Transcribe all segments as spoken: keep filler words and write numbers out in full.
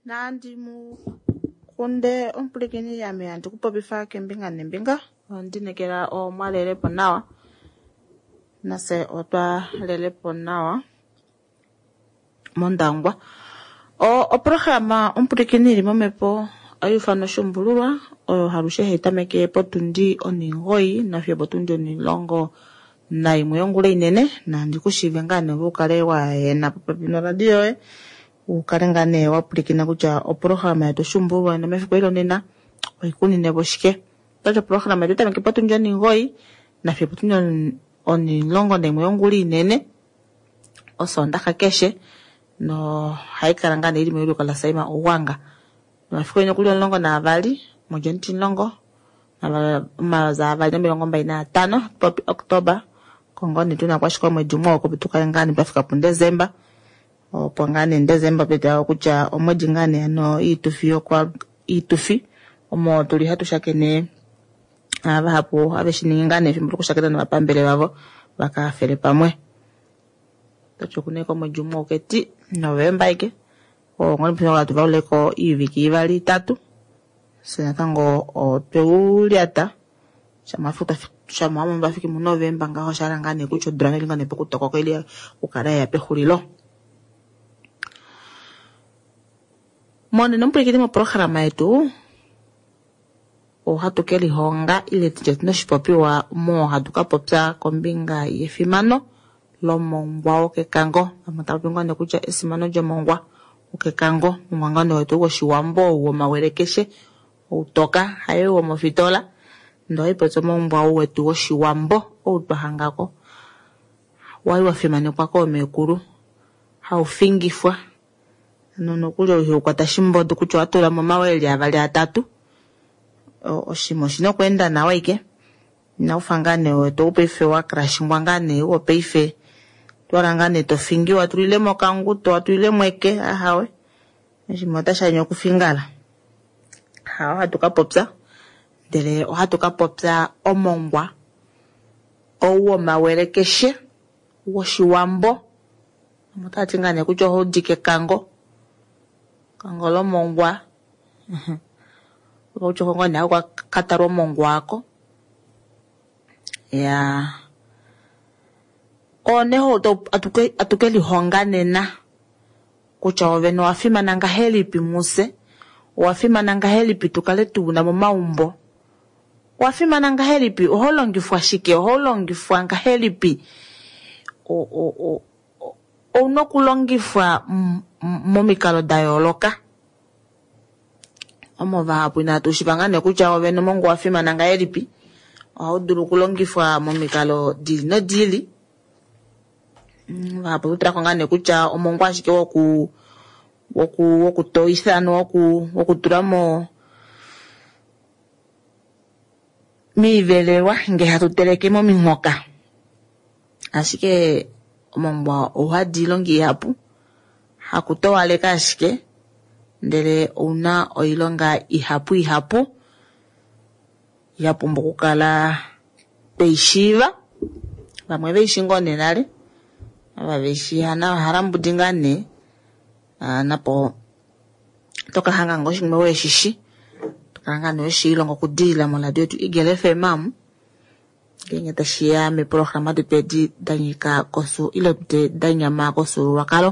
Nandi mu kunde ompulikini yame anti kupopifa kembinga nembinga ondinekela o mwalele ponawa nase otwa lele ponawa mondangwa o o programa ompulikini limo mepo ayufano shumbululwa o harushe heitameke potundi oningoyi nafye potundi onilongo na imwe yongula inene nandi kushive ngane ukale wa yena popino radio e ukale ngane wapulikina kutya o programa yetu shumbululwa no mefiko ilo nena oikunine boshike tacho programa yetu tameke potundi oningoyi nafye potundi onilongo na imwe yongula inene osondaha keshe no haikala ngane ili mwelu kala saima uwanga no mefiko ino kuli onilongo na avali mojonti nilongo na maza avali na milongo mbayi na tano popi Oktoba kongoni tuna kwa shiko mwezi mwoko bituka ngani pafika pu Desemba opo ngani Desemba peta kucha omwezi ngani ano itufi kwa itufi omo tuli hatu shakene aba hapo abeshini ngani fimbuko shakena na bapambele bavo bakafere pamwe tacho kuneko mwezi mwoko eti Novemba ike o ngoni pino watu bauleko iviki ivali tatu senatango o peuliata chamafuta chama mama bafiki mu November ngaho sharangane kucho drama lingane pokutoko ko ile ukara ya pehulilo mone nompulikini mo programa yetu o hatukeli honga ile tijetno shipopiwa mo haduka popsa kombinga yefimano lomongwa okekango amatapingo ne kucha esimano jomongwa okekango mungangano wetu go shiwambo wo mawerekeshe utoka hayo wo mofitola ndo ipo mongwa wetu wo shiwambo outwahangako wai wafimane kwako omekuru haufingifwa nono kulyo hiukwata shimbodo kucho atula momaweli avali atatu oshimo shino kwenda nawe ike na ufangane wetu upeife wa crash ngwangane wo peife twarangane to fingiwa tulile mokangu to tulile mweke ahawe shimo tashanyo kufingala hawa hatuka popsa dele ohatuka popsa omongwa owo mawerekeshe wo shiwambo mutati ngane kucho hodike kango kango lo mongwa kucho kongo na kwa kataro mongwa ako ya oneho to atuke atuke lihonganena kucho oveno wafima nanga helipi muse wafima nanga helipi tukale tuna mu maumbo wafima nanga helipi oholongifwa shike oholongifwa nga helipi o o o ono kulongifwa momikalo dayoloka omova hapo ina tushibangane kucha oveno mongo wafima nanga helipi oduru kulongifwa momikalo dili no dili hapo utrako ngane kucha omongwa shike woku woku woku toisa no woku woku turamo mivelewa nge hatutelekemo mingoka ashike omongwa ohadi longi hapu hakutoa leka ashike ndele una oilonga ihapu ihapu yapu mbukala peishiva bamwe beishingone nale aba beishihana harambudingane napo toka hanga ngoshi mwe shishi tukanga no shilongo kudila mo radio tu igele femam ngenge tashia me programa de pedi danyika kosu ilopte danyama kosu wakalo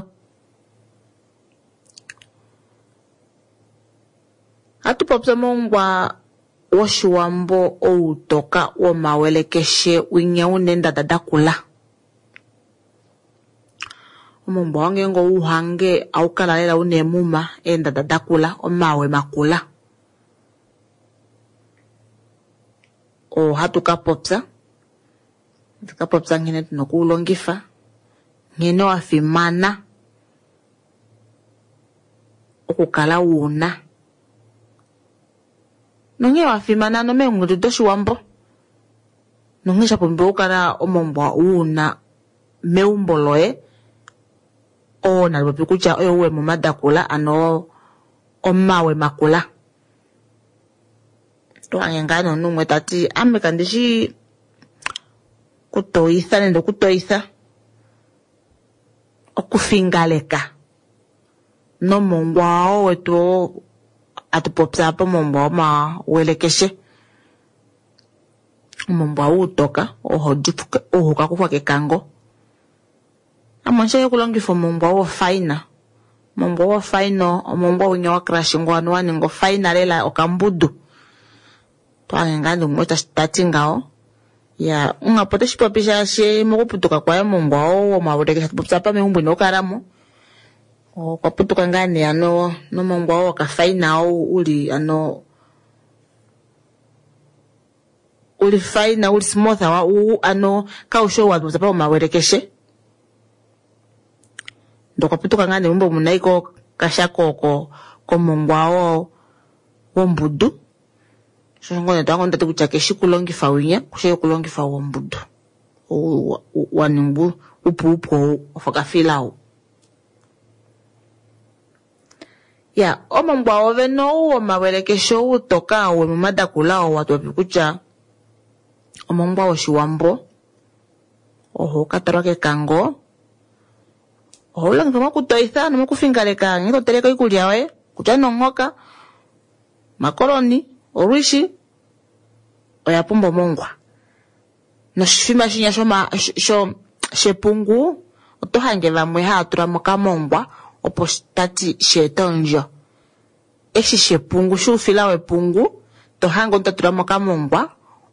atu popsa mongwa woshiwambo ou toka wo mawelekeshe winya unenda dadakula omombo wange ngo uhange aukala lela unemuma enda dadakula omawe makula o hatuka popsa hatuka popsa ngene tunokulongifa ngene wafimana okukala una nonge wafimana no mengudu doshiwambo nonge shapombe ukala omombwa una meumboloe o na bopi kucha ewe mu madakula ano omawe makula to angengano numwe tati ameka ndishi kutoitha nendo kutoitha okufingaleka no mongwa wetu atupopsa pa mongwa ma welekeshe mongwa utoka oho jufuka oho kakufa kekango amanche yokulongifo mongwa wo faina mongwa wo faino mongwa unyo crash ngwano wani ngo faina lela okambudu twanganga mweta statingao ya unga pote shipopisha she mokuputuka kwa mongwa wo mawelekeshe atupopsa pa meumbu no karamo o kwa putuka ngane ano no mongwa wo kafaina o uli ano uli faina uli smotha wa u ano kausho wa tupsa pa mawelekeshe ndo kwa putuka ngane umbo munaiko kashakoko ko mongwa wo wombudu so ngone tango ndati kuchake shikulongifa winya kushe kulongifa wombudu o wanimbu upu upu ofakafilao ya omongwa oveno uwo mawelekesho utoka we mumadakula o watu wapikucha omongwa oshiwambo oho katarwa kekango oho langa kama kutoitha no kufingaleka ngito teleka ikulya we kucha nongoka makoloni oruishi oyapumba mongwa no shifima shinya shoma sho shepungu otohange vamwe hatura moka mongwa opo stati shetonjo eshi shepungu shufila wepungu tohango ntatura moka mongwa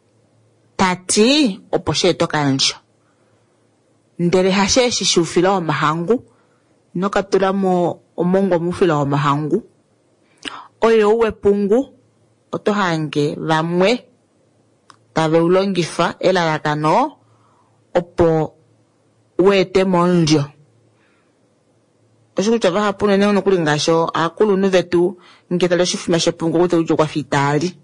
tati opo shetoka njo ndere hashe eshi shufila wa mahangu noka tura mo omongwa mufila wa mahangu oyo wepungu otohange vamwe tave ulongifa elalakano opo wete monjo osikucha vaha pune neo nokuli ngasho akulu nuvetu ngeta shifima shepungu ute ujo kwa fitali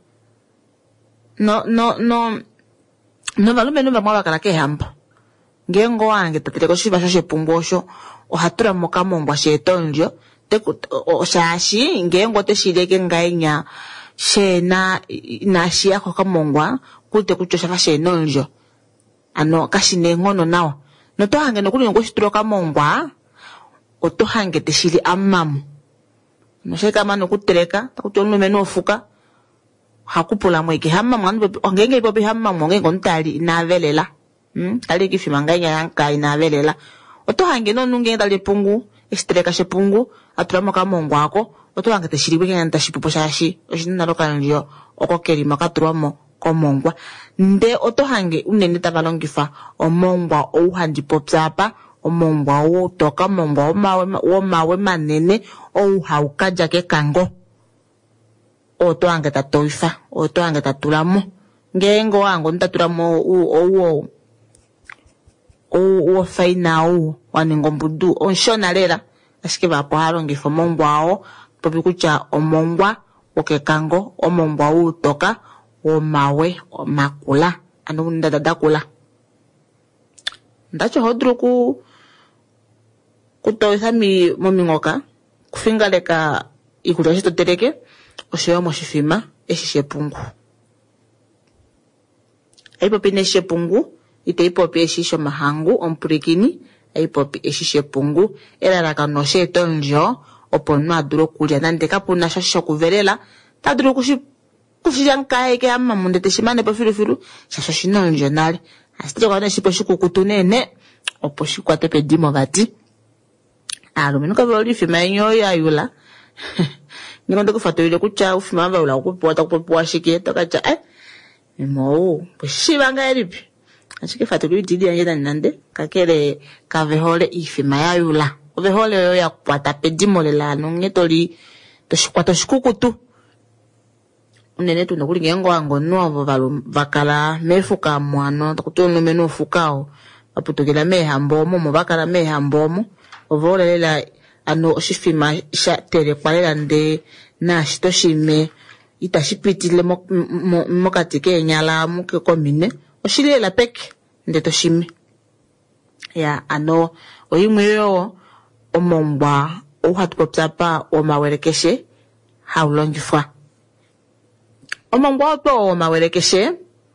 no no no no valume no vamwa bakala kehamba ngengo wange tatireko shifa shepungu osho ohatura moka mongwa shetonjo teku oshashi ngengo teshileke ngainya shena na shia kwa mongwa kute kucho shafa shenonjo ano kashine ngono nawa no to hange nokuli ngo shituroka mongwa oto hange teshili amamu no sheka mano kutereka takuto nume no fuka hakupula mweke hamma mwana ngenge ipopi hamma mwenge ngontali inavelela hm tali kifima nganya yanka inavelela oto hange no nunge ndali pungu estreka shepungu aturamo ka mongwa ako oto hange teshili bwenge nta shipupo shashi oshinna lokanjo okokeli makaturamo ko mongwa nde oto hange unene tavalongifa omongwa ouhandi popsapa omongwa wo toka mongwa omawe wo mawe manene ouhaukaja kekango oto hange tatoifa oto hange tatulamo ngengo wango ntatulamo owo owo faina owo waningo mbudu onshona lela asike vapo halongifa omongwa wo popi kucha omongwa okekango omongwa wo toka omawe omakula ano ndadadakula ndacho hodru ku kutoitha mi momingoka kufingaleka ikulya shitoteleke oshoyo moshifima eshi shepungu aipopi ne shepungu ite ipopi eshi shomahangu ompulikini aipopi eshi shepungu elalakano shetonjo opo no aduro kulya nande kapuna sho shokuvelela taduru kushi kushijankaye ke amma munde teshimane po filufilu shasho shinonjo nale asitje kwa shipo shikukutu nene opo shikwate pedimo vati alo minuka voli fima nyo ya yula ngingo ndekufato ile kucha ufima va ula kupota kupwa shike tokacha eh mo poshibanga elipi ashike fato lididi yenda nande kakele kavehole ifima ya yula ovehole yo ya kupata pedimo lela nongetoli toshikwata shikukutu unene tu nokuli ngengo wango novo valu vakala mefuka mwano takutono meno fukao aputokela mehambomo mo bakala mehambomo ovolela ano shifima sha tele kwalela nde na shitoshime itashipitile mo mokatike nyala muke komine oshilela peke nde toshime ya ano oyimwe yo omongwa uhatu popsapa omawelekeshe haulongifwa omongwa oto omawelekeshe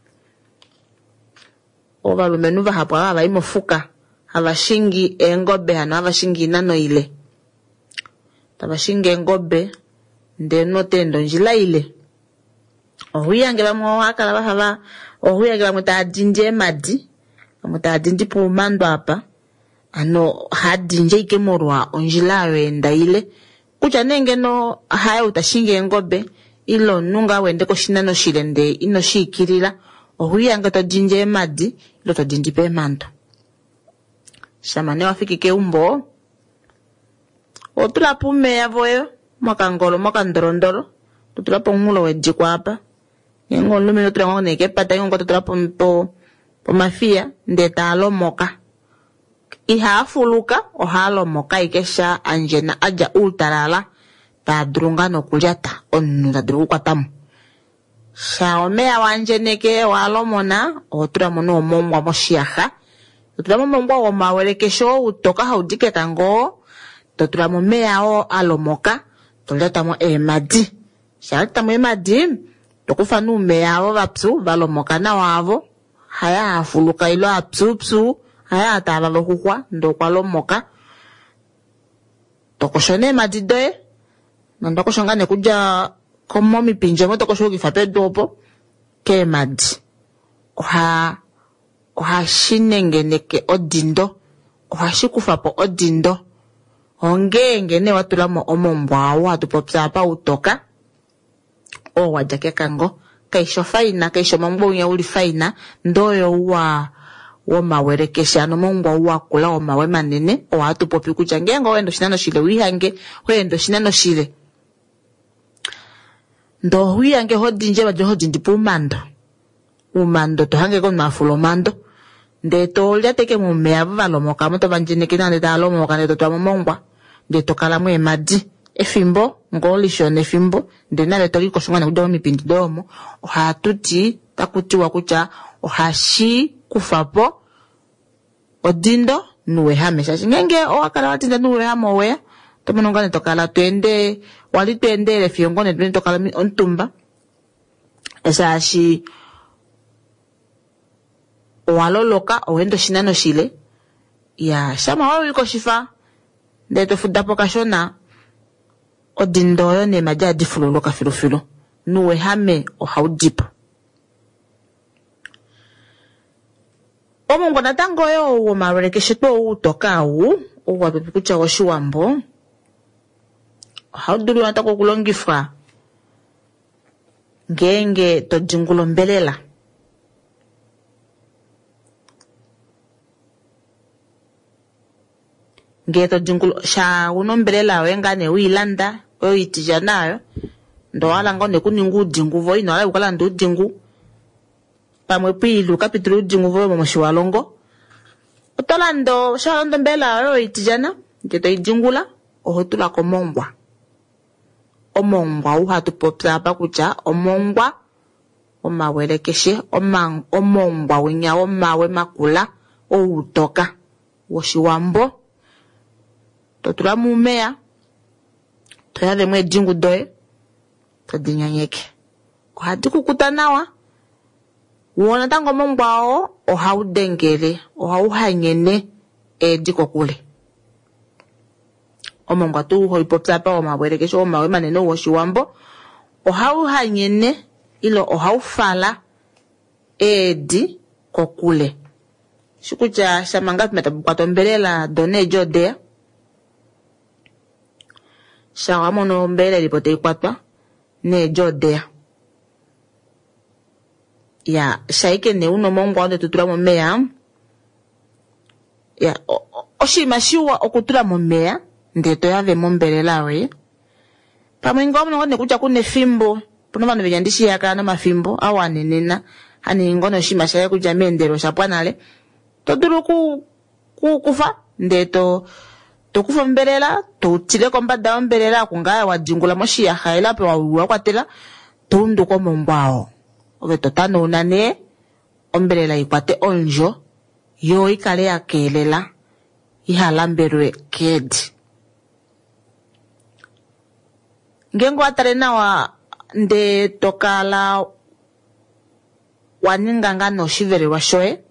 ovalume nuva hapo ava imofuka havashingi engobe hano havashingi nano ile tabashinge ngobe ndeno tendo njila ile ohuyange bamwe akala bahaba ohuyange bamwe tadinje madi bamwe tadinje pumando apa ano hadinje ikemorwa onjila wenda ile kucha nenge no haya utashinge ngobe ilo nunga wende ko shinano shilende ino shikirira ohuyange to dinje madi ilo to dinje pe mando shamane wafiki ke umbo otula pume ya voyo makangolo makandorondoro tutula pongulo weji kwapa ngolo mino tula ngone ke pata ngo tutula pompo pomafia ndeta alo moka iha fuluka o halo moka ikesha anjena aja ultarala ta drunga no kuljata onnu da drugu kwatamu sha omea wanjeneke walo mona otula mono momwa moshiaha tutula momwa wa mawerekesho utoka haudike kango tutula momea o alomoka toleta mo emadi shalta mo emadi tokufa nu mea o vapsu valomoka na wavo haya afuluka ilo apsu psu haya atala lokukwa ndo kwa lomoka tokoshone madidoe nando koshongane kuja komo mipinje mo tokoshogi fape dopo ke madi oha oha shinengeneke odindo oha shikufapo odindo ongenge ne watula mo omombwa wa tupopsa pa utoka o wajake kango kaisho faina kaisho mambo ya uli faina ndoyo wa wo mawerekesha no mongwa wa kula o mawe manene o atupopi kucha ngengo wendo shinano shile wihange wendo shinano shile ndo wihange hodinje bajo hodindi pumando umando to hange kon mafulo mando nde to lyateke mu mea valomoka moto banjene kinande ta lomoka ne to twa mongwa de tokala mwe madi efimbo ngolisho nefimbo de nale toki koshongana kudomo mipindi domo ohatuti takutiwa kucha ohashi kufapo odindo nuwe hamesha ngenge o akala watinda nuwe hamowe tomonongane tokala twende wali twendele fiongone twende tokala ontumba esa shi waloloka owendo shinano shile ya shama wawi wiko shifa ndeto fudapo kashona odindo yo ne maja difulolo ka filofilo nuwe hame o haudipo omongo natango yo wo mawerekeshe to utoka wu o wapepe kucha oshiwambo haudulu natako kulongifwa ngenge to jingulo mbelela ngeto jingulo sha unombelela wengane uilanda oitija nayo ndo wala ngone kuningu dingu vo ino ala ukala ndo dingu pamwe pilu kapitulu dingu vo mo shiwalongo otolando sha ndo mbela oitijana ngeto idingula ohotula ko mongwa omongwa uhatu popsa pa kucha omongwa omawerekeshe omang omongwa wenya omawe makula outoka woshiwambo totula mumea toyave mwe dingu doe todinyanyeke ohadi kukuta nawa wona tango mongwao ohaudengele ohauhanyene ediko kule omongwa tu hoipopsa pa omawerekeshe omawe manene woshiwambo ohauhanyene ilo ohaufala edi kokule shikucha shamanga metabukato mbelela done jodea shawa mono mbele lipote ikwatwa ne jodea ya shaike ne uno mongwa onde tutula mo mea ya oshima shiwa okutula mo mea ndeto yave mo mbele lawe pamwe ngomo ngone kucha kune fimbo puno bano benyandishi yakana mafimbo awanenena hani ngono shima shaye kuja mendero shapwanale toduru ku ku kufa ndeto tokufa mbelela to tile kombada mbelela kungaya wajingula moshia haila pe wa kwatela tundu ko mombao obe totano unane ombelela ikwate onjo yo ikale yakelela ihalamberwe kedi ngengo atarena wa nde tokala waninganga no shivere wa shoe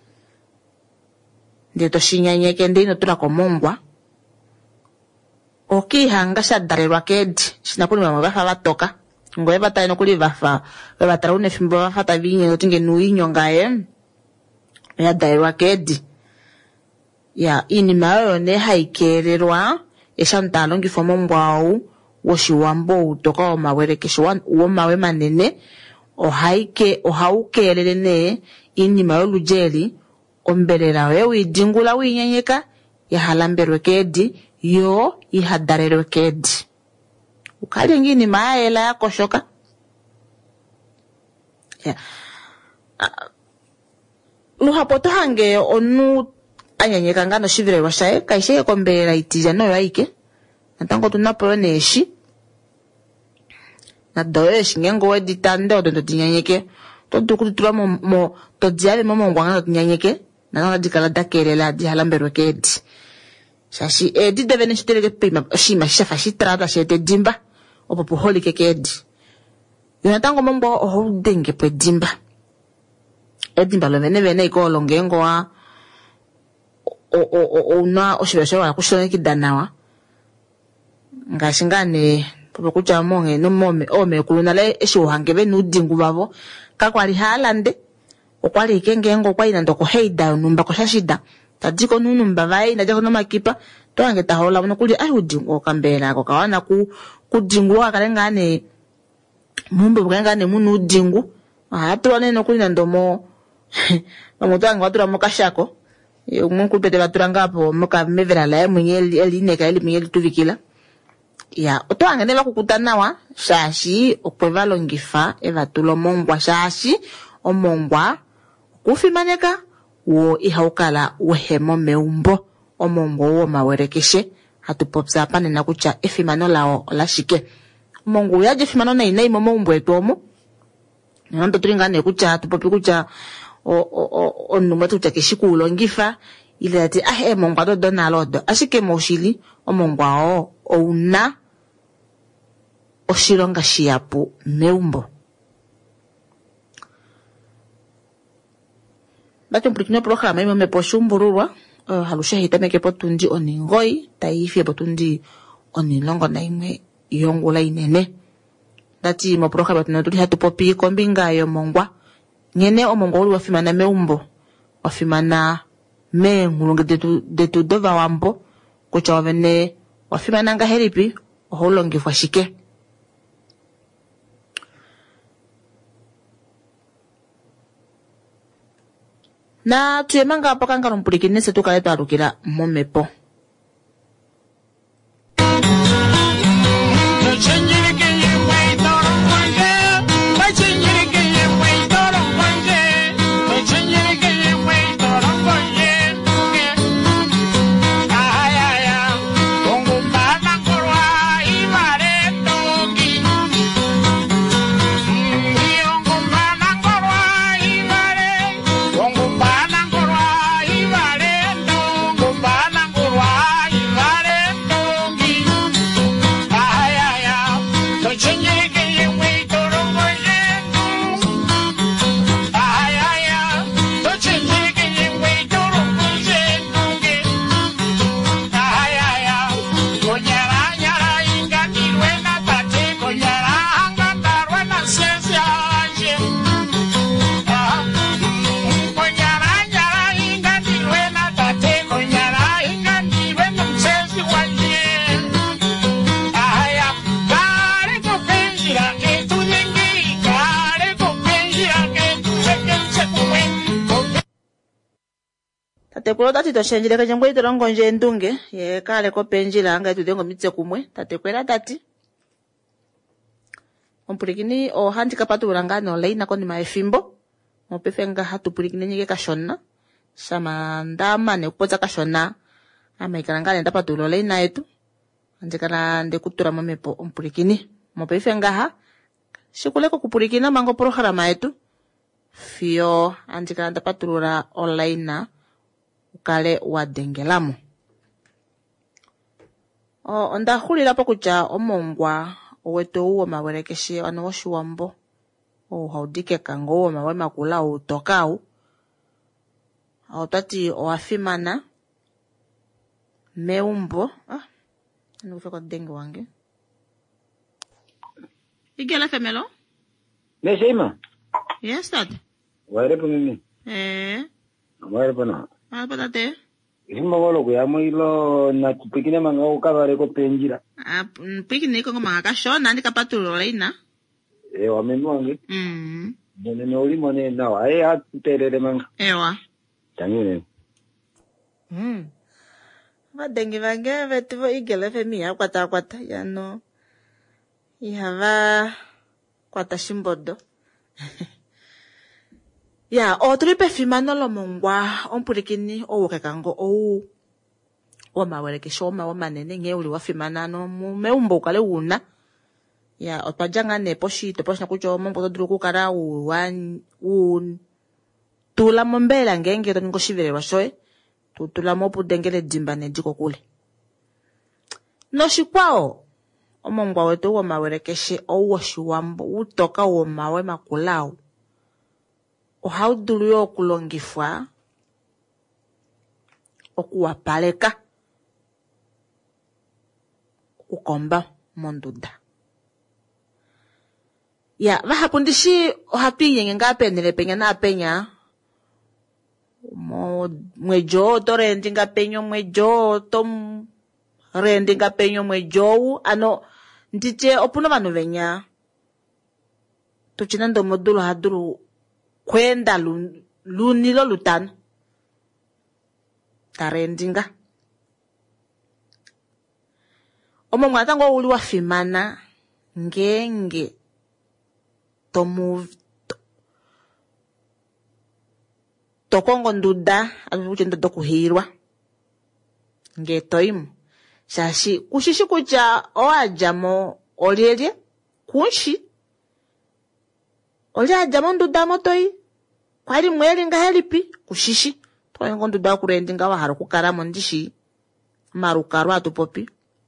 nde to shinyanyeke nde ino tula ko mongwa okihanga shadarelwa kedi shinakuli mamwe bafa batoka ngoye bataye nokuli bafa batara une fimbo bafa tabinye otinge nuinyo ngaye ya darelwa kedi ya inima yo ne haikererwa eshantalo ngifoma mbwau woshiwambo utoka omawerekesho wo mawe manene ohaike ohaukelele ne inima yo lujeli ombelela we widingula winyenyeka ya halamberwe kedi yo ihadarelwe kedi ukali ngini maela yakoshoka ya uh, luhapoto hange onu anyanyeka ngano shivirelwa shae kaishe kombelela itija no yaike natango tunapo neshi na doeshi ngengo weditande odondo dinyanyeke to dukutura mo mo to diale mo ngwanga dinyanyeke na na dikala dakelela di halamberwe kedi shashi e di devene shiteleke pima shima shafa shitrada shete dimba opopo holi kekedi yonatango mombo oho denge pe dimba edimba lo vene vene iko longengo wa o o o una oshibesho wa kushone kidanawa ngashingane popo kucha monge no mome ome kuluna le eshuhange be nudingu babo kakwali halande okwali kengengo kwa ina ndoko heida numba ko shashida tadiko nunu mbavai ndaje kono makipa to ange tahola muno kuli ayi udingo kambela ko kawana ku kudingu akalengane mumbe bwengane munu udingu ahatrone no kuli ndomo bamuto anga watura mukashako umuntu pete batura ngapo muka mevera la mwenyeli elineka eli mwenyeli tuvikila ya oto anga ne bakukutanawa shashi okwevalo ngifa evatulo mongwa shashi omongwa kufimaneka wo ihaukala wehemo meumbo omongwa wo mawerekeshe hatupopsa pane na kucha efimano lao la shike mongo yaje fimano na inai momo umbo etomo nando turingane kucha hatupopi kucha o o o onuma tucha kishikulo ngifa ile ati ah e mongwa do dona lodo ashike moshili omongwa o una oshilonga shiapu meumbo bato mplikino programa imo mepo shumbururwa uh, halusha hitameke potundi oningoi taifie potundi onilongo na imwe yongula inene dati mo programa tunatuli hatupopi kombinga yo mongwa ngene omongwa uli wafimana meumbo wafimana me ngulunge detu detu dova wambo kucha wavene wafimana nga heripi oholongi fwashike na tuyemanga hapo kangalo mpulikine setu kale twarukira momepo tate kulo tati to shenjile ka jengwe to longo nje ndunge ye kale ko penjila anga tu dengo mitse kumwe tate kwela tati ompulikini o handika patulanga no leina ko ni maefimbo mopefenga hatu pulikini nyike kashona sama ndama ne kupoza kashona ama ikalanga nda patulo leina yetu andikala ndekutura momepo ompulikini mopefenga ha shikuleko kupulikina mango programa yetu fio andikala nda patulura online ukale wadengelamo o onda hulila pa kucha omongwa oweto uwo mawerekeshe ano woshiwambo o haudike kango mawe makula utokau au tati oafimana meumbo ah Nukufika dengue wange. Igela femelo? Neshima? Yes, dad. Waire po nini? Eh. Waire po na. Ah, pa tate. Isima walo kuya mo ilo na kupikine mga ukavare ko penjira. Ah, pikini ko mga kasho na ndi kapatuloy na. Ewa memongi. Mm. Nene no limo ne na ai at terere mang. Ewa. Tangine. Mm. Va dengue vange vetu igela femia kwata kwata ya no. Ihava kwata shimbodo. Ya, otro perfimano lo mongwa, on purikini o kakango o o mawele ke shoma o manene nge uli wa fimana no me umbo kale una. Ya, otpajanga ne poshi to poshi kucho mombo to druku kara u wan un tula mombela ngenge to ngoshivele washoe. Tu tula mopu dengele dimba ne diko kule. No shikwao o mongwa wetu o mawele ke she o washiwambo utoka o mawe makulao. O how do you kulongifwa okuwapaleka okukomba monduda ya vahapundishi ohatu yenge ngapenele penya na penya mo mwejo to rendi ngapenyo mwejo to rendi ngapenyo mwejo ano ndije opuna vanhu venya tuchina ndo modulo haduru kwenda lunilo lutano tarendinga omo mwata ngo uli wafimana ngenge tomu to, tokongo nduda aluchendo dokuhirwa nge toimu shashi kushishi kucha oajamo olelye kunshi Oli ajamo nduda motoi. Kwali mweli nga helipi. Kushishi. Toa ngo nduda kurendi nga wahara kukara mondishi. Marukaru atu popi.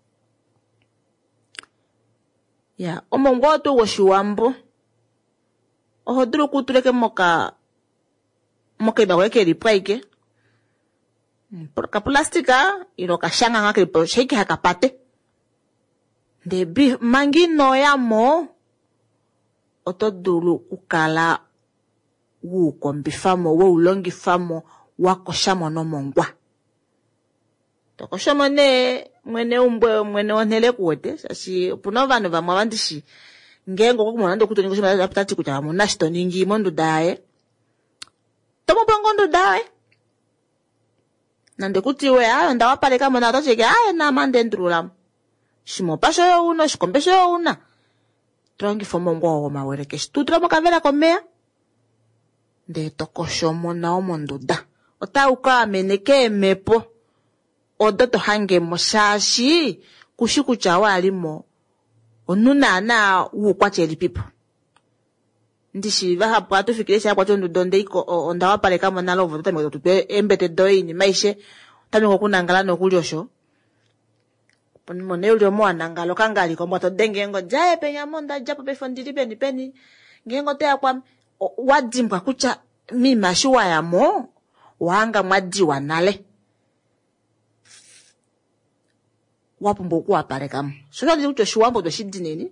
Ya. Omo ngo tu washiwambo. Oho duru kutuleke moka. Moka iba weke ripaike. Ka plastika. Ilo ka shanga nga kripo. Sheki hakapate. Debi mangi noya mo. Oto dulu ukala wu kombifamo wo ulongifamo wakoshamo no mongwa tokoshamo ne mwene umbwe mwene onele kuwete sashi puna vanhu vamwe vandishi ngengo kokumona ndo kutoningo shima lapitati kucha muna shitoningi mondu dae tomo bongo ndu dae nande kuti we ayo ndawapaleka mona tocheke ayo na mande ndrula shimo pasho yo uno shikombesho yo una Trongi fomo ngo mawere ke stutra mo kavera komea de tokoshomo na omonduda ota uka meneke mepo odoto hange moshashi kushiku chawa alimo onuna na ukwacheli pipo ndishi va hapo atufikirisha kwa tondu donde iko ondawa pale kama na lovo tami tutwe embete doini maishe tami ngokunangala no kulyosho Mone ulio mwana ngalo kangali kwa mwato denge ngo jae penya monda japo pefondili peni peni ngengo te kwa wadimbwa kucha mima shuwa ya mo wanga mwadi wanale wapumbo kuwa pare kama shuwa li ucho shuwambo do shidi nini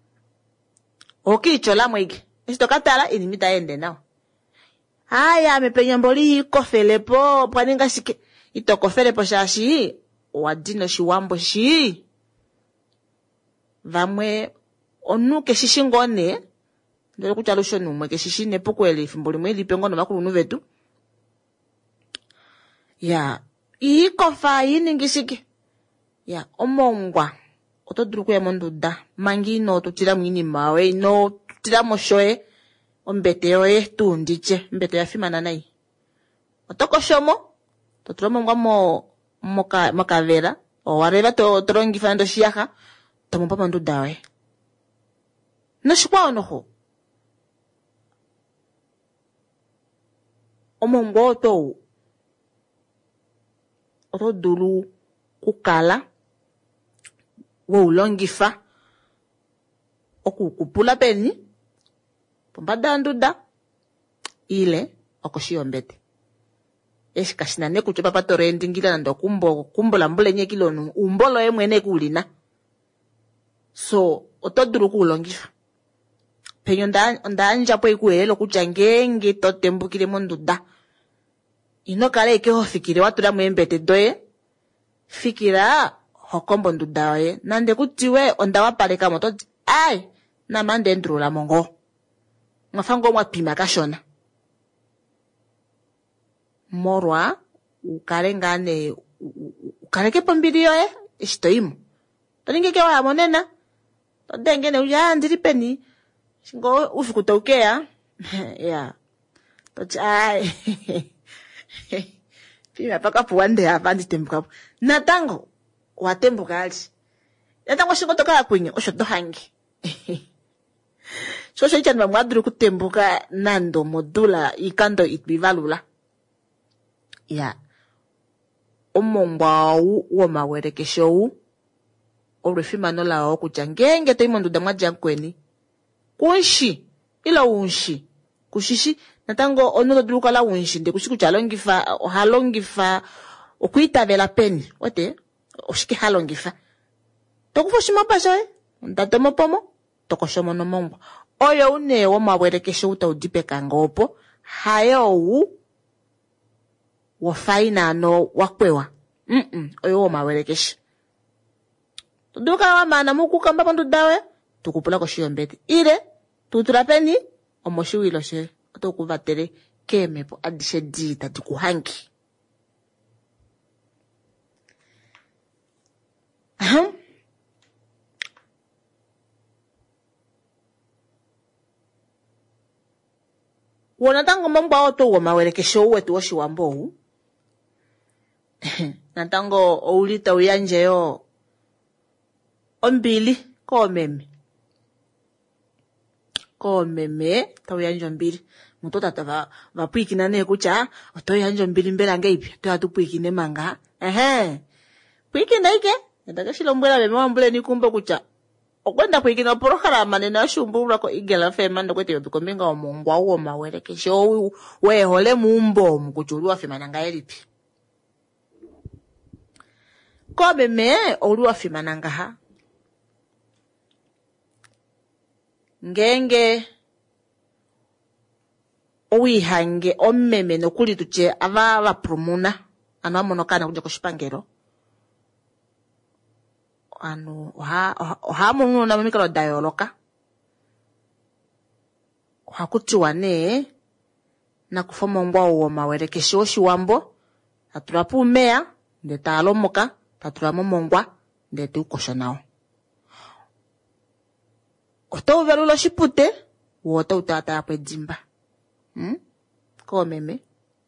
oki chola mwege isto katala ini mita ende nao haya mepenya mboli hiko felepo pwaninga shike itoko felepo shashi wadino shiwambo shi vamwe onuke shishingone ndele kuchalo shonu mweke shishine pukweli fimboli mweli pengono makulu nuvetu ya ikofa yiningishike ya omongwa otodruku ya monduda mangi no tutira mwini mawe no tutira moshoe ombete yoe tundiche mbete ya fimana nai otoko shomo toturo mongwa mo moka makavera o wareva to trongi fando shiaka tomo papa ndu dawe na shikwa onoho omongo to oto dulu kukala wo ulongifa okukupula peni pombada nduda ile okoshiyombete eshikashina ne kutyo papa torendi ngila nando kumbo kumbo la mbule nye kilonu umbolo ye mwene kulina so otoduru kulongifa penyo nda ndanja po ikuelo kutya ngenge totembukile monduda ino kale ke hofikire watula mwembete doye fikira hokombo nduda yoye nande kutiwe onda wapaleka moto ai na mande ndrula mongo ngafango mwa pima kashona morwa ukale ngane ukale ke pombili yoye ishtoimu toninge ke wa monena todengene uya ndiri peni shingo ufikutoukea ya tochi ai pima paka puwande hapa nditembuka natango watembuka ali natango shingo toka kwinyo osho tohangi shosho ichani mamwaduru kutembuka nando modula ikando itbivalula ya omongwawu womawerekeshowu olwefimano lawo kutya ngenge toimonduda mwadja nkweni kunshi ila unshi kushishi natango ono duluka la unshi nde kushi kutya longifa ohalongifa okuitavela peni ote oshike halongifa tokufo shimapa shoye ndatomo pomo tokoshomo nomongwa oyo une womawerekesho utaudipe ngopo hayo wu wafaina no wakwewa mm -mm, oyo womawerekesho tuduka wa mana muku kamba pandu dawe tukupula ko shiyombete ile tutura peni omoshiwilo she otokuvatere kemepo adishe dita dikuhangi ahem wona tango mongwa oto womawerekesho wetu woshiwambo wu natango oulita uyanje yo ombili koomeme koomeme tauyanje ombili muto tata va vapuikina ne kutya otoyanje ombili mbela ngeipi toya puikine manga ehe puikina ike ndaka shilombwela beme wambule ni kumba kutya okwenda puikina programa nena shumbula ko igela fema ndokwete yotukombinga omongwa wo mawerekesho we hole mumbo mukujulwa fema nanga elipi koomeme oluwa fema nanga ha ngenge owihange ommeme nokuli tutye ava vapromuna ano amonokana kudya koshipangelo ano oha oha mununa momikalo da yooloka ohakutiwa nee nakufa omongwa womawerekesho woshiwambo tatula puumeya nde taalomoka tatula momongwa nde tuukosha nawo oto uvelula oshipute wo oto utata po edimba hmm? koomeme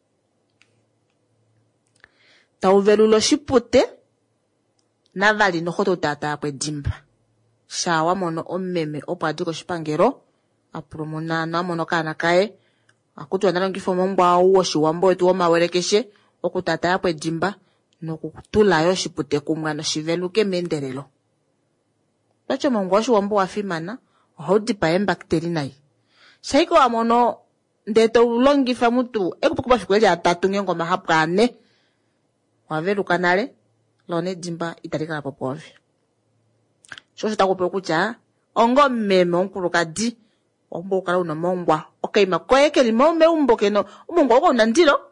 ta uvelula oshipute navali noho to utata po edimba shawa mono ommeme opo adi koshipangelo apromuna ano amono kana kaye akutiwa nalongifo omongwa woshiwambo wetu womawerekeshe okutata po edimba nokutulayo oshipute kumwe noshiveluke meendelelo lwacho omongwa woshiwambo wafimana ohaudipa embakiteri nayi shaiko wamono ndeto ulongifa mutu ekupukupa fikweli atatu ngengo mahapu ane waveluka nale lone dimba italikala popovi shosho takupe kutya ongo mmeme onkulukadi ombo ukala una mongwa okaima koyekeli maume umbo keno omongwa uko una ndilo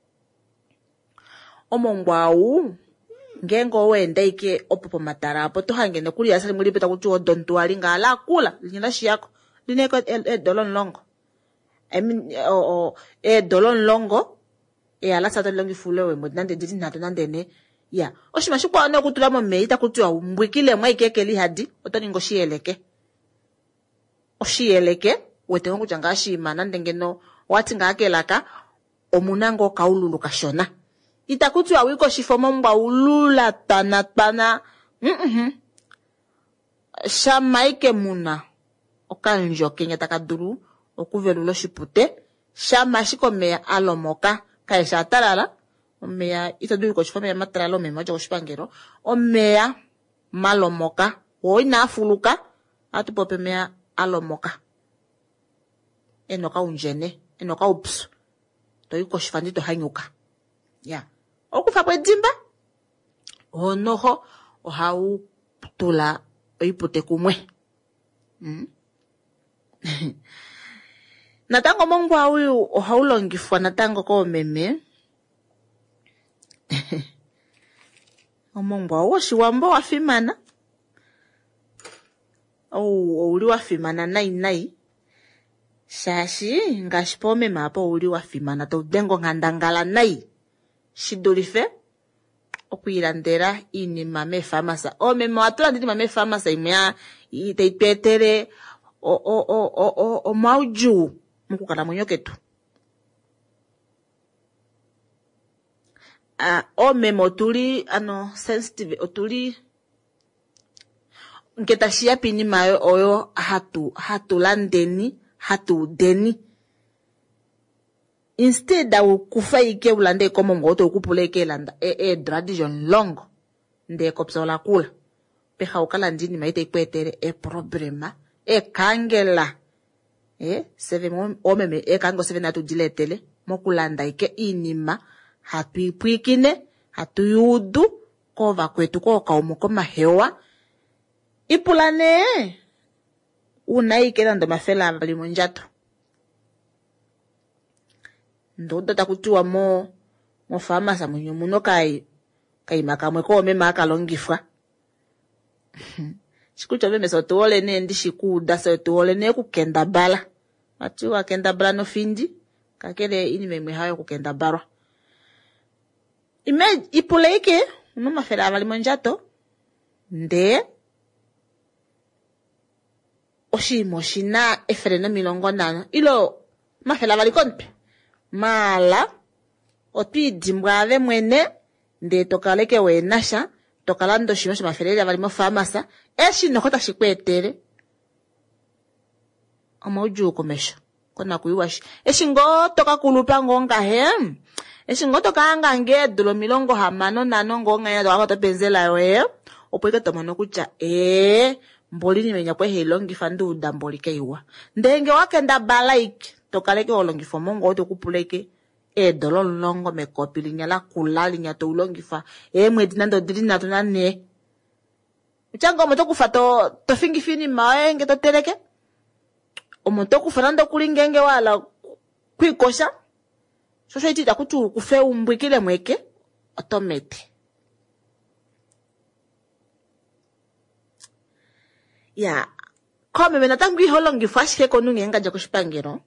omongwa wu ngengo wenda ike opo pomatala apo tohangene kuli yasali muli peta kuti odontu ali ngala akula linyela shiyako lineko e dolon longo I mean o o e dolon longo e ala sato longi fule we mod nande diti nato nande ne ya oshima shikwa no kutula mo meita kutwa umbwikile mwa ikekeli hadi otoni ngo shiyeleke oshiyeleke wete ngo janga shima nande ngeno wati ngakelaka omunango kaululu kashona itakutwa wiko shifomo mba ulula tana tana mhm shamaike muna okanjo kenya takaduru okuvelula oshipute shama shikomeya alomoka kaisha atalala omeya itadulu koshifo meya matalala omeya ojo koshipangelo omeya malomoka wo ina afuluka atupope meya alomoka enoka unjene enoka upsu toyi koshifandi to hanyuka ya okufa kwedimba onoho ohau tula oipute kumwe. Mm. Natango mongwa uyu ohau longifwa natango koomeme. Omongwa woshiwambo wafimana. Ou ouli wafimana nai nai. Shashi ngashi poomeme apo ouli wafimana to dengo ngandangala nai. Shidulife okwiilandela iinima meefamasa. Oomeme watula iinima meefamasa imwe itayi tweetele o o o o o omauju mokukalamwenyo ketu. Ah, oomeme otuli ano sensitive, otuli nke tashiya pinima oyo hatu hatu landeni, hatu deni. Instead da kufa ike ulande komo ngoto ukupula ike landa e e tradition longo nde kopsola kula peha ukala ndini maite ikwetere e problema e kangela e seven omeme e kango seven atu diletele mokulanda ike inima hatu ipwikine hatu yudu kova kwetu ko kaumuko mahewa ipulane una ike lando mafela bali monjato ndo data kutiwa mo mo famasa munyo muno kai kai makamwe ko me makalongifwa. Shikucho meme so tuole ne ndi shikuda so tuole ne kukenda bala. Atiwa kenda bala no findi kakele ini memwe hayo kukenda barwa. Ime ipuleike no mafela abali monjato nde oshimo shina efereno milongo nano ilo mafela abali konpe. Mala otwi dimbwave mwene nde tokaleke wenasha tokalando shimo shima ferere abali mo famasa eshi nokota shikwetere amauju komesha kona kuiwashi eshi ngo toka kulupa ngonga he eshi ngo toka anga ngedulo milongo hamano nano ngonga ya toka topenzela yoe opoike tomono kucha eh mboli ni menya kwe helongi fandu damboli keiwa ndenge wakenda balaik tokaleke olongifa mongo oto kupuleke e dolo longo me kopi linya la kula linya to ulongifa e mwedi nando diri na tunane uchango moto kufa to to fingi fini maenge to teleke omoto kufa nando kulingenge wala kwikosha so so itita kutu kufe umbwikile mweke otomete ya kome mena tangu iholongifa shike konunge nga jako shipangiro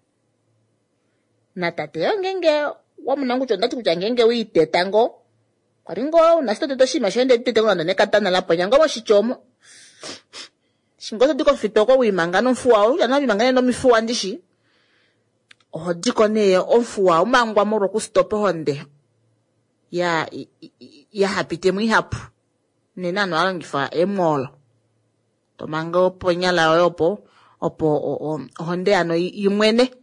na tate ngenge wamunangu chonda chikucha ngenge wite tango kwaringo unasito to shima shende tete ngana ne katana lapo nyango mo shichomo shingoto diko fitoko wimanga no mfuwa u yana wimanga no mifuwa ndishi o diko ne onfuwa umangwa moro ku stop honde ya ya hapite mu hapu ne nano alangifa emolo to mango ponyala yopo opo honde ano imwene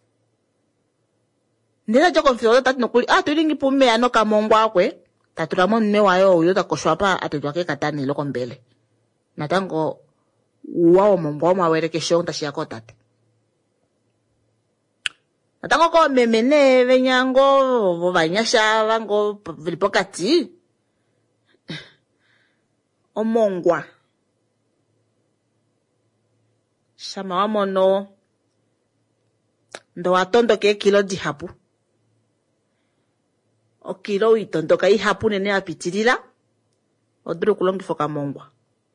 ndela joko mfiro tatu nokuli ah tulingi pume ano kamongwa kwe tatura mo mme wayo uyo takoshwa pa atejwa ke katani loko mbele natango wao mongwa maweleke shonta shiyako tate natango ko memene venyango banyasha bango vilipokati omongwa shama wamono ndo watondo ke kilo di hapu okilo itondoka ihapu nene apitirira oduru kulongifoka mongwa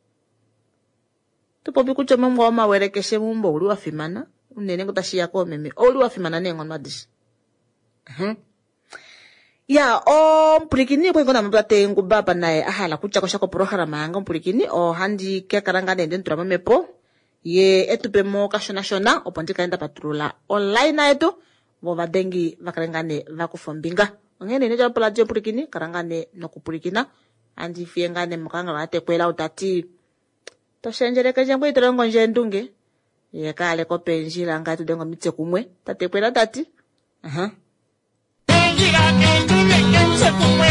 tupopi kucho mongwa omawerekeshe mumbo uli wafimana unene ngutashiya ko meme uli wafimana nengono adishi mhm ya o mplikini kwe ngona mbate ngubaba naye ahala kuchako shako programa yanga mplikini o handi ke karanga nende ntura mepo ye etupe mo kashona shona opandika enda patrula online na etu bo vadengi vakarengane vakufombinga ngene ne japala je purikini karangane nokupurikina andi fiengane mukanga bate kwela utati to shenjereka jembo itorongo njendunge ye kale ko penjira ngati dengo mitse kumwe tate kwela tati aha penjira kendunge kense kumwe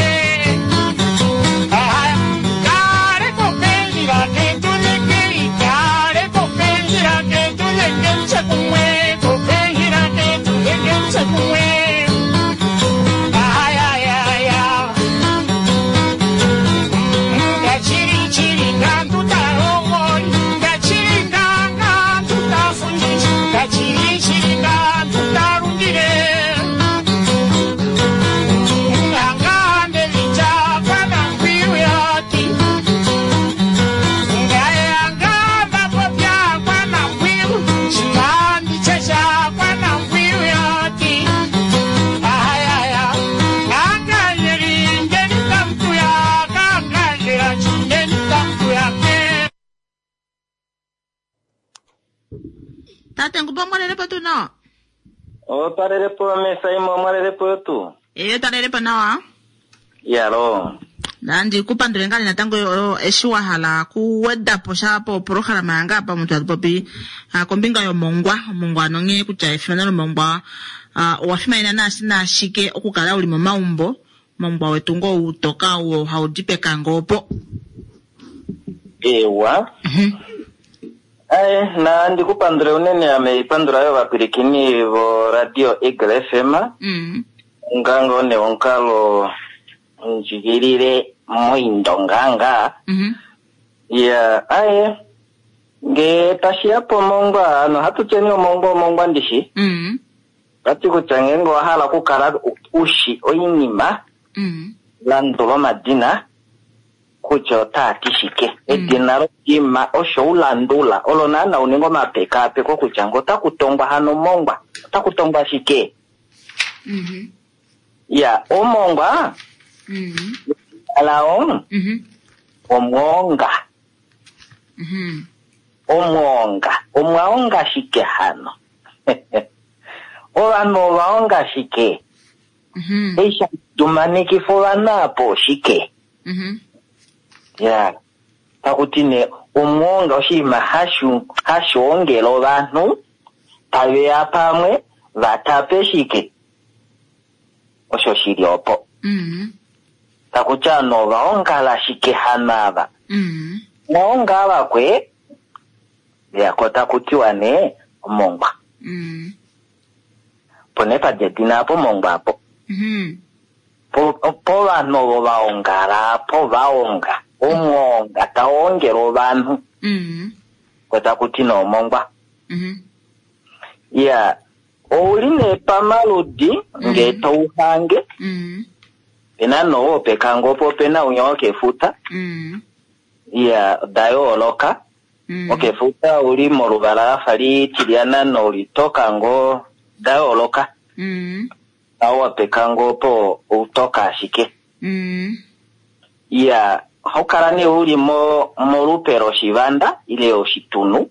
aha kare ko penjira kendunge kare ko penjira kendunge kense kumwe ko penjira kendunge kense kumwe Tate ngupa mwalele pa tu no. O tarere po mesa imo mwalele po tu. E tarere pa nawa. Ya lo. Nandi kupandule ngali na tango yo eshiwa hala kuweda po shapo programa yanga pa mtu atupopi kombinga yo mongwa mongwa nonge kucha ifana no mongwa wafima ina nasi na shike okukala uli maumbo mongwa wetu ngo utoka wo haudipeka ngopo. Ewa. Mhm. Ai na ndi kupandule unene ameipandula yo wapirikini vo radio Eagle F M. Mhm. Ngango ne onkalo njigirire moindo nganga. Mhm. Ya ai nge tashia po mongwa no hatucheni mongwa mongwa ndishi. Mhm. Kati kuchange ngo hala kukala ushi oyinyima. Mhm. Landolo madina kucho tatishike edinaro kima osho ulandula olonana uningo mapeka ape ko kuchango takutongwa hano mongwa takutongwa shike. Mhm. Ya omongwa Mhm. alao Mhm. omonga Mhm. omonga omwaonga shike hano olano waonga shike. Mhm. Eisha dumaniki fola po shike. Mhm. Ya takutine omonga oshima hashu hashongelo bantu tawe apamwe vatape shike osho shiriopo. Mhm. Takuchano vaonga la shike hanaba. Mhm. Naonga bakwe ya kota kutiwa ne omongwa. Mhm. Pone pa jedina po mongwa po. Mhm. Po po vano vaongala po vaonga omonga taongero bantu. Mhm. Kota kutina omongwa. Mhm. Ya oline pamaludi ngeto uhange. Mhm. Pena no pekango po pena unyoke futa. Mhm. Ya dayo oloka. Mhm. Okay futa uli morubala fali tiliana no litoka ngo dayo oloka. Mhm. Awa pekango po utoka shike. Mhm. Ya hokarani uli mo morupero shivanda ile oshitunu.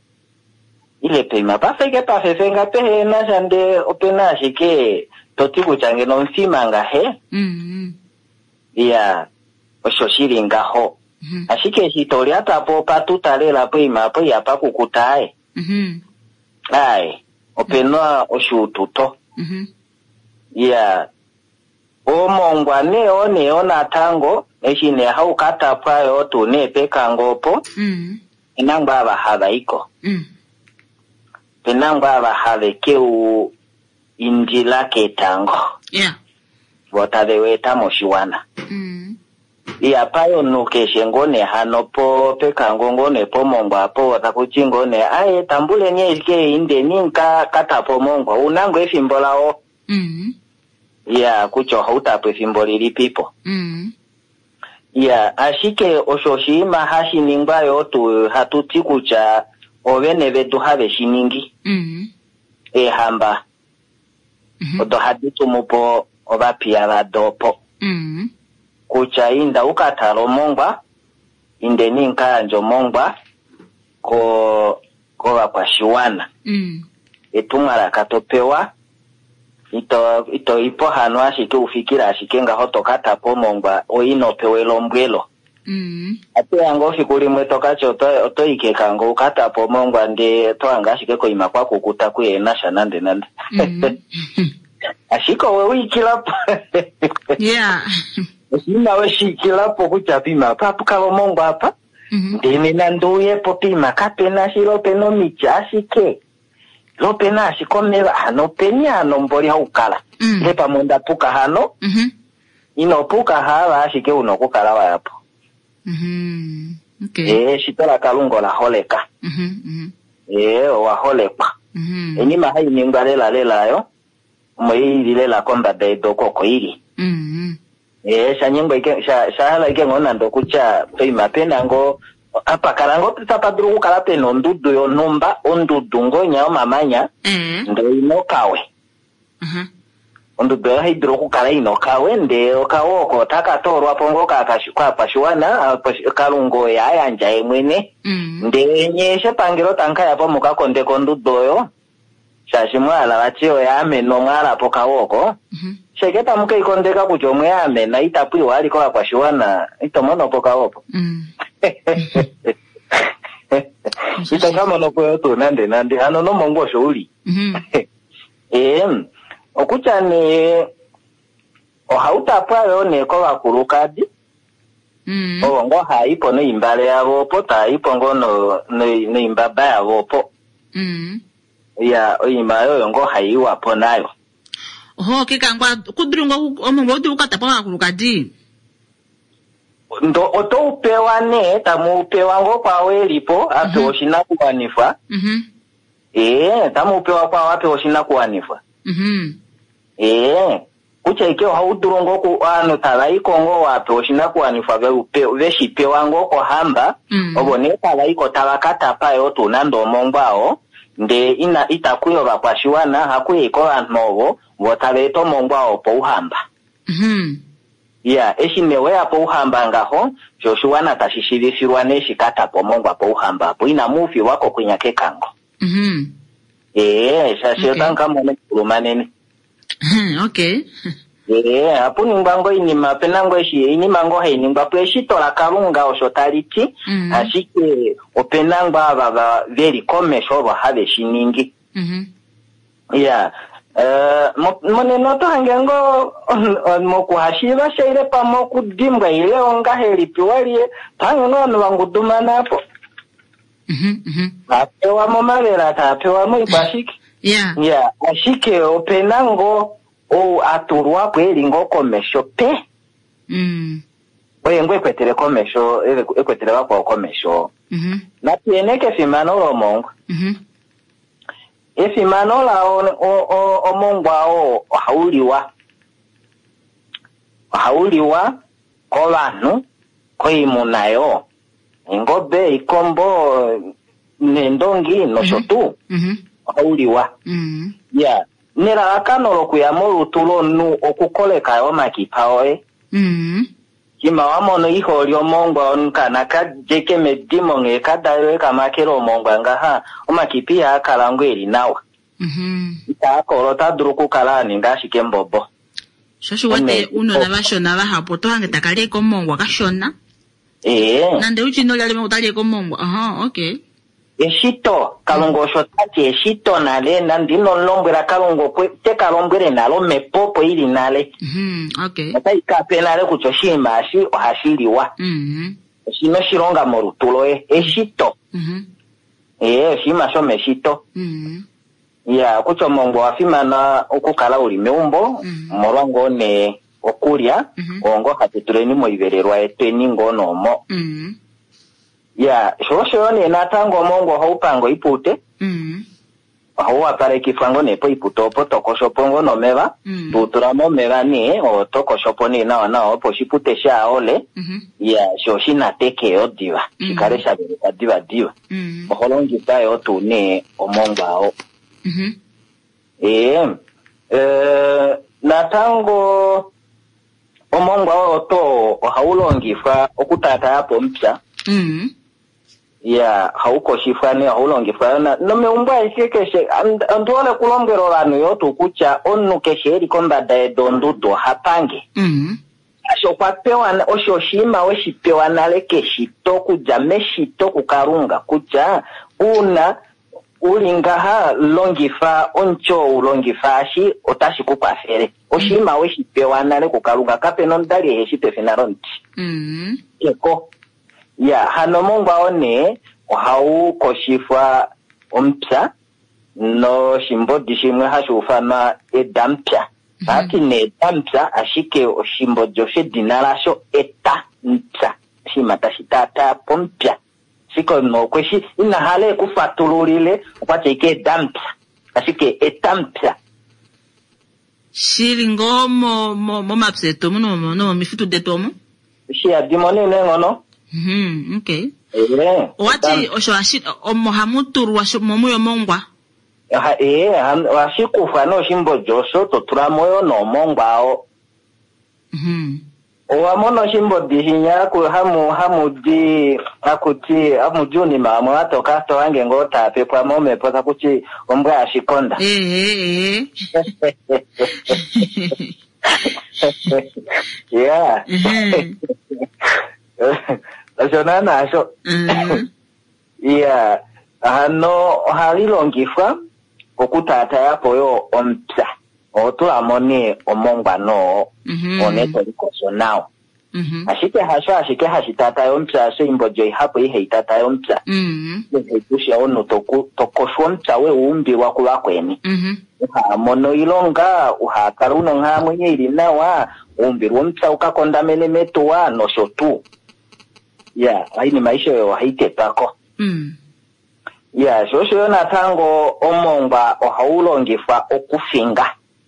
Ile pema pafeke pafefenga pehe na jande opena shike toti kuchange no mfimanga he. Mhm. Ya oshoshiri ho. Mhm. Ashike hitori hata po patutalela pema po ya pakukutae. Mhm. Ai opena oshututo. Mhm. Ya omongwa neo neo na tango eshine haukata prayo tu ne peka ngopo. Mhm. Inangba abahaba iko. Mhm. Penangba abahaba keu injila ketango. Yeah. Wotadeweta moshiwana. Mhm. Iya payo nukeshe ngone hanopo peka ngongone po mongwa po watakuchingone aye tambule nye ike inde ninka kata po mongwa unango efimbola o. Mhm. Ya kucho hautapo efimbolili pipo. Mhm. Ya ashike oshoshima hashi ningba yotu hatuti kucha ovene vetu have shiningi. Mhm. E hamba. Mhm. Oto haditu mupo obapia vadopo. Mhm. Kucha inda ukatalo mongwa inde ninka anjo mongwa ko ko wakwashiwana. Mhm. Etumara katopewa ito ito ipo hano ashike ufikira ashike nga hoto kata po mongwa oino pewelo mbwelo. Mhm. Ate yango fikuri mwetoka choto oto ikeka ngo kata po mongwa nde to anga ashike ko imakwa kukuta kuye nasha nande nande. Mhm. Ashiko wewe ikilapo. Yeah. Sina we shikilapo kuchapima papu kalo mongwa hapa. Mhm. Dene nanduye popima kapena shilo peno micha ashike. Lope na shikomera hano penya hano mbori haukala. Mm. Lepa mwenda puka hano. Mhm. Ino puka hala ashike unokukala wa yapo. Mhm. Okay. Eh, shitola kalungo la holeka. Mhm. Mhm. Eh, wa holekwa. Mhm. Enyima hayi ningalela lela yo. Mwili lela komba daido koko hili. Mhm. Eh, shanyembo ike, shahala ike ngona ndo kucha pima pena ngo apa karango titapaduru kala peno ndudu yo numba ondudu ngo nyao mamanya. Eh. Ndo ino kawe. Mhm. ondudo haidro kukala ino kawende okawoko takatorwa pongo kakashikwa pashuwana kalungo yayanja emwene Mm. ndenyeshe pangiro tanka yapo mukakonde kondudoyo shashi mwala wachiyo yameno mwala po kawoko Mhm. sheketa muke ikondeka kucho mwe yamena itapwi wali kwa pashuwana itomono po kawoko Mm. itakama no kwa to nande nande ano no mongo shuli Mhm. eh okuchane ohautapwa yone ko bakulukadi Mm. o ngo haipo no imbale yabo po taipo ngono no no imbaba yabo po Mm. ya oyimayo ngo haiwa po nayo Oho kikangwa kudrunga omongo ndi ukatapa kulukadi. ndo otoupewa ne tamupewa ngo kwa welipo ape Mhm. oshina kuwanifa Mhm. eh tamupewa kwa wape oshina kuwanifa Mhm. eh kucha ikeo haudurungo ku ano tala ikongo wape oshina kuwanifa veupe veshipewa ngo ko hamba Mm. obone tala iko tabakata payo tunando omongwao nde ina itakuyo bakwashiwana hakuye iko anovo wotabeto mongwao po uhamba Mhm. ya eshinewe apo uhamba ngaho Joshua tashishirishirwa neshikata po mongwa po uhamba po ina mufi wako kwinyake kango Mhm. eh shashio Okay. tanka mone kulumanene Okay. eh apo ningbango ini mapenango eshi ini mango he ningba po eshitola kalunga oshotaliti Mm. ashike openangwa aba very commercial ba habe shiningi Mhm. ya eh mone noto hangengo mo kuhashiba sheire pa mo kudimbwa ile onga heli piwalie tango no wanguduma napo Mhm. Mhm. apewa mo mabera tapewa mo ibashiki Yeah. ya ashike openango o aturwa kweli ngo komesho pe Mm. oye ngwe kwetere komesho ekwetere bakwa komesho Mhm. na tieneke fimano lo mongo Mhm. efimano la o omongwao hauliwa hauliwa ko bantu ko imunayo ingobe ikombo nendongi no shotu Mhm. hauliwa Mhm. ya nera kanoro kuyamo rutulo nu okukoleka yo makipaoe Mhm. kima wamono iho lyo mongwa onkana ka jeke medimo nge kadayo kamakero mongwa ngaha omakipia akalangweli nawa Mhm. itakoro tadruku kalani ngashike mbobo Shoshu wate uno na bashona bahapo to hange takale ko mongwa kashona. eh Nande uchino lyali mutali ko mongwa. Aha, okay. eshito kalongo shotati eshito nale ndino lombwera kalongo kwe te kalombwere nalo mepopo ili nale Mhm. Okay. ata ikape nale kuchoshima ashi ohashiliwa Mhm. shino shironga morutulo e eshito Mhm. eh shima sho meshito Mhm. ya kucho mongo afimana okukala uli meumbo Mhm. morongo ne okulya Mhm. ongo hatutureni mo ibererwa eteni ngono mo Mhm. ya shosho ne natango mongo haupango ipute Mhm. hauwa pare kifango nepo iputopo tokoshopongo no meva Mhm. tuturamo meva ni o tokoshopo ni nao nao po shipute sha ole Mhm. ya shoshina teke odiva Mhm. shikare shabere diva diva Mhm. oholongi tayo tu ne omongwao Mhm. eh eh natango omongwao to haulongifwa okutata hapo mpya Mhm. ya hauko shifani haulongifwa na no meumba ikekeshe andole kulongero lanu yotu kucha onu kesheri kombada edondudo hapange Mhm. asho kwapewa osho shima weshipewa nale keshito kuja meshito kukarunga kucha una ulingaha longifa oncho ulongifashi otashi kukwafere oshima weshipewa nale kukarunga kape nondali heshipe finaronti Mhm. eko ya hano mongwa one ohau koshifwa ompya no shimbodi shimwe hashufana edampya hati ne edampya ashike oshimbo joshe dinalasho eta mpya shima tashitata pompya siko no kweshi ina hale kufatululile kwache ike edampya ashike etampya Shilingo mo mo mo mapseto mo no no mifutu detomo. shi adimone nengono Mhm. Okay. eh Wati osho ashi omo hamuturwa sho momu yomongwa. ha e washikufa no shimbo josho to turamoyo no mongwao. Mhm. Owa mono shimbo dihinya ku hamu hamu di akuti hamu juni mama atoka to wange ngota pepa mome pota kuchi ombwa ashikonda. Eh eh. Yeah. Mhm. Ashona na asho. Mhm. Yeah. Hano halilongifwa okutata yapo yo ompya. Otula moni omongwa no. Mhm. Oneto likoso nao. Mhm. Ashike hasho ashike hashitata yo mpya asho imbojo hapo ihe itata yo mpya. Mhm. Kusha ono toku tokoshwa mpya we umbi wakuwa kweni. Mhm. Uha mono ilonga uha karuno nga mwenye ilinawa umbi mpya ukakonda mele metuwa no shotu. Yeah, hayi ni maisha yo haite pako. Mhm. Yeah, shosho yo natango omongwa ohaulongifa okufinga.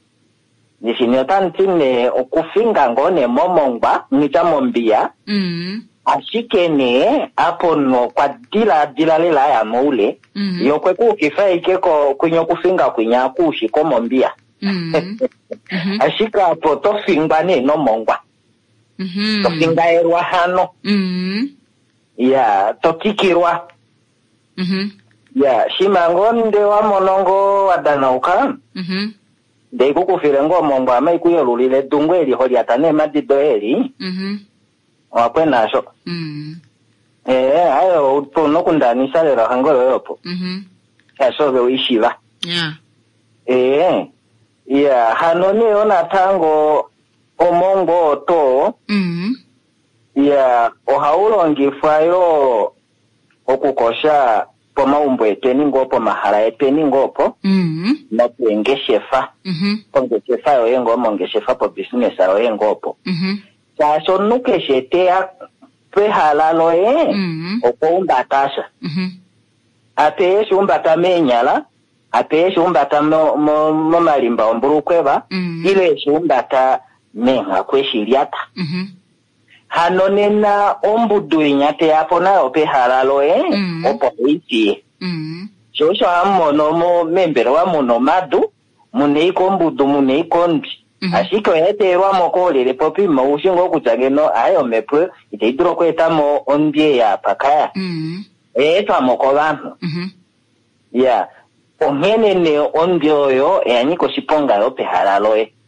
Nishinotantine okufinga ngone momongwa nitamombia. Mhm. Ashikene apo no kwa dila dila lela ya moule. Mhm. Yokwe kukifa ikeko kunyo kufinga kwinya kushi komombia. Mhm. Mhm. Ashika apo tofinga ne no mongwa. Mhm. Tofinga erwa hano. Mhm. Yeah, tokikirwa. Mhm. Yeah, shimangonde wa monongo wadanauka. Mhm. De kukufile ngo mongwa mai kuyolulile dungweli holi atane madido heli. Mhm. Wakwena asho. Mhm. Eh, ayo utono kundanisha lero hangolo yopo. Mhm. Ashobe uishiva. Yeah. Eh. Yeah, hanoni ona tango omongo to. Mhm. Yeah, ohaulongifayo okukosha po maumbo eteni ngopo mahala eteni ngopo. Mhm. No pengeshefa. Mhm. Pongeshefa yo yengo mongeshefa po business yo yengopo. Mhm. Chaso nuke shetea pe halalo e. Mhm. Oko umbatasha. Mhm. Ate eshu umbata menyala. Ate eshu umbata mo, mo, mo malimba omburukweba. Mhm. Ile eshu umbata menga kweshiliata. Mhm. Hanonena ombudu inyate yapo na ope halalo e. Mhm. Opo iti. Mhm. Shosho hamono mo membere wa mono madu. Muneiko mbudu muneiko mbi. Mhm. Ashiko hete erwa mokole le popi maushingo kuchageno ayo mepwe ite idro kweta mo ondie ya pakaya. Mhm. Eto amokolano. Mhm. Yeah. Ongene ne ondie oyo e aniko shiponga yo pe halalo e.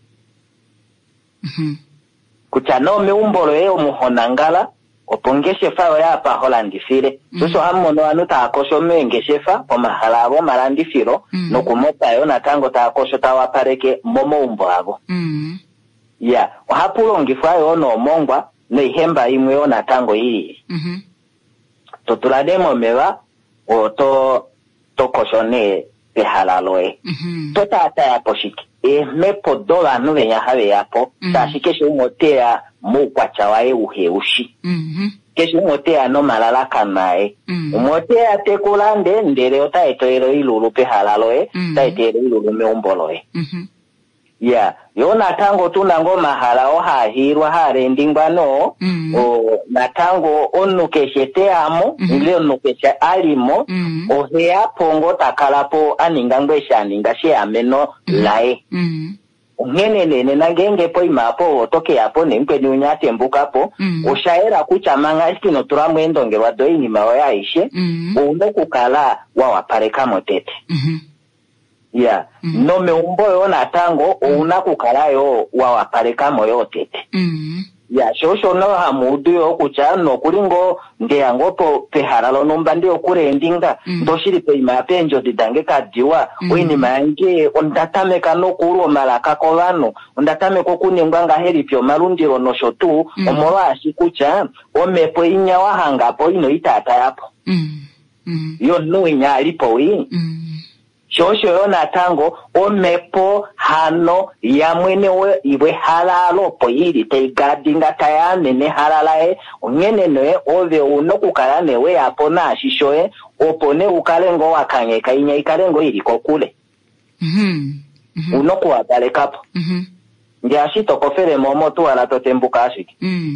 Mhm. Kuchano me umbolo e omuhonangala opongeshe fa ya pa Holandi file. Mm. Suso hamono anu taakosho mengeshe fa po mahalabo malandi filo. Mm. No kumota yo natango taakosho tawapareke momo umbo hago. Mhm. Yeah, wahapulongi fa yo no mongwa no ihemba imwe yo natango hii. Mhm. Totulademo mewa o to tokoshone pe halaloe. Mhm. Tota ata ya poshiki. E mepo dola nuwe nya hawe yapo. Mm. Sa shikeshe umotea mu kwa chawae uheushi. Mhm. Keshe umotea no malalaka nae. Mm. Umotea tekulande ndere ota etoero ilulu pe halaloe. Mm. Ta etoero ilulu meumboloe. Mhm. Yeah, yo natango tunango mahala o hahirwa harendingwa no. Mm. O natango onukeshete amo. Mm. Ile onukeshe alimo. Mm. O hea pongo takalapo aningangwe shaninga she ameno Mm. lae. Mhm. Ngene nene nangenge po imapo otoke yapo nempe ni unyate mbuka po. Mm. Oshaera kuchamanga iskino turamwendo ngewa doi ni mawa ya ishe. Mhm. Uno kukala wawapareka motete. Mhm. Yeah. Mm. No me umboyo natango una kukalayo wawapareka moyo tete. Mhm. Ya shosho no hamudu yo kucha no kulingo ndeyango po peharalo nomba ndio kurendinga Mm. ndoshiri pe imapenjo didange kadiwa Mm. wini mange ondatame kano kuro malaka kolano ondatame kokuningwa nga heri pyo malundiro no shotu Mm. omoro ashikucha omepo inya wahanga po ino itata yapo. Mhm. Mhm. Yo no inya alipo wi. Mhm. Shosho yo natango omepo hano ya mwene we iwe halalo po hili te gadinga tayane ne halalae ongene noe ove uno kukalane we hapo na ashishoe opone ukalengo wakanye kainya ikalengo hili kokule. Mhm. Mhm. Uno kuwapale kapo. Mhm. Ndi ashito kofere momo tu ala totembuka ashiki. Mhm.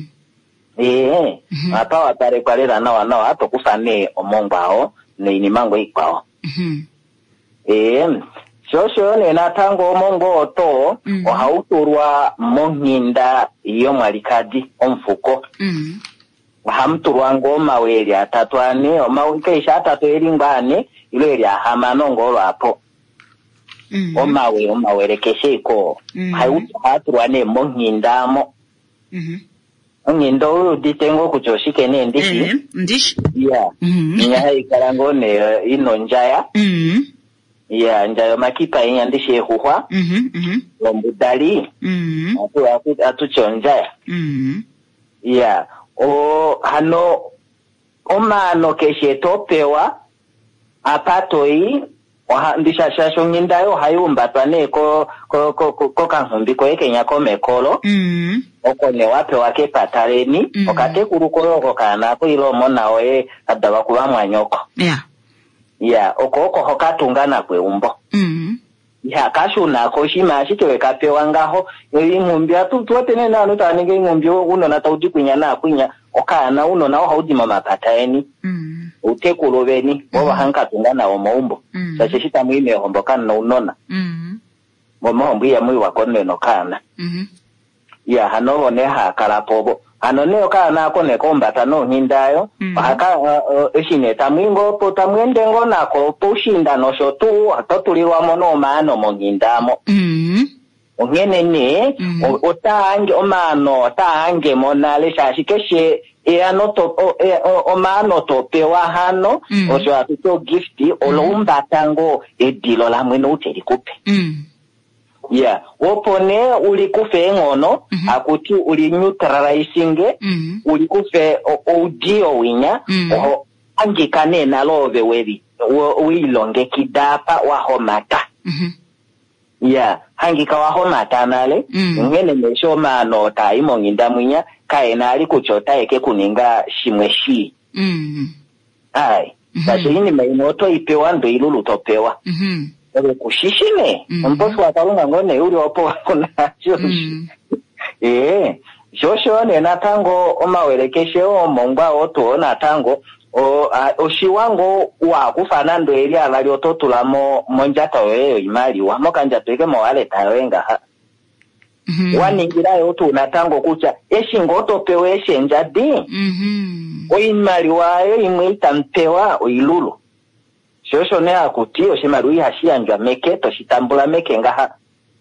Eee. Mhm. Hapa wapare kwa lera na wanao hato kufane omongwa hao ne inimango ikwao. Mhm. Eh, shosho nena tango omongo oto, mm. ohauturwa monginda iyo mwalikadi omfuko. Mm. Hamturwa ngoma weli atatwane, omawike isha atatu elingane, ilo eli ahamano ngolo hapo. Mm. Omawe, omawe rekesheko. Mm. Hauturwa ne mongindamo. Mhm. Ngindo ulu ditengo kuchoshike ne ndishi. Eh, ndishi. Yeah. Mhm. Nya ikarango ne uh, ino njaya. Mhm. Yeah, njayo makipa inya ndishi ehuhwa. Mhm. Mhm. Lombudali. Mhm. Atu atu atu chonjaya. Mhm. Yeah. O hano omano keshe topewa apatoi ndisha shasho ngindayo hayumba twane ko ko ko ko kanhumbi ko ekenya ko mekolo mm oko ne wape wake patareni mm. okate kurukolo ko kana ko ilo mona oe adaba kuba mwanyoko yeah yeah oko oko hokatungana kwe umbo mm ya kashuna ko shima shikewe kapewa ngaho ingumbi atu twotene nanu taninge ingumbi uno na taudi kunya na kunya okana uno na haudi mama patareni mm utekulobeni boba hanka tungana wa maumbo mm. Sache shita mwime hombokana na unona mm. Momombo ya mwi wakone no kana mm. Ya hanobo neha kalapobo hanoneo kana kone komba tano hindayo mm. Haka uh, eshine tamwingo po tamwende ngona ko pushinda no shotu atotulirwa mono mano mongindamo mm. Ongene ni mm. Otange omano otange monale shashikeshe ea noto o e o mano to pewa hano mm. Ojo atuto gifti olumba tango edilo la mweno uterikupe mm. Yeah opone ulikufe ngono mm -hmm. Akuti uli neutralizing mm -hmm. Ulikufe audio winya mm -hmm. O angikane na love webi uilonge kidapa wa homata mm -hmm. Yeah hangika wa homata nale mm -hmm. Ngene mesho mano taimo nginda mwinya kaena ali kuchota eke kuninga shimweshi mm ai mm -hmm. Basi ini meinoto ipewa ndo ilulu topewa mhm ebe kushishine mm -hmm. Mpofu watalunga ngone uli wapo kuna shoshi mm -hmm. Eh shosho ne natango omawelekeshe o mongba oto natango o oshiwango wa kufana ndo eli alali ototulamo monjata weyo imali wa mokanja tweke mowale tawenga ha mm -hmm. Waningira yotu natango kucha eshingo topewe eshenja di mhm o imali wayo imwita mpewa o ilulu shosho ne akuti oshimaru ihashianjwa meke toshitambula meke ngaha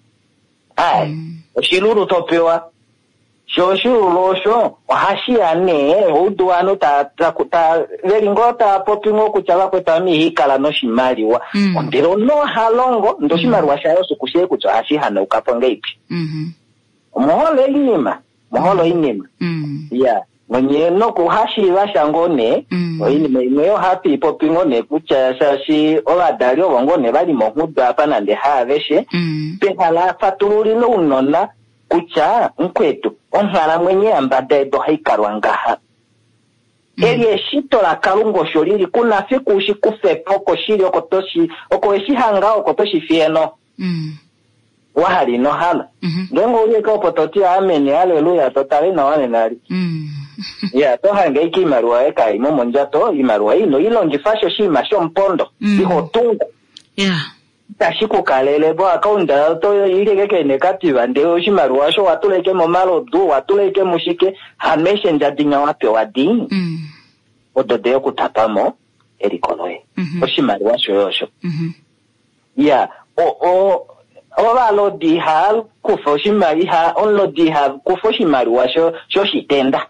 ai mm. Oshilulu topewa shoshu losho ohashiane uduano ta ta ta velingota popingo kuchala kweta mihikala no shimaliwa mm. Ondero no halongo ndo shimaru shayo sukushe kucha hashihana ukaponga ipi mhm moholo inima moholo inima mm. Yeah mwenye no kuhashi bashangone mm. Oyini meyo happy popingo ne kucha shashi oladali obongone bali mohudu apa nande haveshe mm. Pehala fatululi no unona kucha nkwetu onhala mwenye ambade do haikarwangaha mm. Eli eshito la kalungo sholili kuna fiku ushikufe poko shiri okotoshi oko eshihanga okotoshi fieno mm. Wahali no hala mm -hmm. Ngengo ulika opototia ameni haleluya totali na wane nari mm. Yeah tohange iki imaruwa eka imo monjato imaruwa ino ilo njifasho shima sho mpondo mm. Iho tunga yeah tashiku kalele bo akaunda to ileke negative ndeo shimaruwa sho watuleke momalo du watuleke mushike hameshe njadinga wape wadi mm. Ododeo kutapamo erikoloe mm -hmm. Oshimaruwa sho yosho mm -hmm. Yeah o o oba lo dihal kufo shimari ha on lo dihal kufo shimari wa sho sho shitenda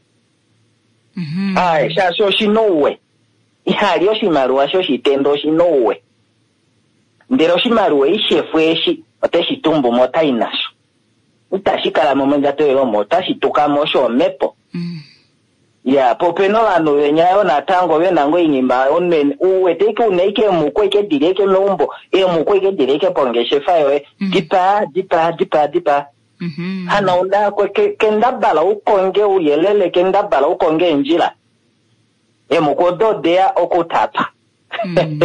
mhm mm ai sha sho shinowe ihali shimari wa sho shitendo shinowe ndero shimari we ishefweshi oteshi tumbu mota inasho utashikala momenja toyo mota shituka mosho mepo mm. Ya popeno lano wenyayo natango wenango ingimba onen uweteke uneke mukweke direke meumbo e mukweke direke pongeshe fayo mm. dipa dipa dipa dipa mhm mm hana onda ko kenda bala ukonge uyelele kenda bala ukonge njila e mukodo dea okutapa mm.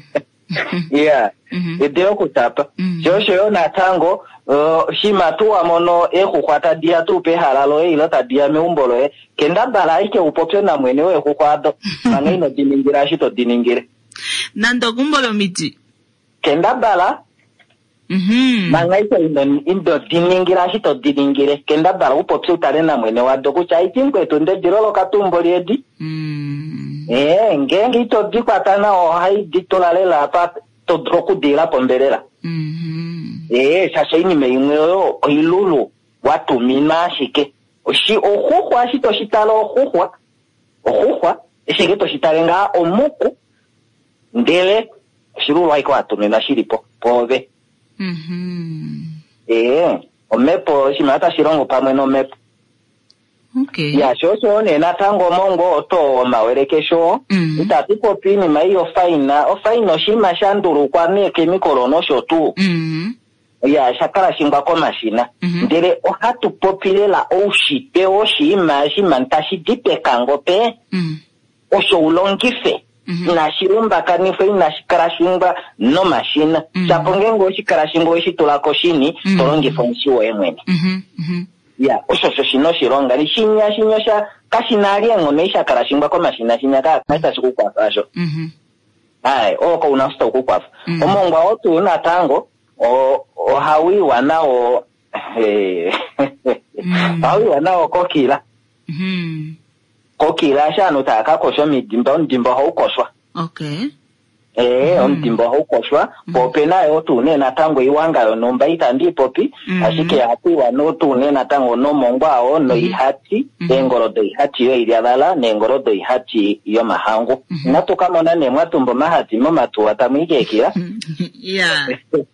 Yeah mm -hmm. Ede okutapa mm. Josho yo natango Uh, shima tuwa mono eku kwata dia tupe halalo e ilota dia meumbolo e kenda bala ike upopyo na mwenewe eku kwado Manga ino diningira shito diningire Nando kumbolo miti kenda bala Mhm. mangaito indo indo diningira hito diningire kenda bala upopse utale na mwene wado kucha itimkwe tunde dirolo katumbo liedi Mm. eh ngenge ito dikwatana o hai ditolalela apa to droku dira pombelela Mhm. eh sasa ini meimweyo oilulu watu mina shike oshi okuhwa shito shitalo okuhwa okuhwa eshike to shitalenga omuku ndele shiru waiko watu mina shiripo pove Mhm. eh omepo shimata shirongo pamwe no mepo Okay. ya shosho nena tango mongo to mawerekesho Mhm. itatipo pini maiyo faina o faino shima shanduru kwa ne chemical no shotu Mhm. ya shakara shingwa kwa mashina Mhm. ndele o hatu populela o shipe o shima shima ntashi dipe kango pe Mhm. o sho ulongife Mhm. na shirumba kanife na shikara shingwa no mashina Mhm. chapongengo shikara shingwa shitula koshini Mhm. tolongife nshiwo emwene Mhm. Mhm. ya osho sho shino shironga ni shinya shinyo sha kashinali ngone isha kara shingwa kwa mashina shinya ka kaita shikukwa fasho Mhm. ai oko unasta ukukwa Mhm. omongwa otu na tango o o hawi wanao eh Mhm. hawi wanao kokila Mhm. kokila shano taka kosho midimba ndimba hokoswa Okay. eh Mhm. ondimba hokoswa Mhm. pope nayo tu ne na tango iwanga yo nomba ita ndipo pi Mhm. ashike hatu wano tu ne na tango no mongwa o no Mhm. ihati Mhm. engoro do ihati yo iliadala ne engoro do ihati yo mahangu Mhm. nato kama na ne mwatumbo mahati mama tu atamwigekira Yeah.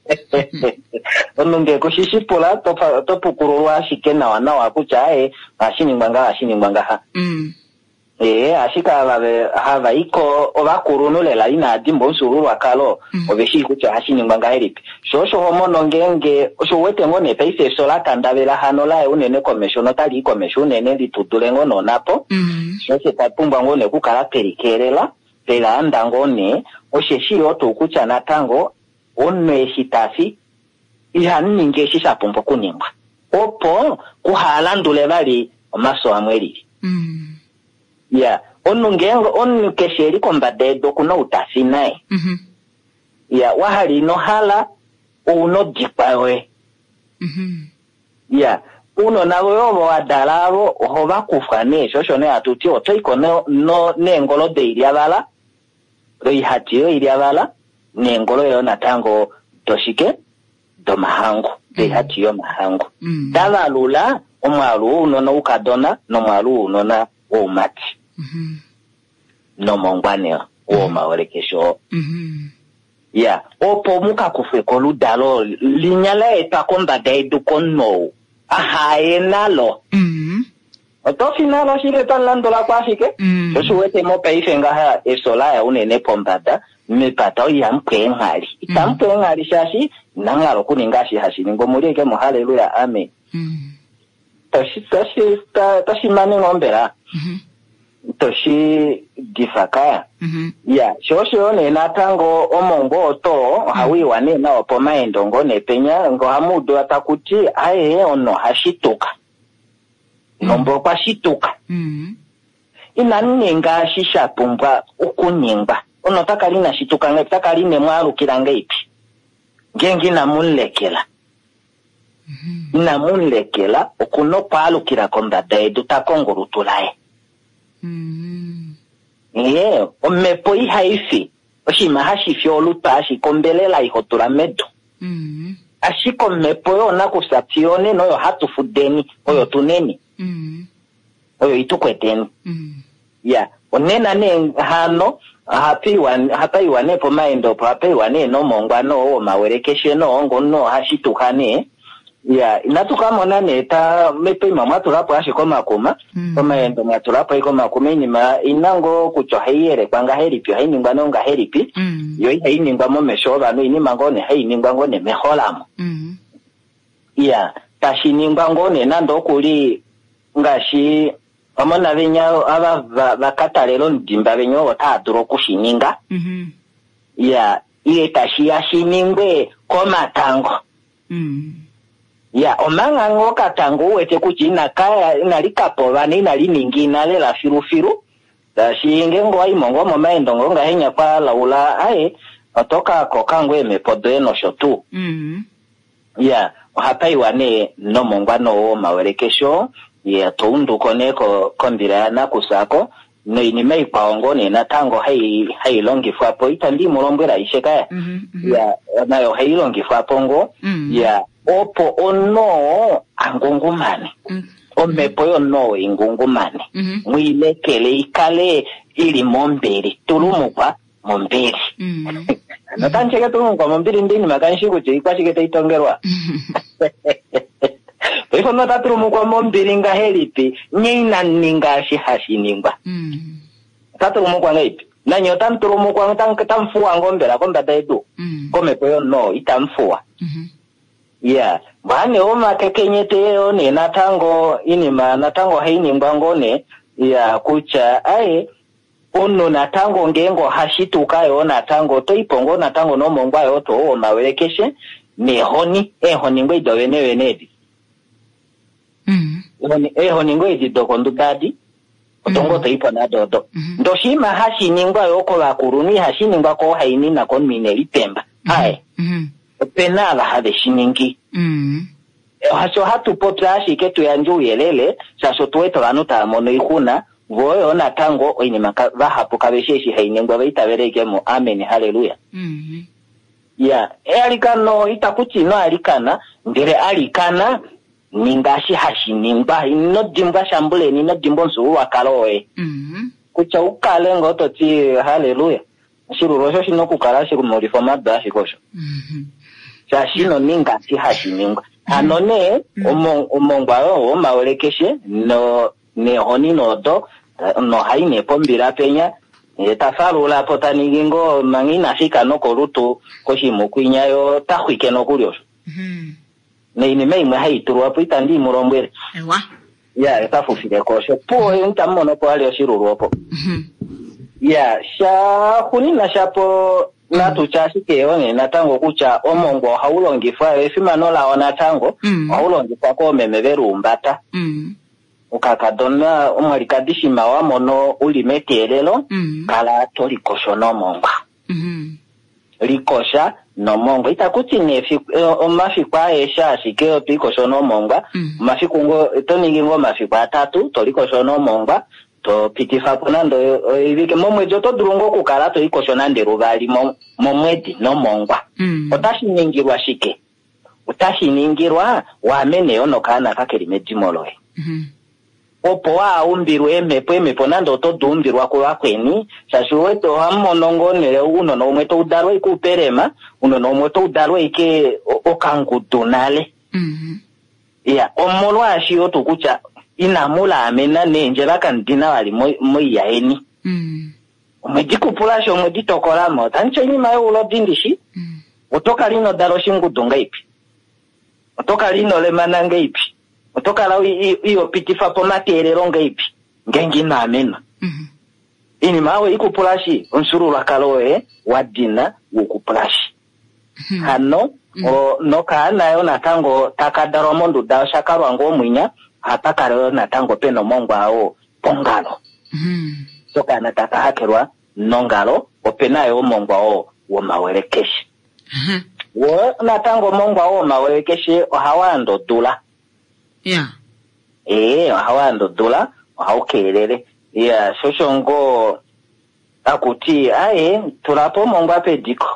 onunge kushishipula topa topukurwa shikena wana wakucha e ashini ngwanga ashini ngwanga ha Mm. eh ashika babe hava iko obakurunulela ina dimbo nsuru wakalo Mm. obeshi kucha ashini ngwanga heripi shosho homono ngenge osho wete ngone peise sola kandabela hanola unene komeshono tali komesho nene litudule ngono napo Mm. shosho tapumba ngone kukala perikerela pela anda ngone osheshi oto kucha natango onne shitafi ihani ninge shisha pompo kunimba opo kuhalandule bali omaso amweli Mm. ya onu ngengo onu kesheri kombade dokuno utafinae Mhm. ya wahali no hala uno dikpawe Mhm. ya uno nawe obo wadalabo ohoba kufane shosho ne atuti otoiko no no nengolo de iliabala ro ihatiyo iliabala nengolo yo natango toshike do mahangu de Mhm. ihatiyo mahangu Mm. dala lula omwalu uno no ukadona no mwalu uno na omati Mhm. no mongwane o mawerekesho Mhm. ya opo muka kufeko ludalo linyala etakomba daidu konno ahaye nalo Mhm. oto finalo shile talando la kwafike Mm. so suwete mo paife ngaha esola ya unene pombada mipata ya mpengali itampengali shashi nangalo kuningashi hashini ngomuleke mo haleluya amen Mm. tashi tashi ta- tashi mane ngombera Mhm. toshi difakaya Mhm. ya shosho ne natango omongo oto hawi wane na opo maendo ngone penya ngo hamudo atakuti aye ono hashituka nombo kwa shituka Mhm. inaninga shisha pumbwa ukunyimba ono takalina shituka nge takalina mwaru kilanga ipi ngengi na munlekela Mhm. na munlekela okuno palu kila komba daidu takonguru tulae Mhm. ye omepo ihaifi oshima hashifi oluta ashikombelela ihotula medo Mhm. ashiko mepo yo nakusatione noyo hatufudeni oyo tuneni Mhm. oyo itukweteni Mhm. ya onena ne hano hapiwa hapaiwa ne po maendo po hapaiwa ne no mongwa no mawerekeshe no ngono hashitukane ya inatukamona neta mepe mama tulapo ashikoma kuma Mm. koma endo matulapo ikoma kuma inyima inango kucho hayere kwanga heripi hainingwa no nga heripi Mm. yo hainingwa mo meshoba no inima ngone hainingwa ngone meholamo Mhm. ya tashiningwa ngone nando kuli ngashi amona benya aba bakatalelo ndimba benyo otaduro kushininga Mhm. ya ile tashia shiningwe koma tango Mhm. ya omanga ngoka tango wete kuchina kaya inalikapo bana inaliningina lela firu firu dashinge ngo ayimongo mo maendo ngo ngahenya kwa laula aye otoka kokango emepodo eno shotu. Mhm. Ya, hapa iwane no mongwa no mawerekesho, ya toundu koneko kombira na kusako, no inimei paongo ni natango hai hai longi fwapo itandi mulombera isheka. Mhm. Mhm. Ya, nayo hai longi fwapongo. Mhm. Ya, opo ono angungumane. Mhm. Omepo yo no ingungumane. Mhm. Mwilekele ikale ili momberi, tulumukwa momberi. Mhm. Natancheka tulumukwa momberi ndini makanshi kuchi ikwashikete itongerwa. Ifo nota tulumukwa momberi nga helipi, nyina ninga shihashi ningwa. Mhm. Tatulumukwa ngaipi. Nanyo tantulumukwa ntanketamfuwa ngombera kombata edu. Mhm. Komepo yo no itamfuwa. Mhm. Yeah, bane oma kekenyete one natango inima natango haini mbangone ya kucha ae ono natango ngengo hashituka yo natango toipongo natango no mongwa yo to o mawerekeshe ne honi e honi ngwe do wene wenedi. Mhm. Honi e honi ngwe di do kondu dadi otongo to ipo na dodo. Ndo shima hashi ningwa yo ko bakuruni hashi ningwa ko haini na kon mineri pemba. Ae. Mhm. Penala hade shiningi. Mhm. Hacho hatu potrashi ketu ya njuu yelele, sasho tuweto vanuta mono ikuna, voe ona tango oini maka vahapu kabesheshi hainengwa vaita vereke mo, amen, haleluya. Mhm. Ya, e alikano itakuchi no alikana, ndire alikana, ningashi hashi ningba, ino dimba shambule, ino dimbo nsuhu wakaloe. Mhm. Kucha ukale ngoto ti, haleluya. Shiru rosho shino kukala shiru morifomada shikosho. Mhm. Shashino ninga si hashi ningwa. Anone umong umongwa o mawerekeshe no ne honi no do no haine pombira penya etafalula potanigingo mangina fika no korutu koshimu kwinyayo tahwike no kuryo. Mhm. Ne ine mei mwe haituru apo itandi murombwere. Ewa. Ya etafufire kosho po entamono po ali oshiruru opo. Mhm. Ya sha kunina shapo na tuchashi keone natango kucha omongo haulongifa efima nola onatango haulongifa ko memeveru umbata Mhm. ukakadona omwalikadishima wa mono ulimetelelo Mhm. kala tolikosho no mongo Mhm. likosha no mongo itakuti nefi omafikwa esha shikeo tulikosho no mongo mafikungo toningingo mafikwa atatu tolikosho no mongo to pitifa ponando ibike momwe joto durungo kukala to ikosho nande rubali momwedi no mongwa. Mm. Otashi ningirwa shike. Utashi ningirwa wamene ono kana kakeli medimoloe. Mhm. Opo wa umbirwe emepo emepo nando to dumbirwa kwa kweni shashuwe to hamonongone uno no mweto udarwe ikuperema uno no mweto udarwe ike okangudunale. Mhm. Ya omolwa ashiyo tukucha inamula amena nenje bakandina wali moi yaeni. Mm. Umejikupula sho umejitokola mo tancho ni mayo ulo dindishi. Mm. Utoka lino dalo shingudu ngaipi. Utoka lino lemana ngaipi. Utoka lao iyo pitifa po materiero ngaipi. Ngengi na amena. Mm. Ini mawe ikupulashi unsuru lakaloe wadina ukupulashi. Mm. Hano mm. o no kana yo natango takadaro mondu da shakarwa ngo mwinya hatakaro natango peno mongwa o pongalo. Mhm. Soka nataka hakerwa nongalo openayo mongwa o wo mawerekeshi. Mhm. Wo natango mongwa o mawerekeshi ohawando dula. Yeah. Eh ohawando dula ohaukelele. Yeah, shoshongo akuti ae tulapo mongwa pediko.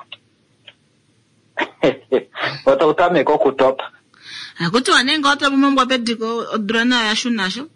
Oto utameko kutopa. Akuti wanenga wata mongwa pediko odurana ya shunasho.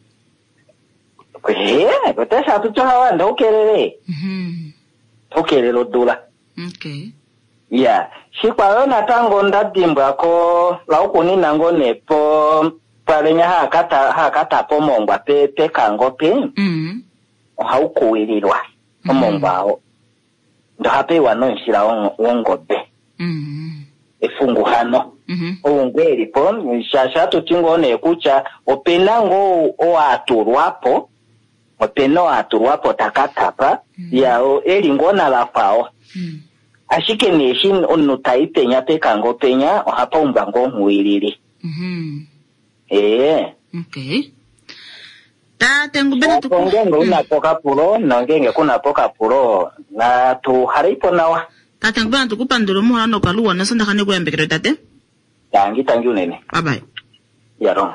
Eh, kutesha tucho hawanda ukelele. Mhm. Ukelele dula. Okay. Yeah, shikwa yona tango ndadimbwa ko laukuni nango nepo palenya hakata hakata po mongwa pe pe kango pe. Mhm. Haukuwilirwa. Mongwa o. Ndo hape wanonshira wongobe. Mhm. Efungu hano. Mhm. Ongweli po shasha tutingone kucha openango o aturwapo openo aturwapo takatapa mm. ya o elingona la pao. Mm. Ashike neshin onu taipenya pekango penya ohapa umbango huilili. Mhm. Eh. Okay. Ta tengu bena tuku. Ngenge una poka puro, ngenge kuna poka puro na tu haripo nawa. Tate ngubana tukupandula umuhana nokaluwa nasonda kane kuyambekero tate. Tangi tangi unene. Bye bye. Yaro.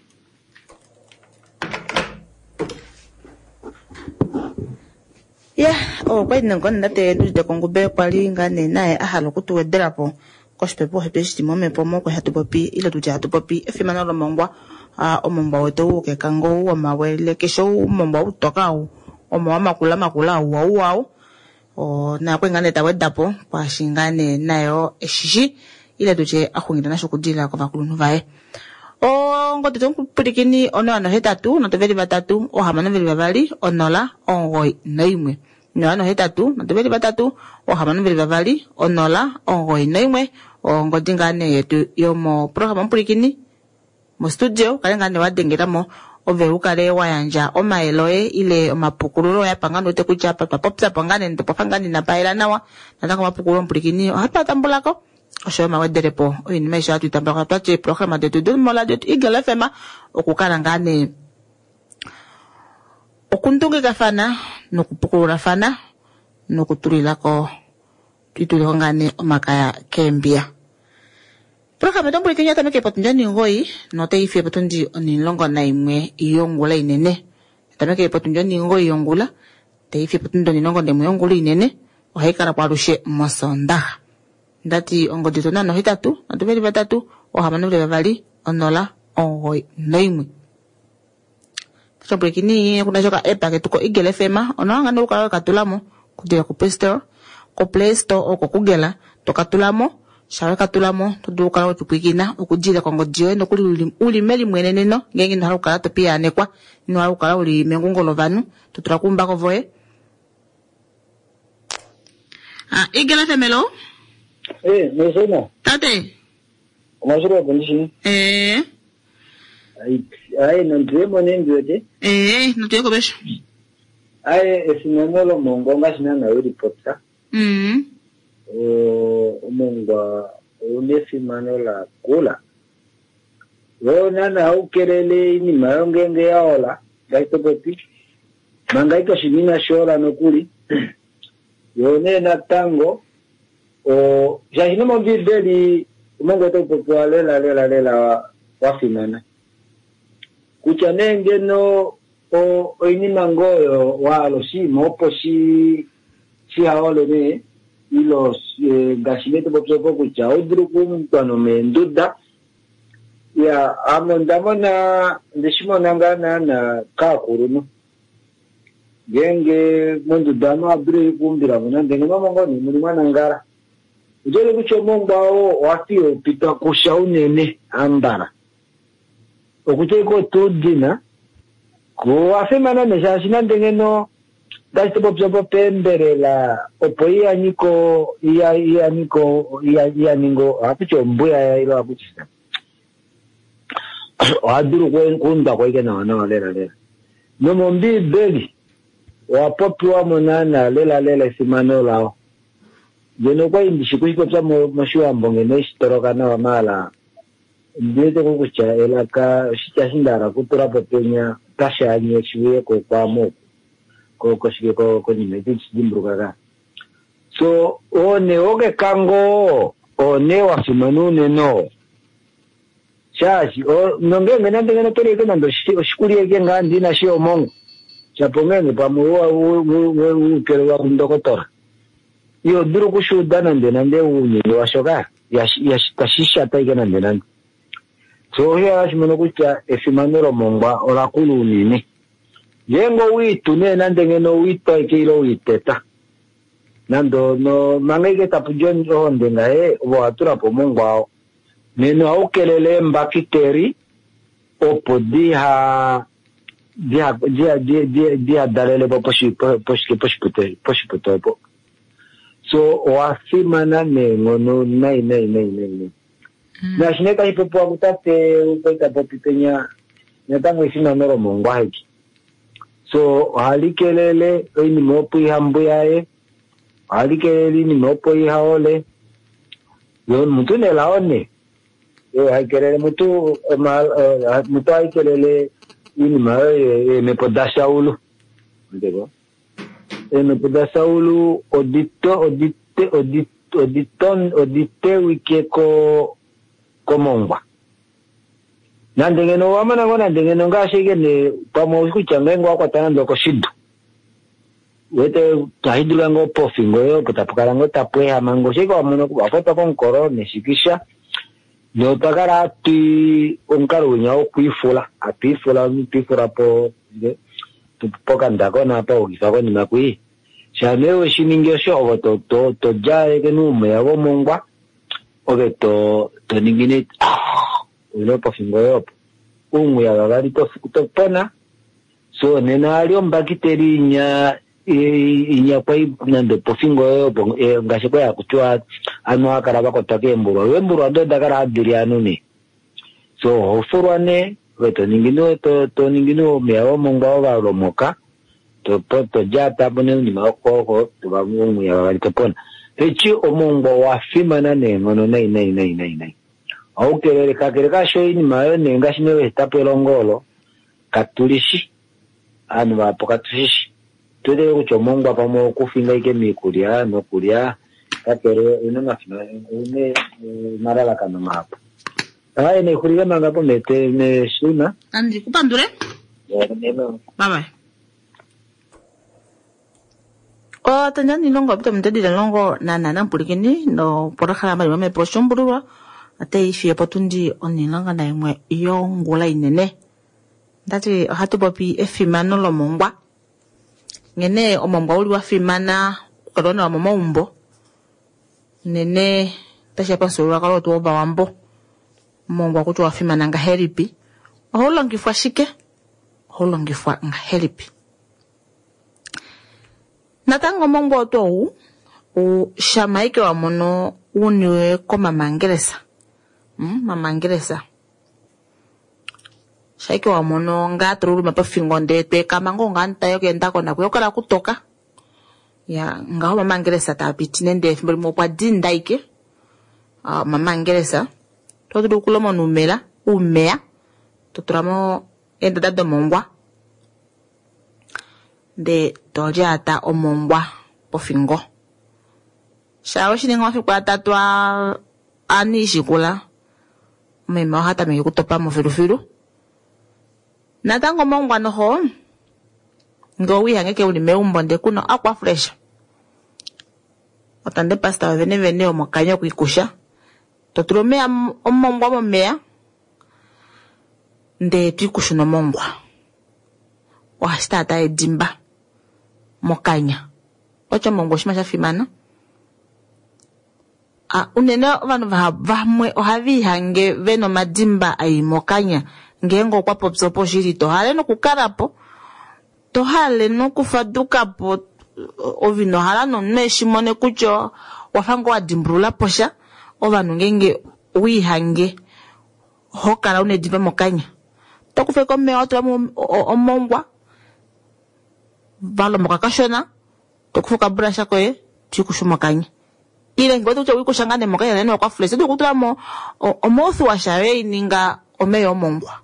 Yeah, oh kwa ina ngona tate ndude kongube kwali ngane nae ahalo kutuwedera po. Koshpepo hepeshti mome po moko hatupopi ila tuje hatupopi efimana lo mongwa a omongwa wetu ke kango wa mawele kesho omongwa utoka u omongwa makula makula u au au o na kwengane tawedda po kwa shingane nayo eshishi ila tuje akhungira nasho kudila kwa bakulunu vae o ngote tonkupulikini ono ano hetatu no teveli batatu o hamana veli bavali onola ongoi naimwe no ano hetatu no teveli batatu o hamana veli bavali onola ongoi naimwe o ngodingane yetu yomo programa mpulikini mo studio kale ngane wadengera mo ovelu kale wayanja omaeloe ile omapukululo ya pangano te kuchapa twa popsa pangane ndo pangane na paela nawa nataka mapukululo mpulikini hapa tambulako osho mawederepo oyini maisha atu tambulako twache programa de tudu mola de Eagle F M okukala ngane okundungika fana nokupukulula fana nokutulilako twituleko ngane omakaya kembia programa tombuli kenya tameke potunjani ngoi no te ife potundi onilongo na imwe iyongula inene tameke potunjani ngoi yongula te ife potundi onilongo ndemu yongula inene ohaikala kwalushe mosonda ndati ongodito nano hitatu natuveli batatu ohamano vile bavali onola ongoi naimwe tombuli kini kuna joka epa ketuko Eagle F M onanga nukala katulamo kudira ku Play Store ko Play Store oko kugela tokatulamo shawe katulamo tuduka lo tupikina okujira kongo jiwe no kuli uli meli mwenene no ngenge no halukala to pia nekwa no halukala uli mengongolo vanu tutura kumba ko voe ah Eagle F M lo eh mesona tate omashiro condition eh ai ai no ndemo nendiote eh no tieko besho ai esinanolo mongonga sinana uri potsa mm umongwa unefimano la kula wona na ukelele ni mayongenge yaola gaito popi mangaito shimina shora nokuli yone na tango o jahino mbibeli umongwa to popwale la lela lela wafimana kuchanenge no o oini mangoyo walo si mopo si si haole ne ilos eh, gashimete popsopo kucha odru kumtano menduda ya amondamona ndishimo nangana na kakuruno genge mondudano abire kumbira mona ndenge mamongo ni muri mwana ngara ujele kucho mombao wafio pita kushaunene ambara okuteko tudina ko afemana neshashina ndenge no Gasto popsopo pembere la opoia niko ia ia niko ia ia ningo apicho mbuya ya ilo apuchisa aduru kwen kunda kwa ikena na lela lela no mombi beli wa popi wa monana lela lela simano lao jeno kwa indi shikushiko psa mashua mbonge neshi na wa mala ndete kukucha elaka shicha shindara kutura popenya tasha nye shiwe kwa kwa moku ko ko shige ko ko ni meti dimbrugaga so one oge kango one wa simanune no chaji o nonge menande ngene tole ke nando shikuri ege ngandi na shio mongo chapongene pamuwa u kero wa ndokotora yo duru kushuda nande nande unyi wa shoga ya ya tashisha taige nande nande so ya shimono kucha efimanero mongwa ola kulu nini yengo witu ne nandenge no wito ikilo witeta nando no mangeke tapujon onde ngae wo atura po mongwao neno aukelele mbakiteri opo diha dia dia dia dia dalele po poshi poshi poshi poshi poshi poshi so wasimana ne ngono nai nai nai nai na shineka hipopo akutate ukoita popitenya netango isina noro mongwa hiki so halikelele ini mopo ihambuyae halikelele ni mopo ihaole yon mutu ne laone yo haikelele mutu mal mutu haikelele ini ma me podasaulu ndego e me podasaulu odito odite odite oditon oditewi ke ko komongwa nandengeno wamana ngona ndengeno ngashike ne pamo kuchanga ngwa tana ndoko shidu wete tahidula ngo pofingo yo kutapukala ngo tapwe hamango shiko wamuno kupapota konkoro neshikisha no takara ati onkaro nyao kuifula apifula pifura po tupoka ndako na pa ukifako ni makui shameo shiningi sho to to to jae ke nume ya mongwa oke to to ningine ah ulo pofingo yo umu ya gari to to pona so nena alio mbakiteri nya inya pai nando pofingo yo bon e ngase kwa kuchwa anu akara bako takemburo wemburo ndo dakara adiriano ni so hofurwane weto ningino to to ningino meawo mongwa wa romoka to to to jata bone ni mako ko to ba mu ya wa topona echi omongwa wa fimana ne ngono nai nai nai nai nai au kelele kakere ka shoyi ni mayo ne ngashine we tapelongolo katulishi anu ba pokatulishi tude kucho mongwa pamo kufinga ike mikulia no kulia kakere ino ngafina ine marala kana mapa ai ne kulia manga po mete ne shuna andi kupandure ya neno bye bye o tanya ni longo bito mtedi de longo na na na pulikini no porakhala mali mame po shombulwa ate ifi potundi oni longa na imwe iyo ngula inene ndati hatu popi efimano lo mongwa ngene omongwa uli wafimana kalona wa mombo nene tasha pasura kalo to ba wambo mongwa kuto wafimana nga heripi holongifwa shike holongifwa nga heripi natango mongwa to u shamaike wa mono uniwe ko mamangeresa mm mamangeresa shaike wa mono nga trulu mapafingo ndete kama ngo nganta yo kenda kona kuyokala kutoka ya nga mamangeresa tapiti nende fimbo mo kwa dindaike ah mamangeresa to do kulomo numela umea to tramo enda dado mongwa de tojata omongwa pofingo shawo shininga wafikwa tatwa ani shikula mema hata me kutopa mo filufilu natango mongwa no ho ngo wi hangeke uli meumbo nde kuno aqua fresh otande pasta vene vene o mokanyo kuikusha to tromea omongwa mo mea nde tuikushu no mongwa wa stata edimba mokanya ocho mongwa shimasha fimana a unene vanu vamwe ohavi hange veno madimba ai mokanya ngengo kwa popso po shiri to hale no kukarapo to hale no kufaduka po ovino hala no neshimone kucho wafango wa dimbrula posha ovanu ngenge wihange hokala une diva mokanya to kufeko me otra omongwa valo mokakashona to kufuka brasha koye tikushumokanya ile ngoto cho wikushangane mokanya nene kwa flesh to kutra mo omothu wa shawe ninga omeyo omongwa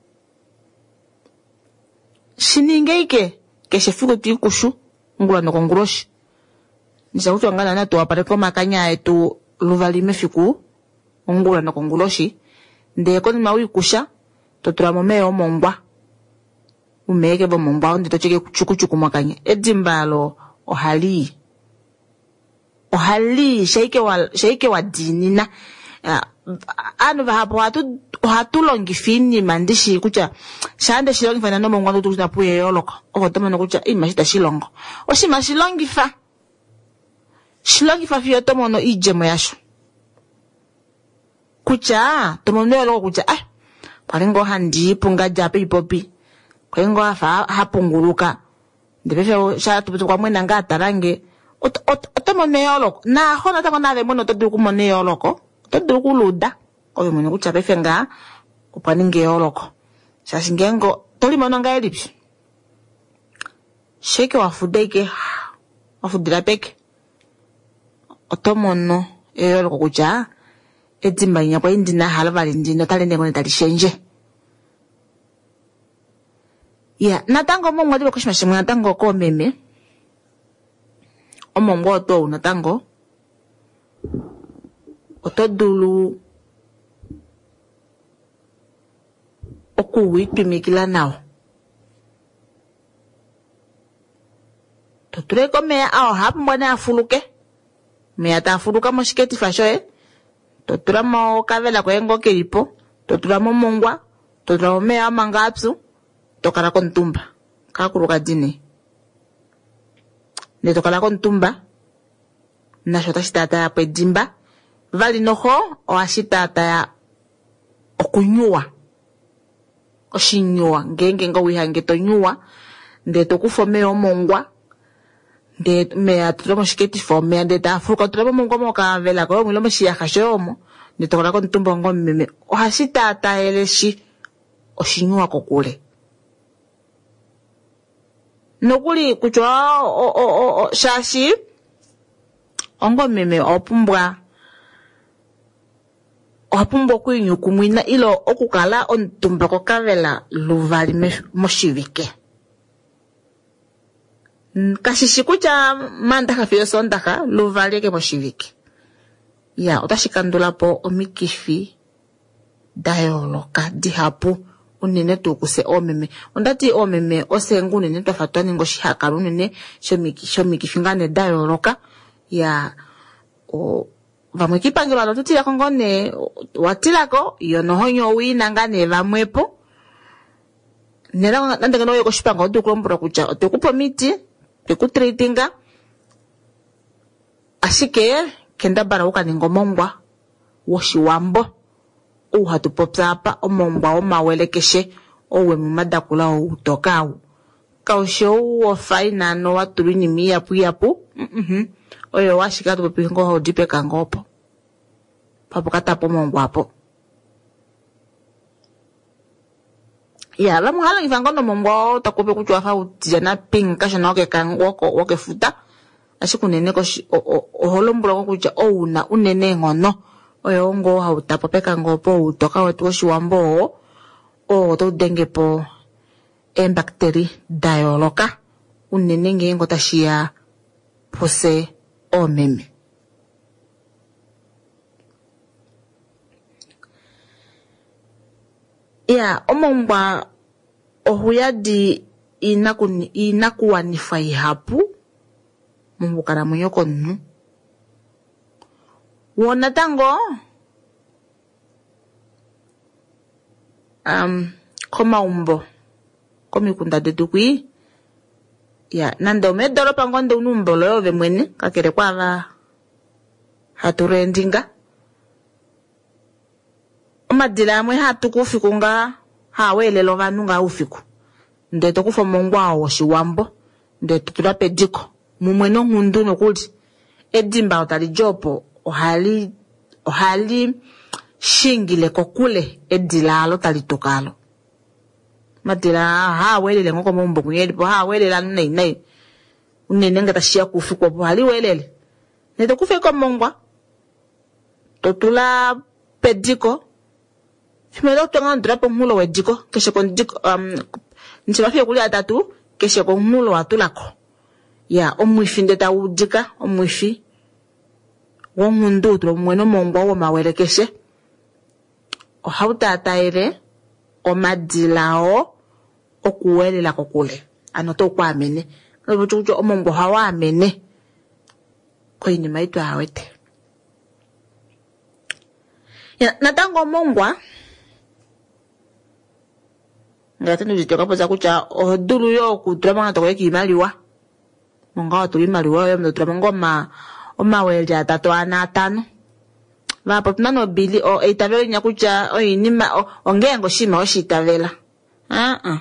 shiningeike keshe fiku tikushu ngula no kongroshi nisa utu ngana na to apare ko makanya etu luvalime fiku ngula no kongroshi nde ko ni mawi kusha to tramo meyo mongwa umeke bo mongwa ndi to cheke chukuchuku makanya edimbalo ohali ohali sheike wa sheike wa dinina anu vahapo hatu hatu longi fini mandishi kucha shande shilongi fana no mongwa tu na puye yoloko o to mono kucha ima shita shilongo o shima shilongi fa shilongi fa fiyo to mono ijemo yasho kucha to mono yoloko kucha ah palingo handi punga jape ipopi kwengo afa hapunguluka ndebefyo shatu kwa mwena ngata range o to mono yoloko na hona ta kona ve mono to du ku mono yoloko to kuluda oyo mwenye kuchape fenga upaninge yoloko shashingengo toli mono nga elipi sheke wafudeke wafudira peke otomono yoloko kucha edimba nyakwa indina halabali ndino talende ngone talishenje ya natango mongwa diba kushima shimwe natango ko meme omongwa oto natango oto dulu oku wipimikila nawo. Totule ko meya awo hapu mbwana afuluke. Meya ta afuluka moshiketi fashoe. Totula mo kavela ko engo kelipo. Totula mo mongwa. Totula mo meya mangapsu. Tokala ko ntumba. Kakuluka dine. Ne tokala ko ntumba. Nasho tashitata ya pedimba. Vali noho o ashitata ya okunyua. Oshinyua. Ngenge nga wihange to nyua. Nde tokufo meya mongwa. De meya tutula mo shiketi fo meya de ta afuluka tutula mo mongwa mo kavela ko mwilo mo shiyaha shoyomo. De tokala ko ntumba ngo mmeme. O ashitata eleshi. Oshinyua kokule. Nokuli kuchwa o o o o shashi ongo meme opumbwa opumbwa kuinyukumwina ilo okukala ontumba ko kavela luvali moshivike. Kashishi kutya mandaka fiyo sondaka luvali ke moshivike. Ya otashikandula po omikifi dayoloka dihapu. Unene tukuse omeme. Ondati omeme osengu unene twafatwa ningo shihakala unene shomiki shomiki fingane dayoloka ya o vamwe kipangelo ano tutila kongone watilako yono honyo wina ngane vamwepo nera nande ngano yoko shipango otukulombura kutya otekupo miti tekutreatinga ashike kenda bara ukaningo mongwa woshiwambo uhatu popsapa omongwa omawelekeshe owe mumadakula utokawu kausho wo faina no watulu nimi yapu yapu mhm oyo washika tu pingo ho dipe kangopo papo katapo mongwa apo ya la muhala ivango no mongwa takope kuchwa fa utijana pinka shona oke kango ko oke futa ashikunene ko oholombura ko kucha ouna unene ngono oyo ngo hautapo peka ngopo utoka wetu oshiwambo o to dengepo en bakteri dayoloka unene ngengo tashiya pose omeme. Ya omongwa ohuyadi inaku inakuwanifa ihapu mumbukala mwenyoko nnu. Wona tango um koma umbo komikunda detu kui ya nando me doropa ngonde unumbo lo yove mwene kakere kwava haturendinga omadila amwe hatukufiku nga hawelelo vanhu nga ufiku nde tokufo mongwa wo shiwambo nde tutula pediko mumweno ngundu nokuli edimba otali jopo ohali ohali shingile kokule edilalo talitokalo madila ha welele ngoko mombo kuyeli po ha welela nei nei unene ngata shia kufikwa po hali welele neto kufeko mongwa totula pediko fimelo tonga drapo mulo wediko keshe kon diko um nchibafye kuli atatu keshe kon mulo watulako ya omwifi ndeta udika omwifi wongundu tro mweno mongwa wo mawelekeshe o hautata ere o madilao okuwelela kokule ano to kwamene no chucho omongwa hawa amene ko inima itu awete ya natango mongwa ngati ndijitoka poza kucha odulu yo kudrama to kwekimaliwa monga otulimaliwa yo mndotra ngoma omaweli atatu ana atano vapo tunano bili o eitavela nyakucha o inima ongengo shima oshitavela ah ah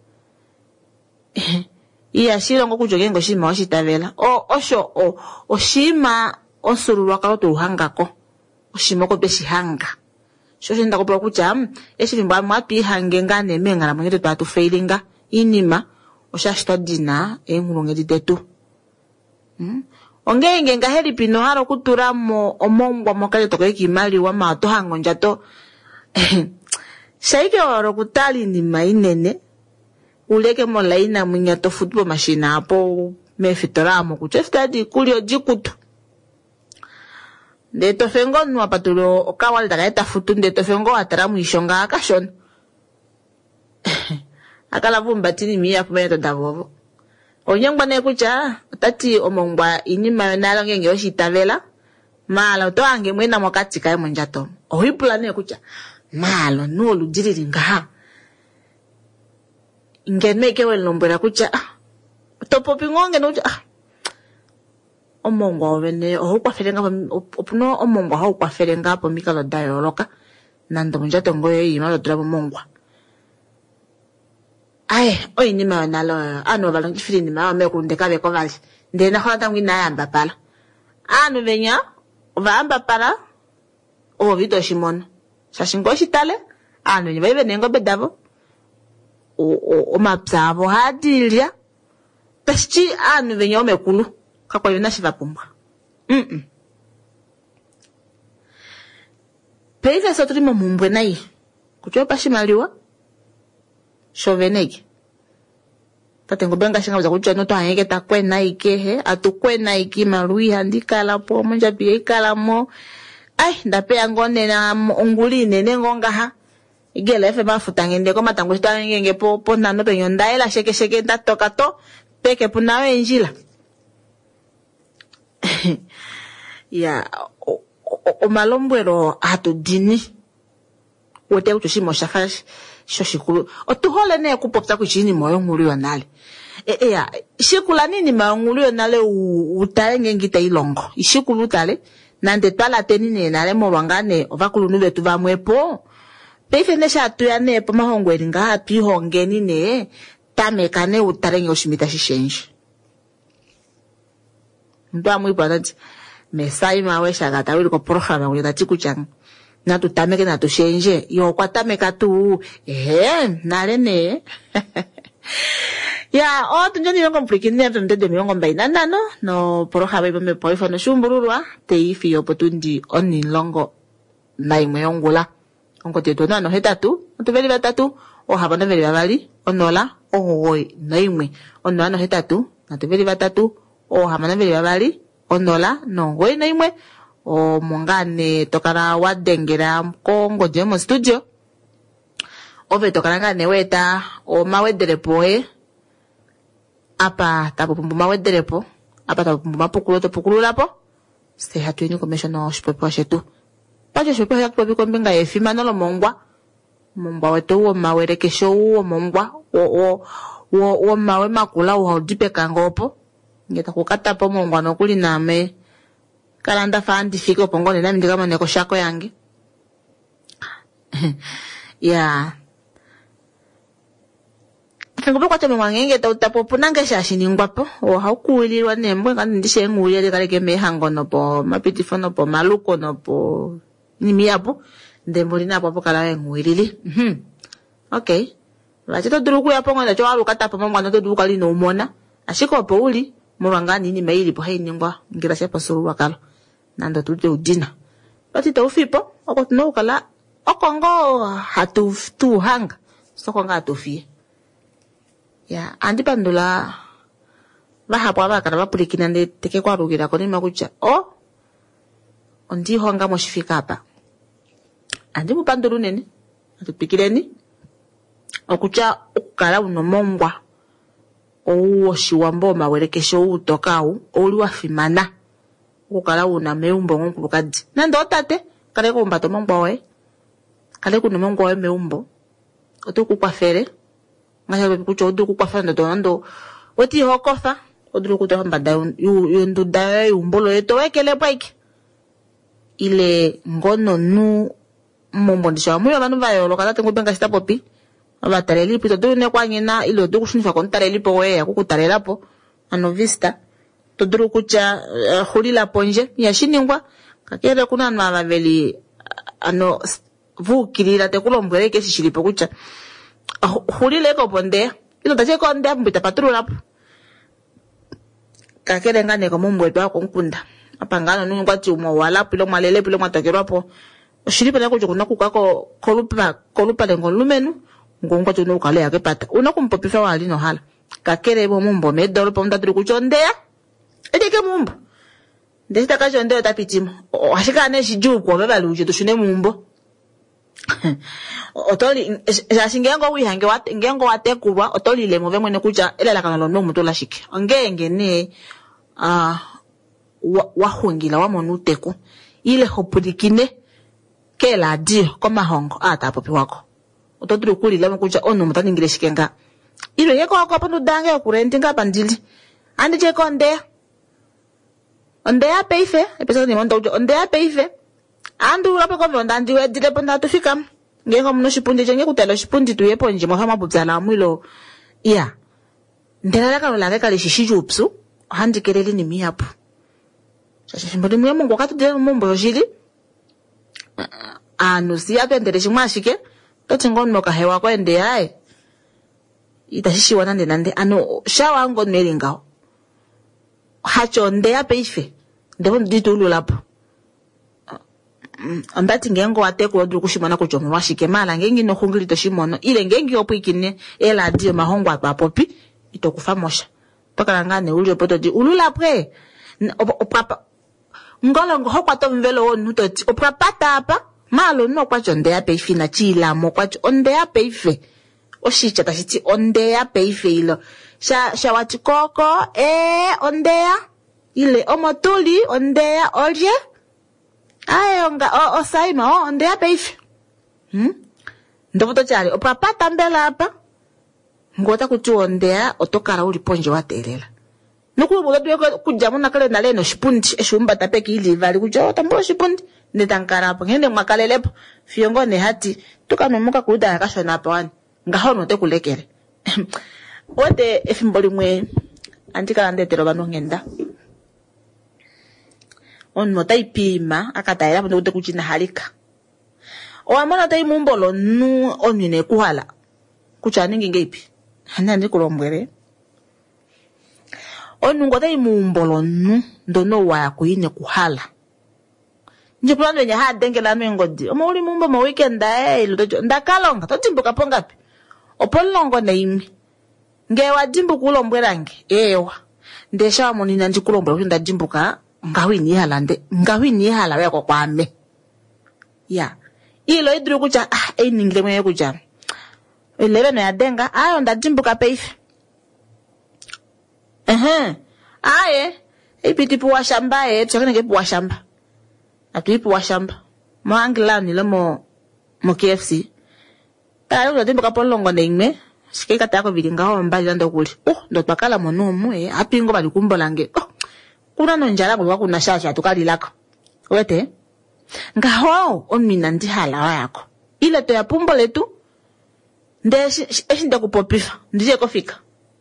iya shilongo kujo gengo shima oshitavela o osho o oshima osululwa kalo tuhangako oshima ko beshihanga shoshe ndakopwa kucha eshivimba mwatu ihange ngane mengala mwenye twatu failinga inima oshashitwa dina engulongedi tetu hmm? Ongenge nga heli pino haro kutura mo omongwa mokale toko ekimali wa mato hango njato shaike waro kutali ni mainene uleke mo laina mwinya to football machine hapo me fitora mo kuche stadi kulio jikutu nde tofengo nwa patulo okawali daga eta futu nde tofengo atara mwishonga akashona akala vumbatini miya kumene davovo onyangwa ne kucha tati omongwa inima yonalo ngenge oshitavela mala to ange mwena mokati kae monjato ohipula ne kucha malo no lujiriri ngaha ngene ke welombera kucha topo pingonge no ah omongwa wene ohukwafelenga opuno omongwa ohukwafelenga po mikalo dayoloka nando monjato ngoye yimalo tula omongwa ai oyinima yonalo ano balongi filini ma mekunde kabe ko vali ndena khona tangu inayamba pala anu venya vaamba pala o vito shimono shashingo shitale anu nyiba ibe nengo bedavo o o mapsavo hadilia tachi anu venya omekulu kakwa yona shivapumbwa mm peiza sotrimo mumbwe nayi kuchopa shimaliwa shoveneke patengo benga shinga za kucha noto hanyeke ta kwena ikehe atu kwena iki marui handikala po monja pia ikala mo ai ndape angone na onguli nene ngonga ha igele efe mafuta ngende ko matango sta ngenge po po nano pe yondaela sheke sheke ndatoka to peke punawe njila ya o, o, o malombwero atu dini wote utushimo shafash shoshikulu otuhole ne kupopta kuchini moyo ngulu yonale e e ya shikula nini ma ngulu yonale utale ngengita ilongo ishikulu utale nande twala tenine nale molwangane ovakulu betu vamwepo peife sha tuya ne po mahongweri nga twihongeni ne tamekane utale nyoshimita shishenje ndo amwipa nati mesai mawe shagata wili ko programa nguleta chikuchanga na tutameke na tushenje yo kwatameka tu eh nale ne ya o tunjoni yongo mplikine mtende miongo mbaina nano no programa ibo me poifa no shumbururwa teifi yo potundi oni longo na imwe yongula onko teto nano hetatu otuveli batatu o habana veli babali onola ogoi na imwe onano hetatu na tuveli batatu o habana veli babali onola no goi na imwe o mongane tokara wadengera kongo demo studio ove tokara ngane weta o mawederepo e apa tapumbu mawederepo apa tapumbu mapukulu to pukulu lapo se hatueni commissioner shipepo shetu paje shipepo yakpo biko mbenga efima no mongwa mongwa wetu wo mawerekesho wo mongwa wo wo wo, wo mawe makula wo dipeka ngopo ngeta kukata po mongwa no kuli name kalanda fandi fiko pongone na ndika maneko shako yange ya tengo kwa teme wangenge ta utapo punanga shashini ngwapo o hakuwilirwa nembwe kandi ndishe ngulire kaleke mehango no po mapiti no po maluko no po nimi yapo ndembo lina po kala ngulili mhm okay vachito duruku yapo ngana cho aluka tapo mwana to duruka lino umona ashiko po uli mulwangani ni maili po haini ngwa ngira sepa suru wakalo nando tuje udina bati to fipo okotuno kala okongo hatu tu hanga sokonga atofie ya andi bandula bahapo abakara bapulikina nde teke kwa rugira ko ni makucha o ondi honga moshifika apa andi mupandulu nene atupikireni okucha ukala unomongwa owo shiwambo mawerekesho utokau oli wafimana ukala una meumbo ngokulukadi nando otate kale ko mbato mongwa we kale kuno mongwa we meumbo otoku kwafere ngasha bekucho otoku kwafana ndo ndo oti hokofa oduru kuto mbada yundu dae umbolo eto wekele bike ile ngono nu mombo ndisha muyo banu bayo lokala tengo benga sta popi abatareli pito dune kwanyina ile otoku shunifa kontareli po we yakukutarela po ano vista toduru kucha uh, hulila ponje ya shiningwa kakere kuna na baveli ano vukirira te kulombwere ke shilipo kucha uh, hulile ko ponde ilo tache ko nda mbita patrula po kakere ngane ko mumbwe twa ko nkunda apangana nungu kwati umo wala pilo malele pilo matakerwa po shilipo na kujo kuna kukako kolupa kolupa lengo lumenu ngongwa tuno kale yake pata unakumpopifa wali no hala kakere bo mumbo medolo po mtatru kuchondea edeke mumbo ndesta kacho ndio tapitimo washikane shijuko beba luje tushune mumbo otoli jasingengo wihange wat ngengo watekulwa otolile move mwene kuja elela kana lo nomuntu lashike ngenge ne ah wahungila wa monuteko ile hopudikine kela dio koma hongo ata popi wako ototuli kulile mkuja ono mutani ngile shikenga ile yeko wako pano dange kurenti nga bandili andi je konde onde ya peife epesa ni mondo onde ya peife andu rape ko vonda ndi wedile ponda tufika ngeko mno shipundi jenge kutelo shipundi tuyepo nje mohama budzala mwilo iya ndelala kalo lake kale shishijupsu handi kelele ni miyapu sasa shimbodi mwe mungu wakati dile mumbo yojili anu siya pendele shimashike toti ngono kahewa kwa ende yae itashishi wanande nande anu shawa ngo nelingao hacho nde ya peife ndebo nditulu lapo andati ngengo wateko wadu kushimana kujomo washike mala ngengi no khungili to shimono ile ngengi opikine ela dio mahongo apapopi itokufamosha toka ngane uli poto di ulula pre opapa ngolo ngo hokwato mvelo wonu toti opapata apa malo no kwacho nde ya peife na chila mo kwacho onde ya peife oshicha tashiti onde ya peife ilo sha sha watikoko eh onde ya ile omotuli onde ya olje ayo nga o, o saima o onde ya peife hmm ndovuto chali opapata mbela apa ngota kuti onde ya otokara uli ponje watelela nokulubulo tuyeko kujamu nakale naleno shipundi eshumba tapeki ili vali kujo tambo shipundi netankara hapo ngende mwakalelepo fiongo ne hati tukanomuka kuda yakashona hapa wani ngahono tekulekere wote efimboli mwe antika ndetero banongenda onno taipima akataira ndo kuti kuchina halika owamona tai mumbolo nu onine kuhala kuchaningi ngeipi hana ndikulombwere onu ngote imumbolo nu ndono wa kuine kuhala nje plano nya ha dengela mengodi omo uli mumbo mo weekend eh luto ndakalonga totimbuka pongapi opolongo na imi ngewa dimbuka ulombwerange ewa ndesha monina ndikulombwera kuti ndadimbuka ngawini halande ngawini hala weko kwame ya ilo idru kucha ah eningile mwe kucha elebe no yadenga ayo ndadimbuka peife ehe aye ipiti puwa shamba e tsakene ke puwa shamba atu puwa shamba mwangila ni lemo mo K F C tayo ndadimbuka polongo ndengme sikeka tako bilinga ho mbali ndo kuli oh ndo bakala monomu e apingo bali kumbolange oh kuna no njala kwa kuna shasha tukali lako wete ngaho omina ndi hala yako ile to ya pumbo letu ndeshi eshinda kupopifa ndije kofika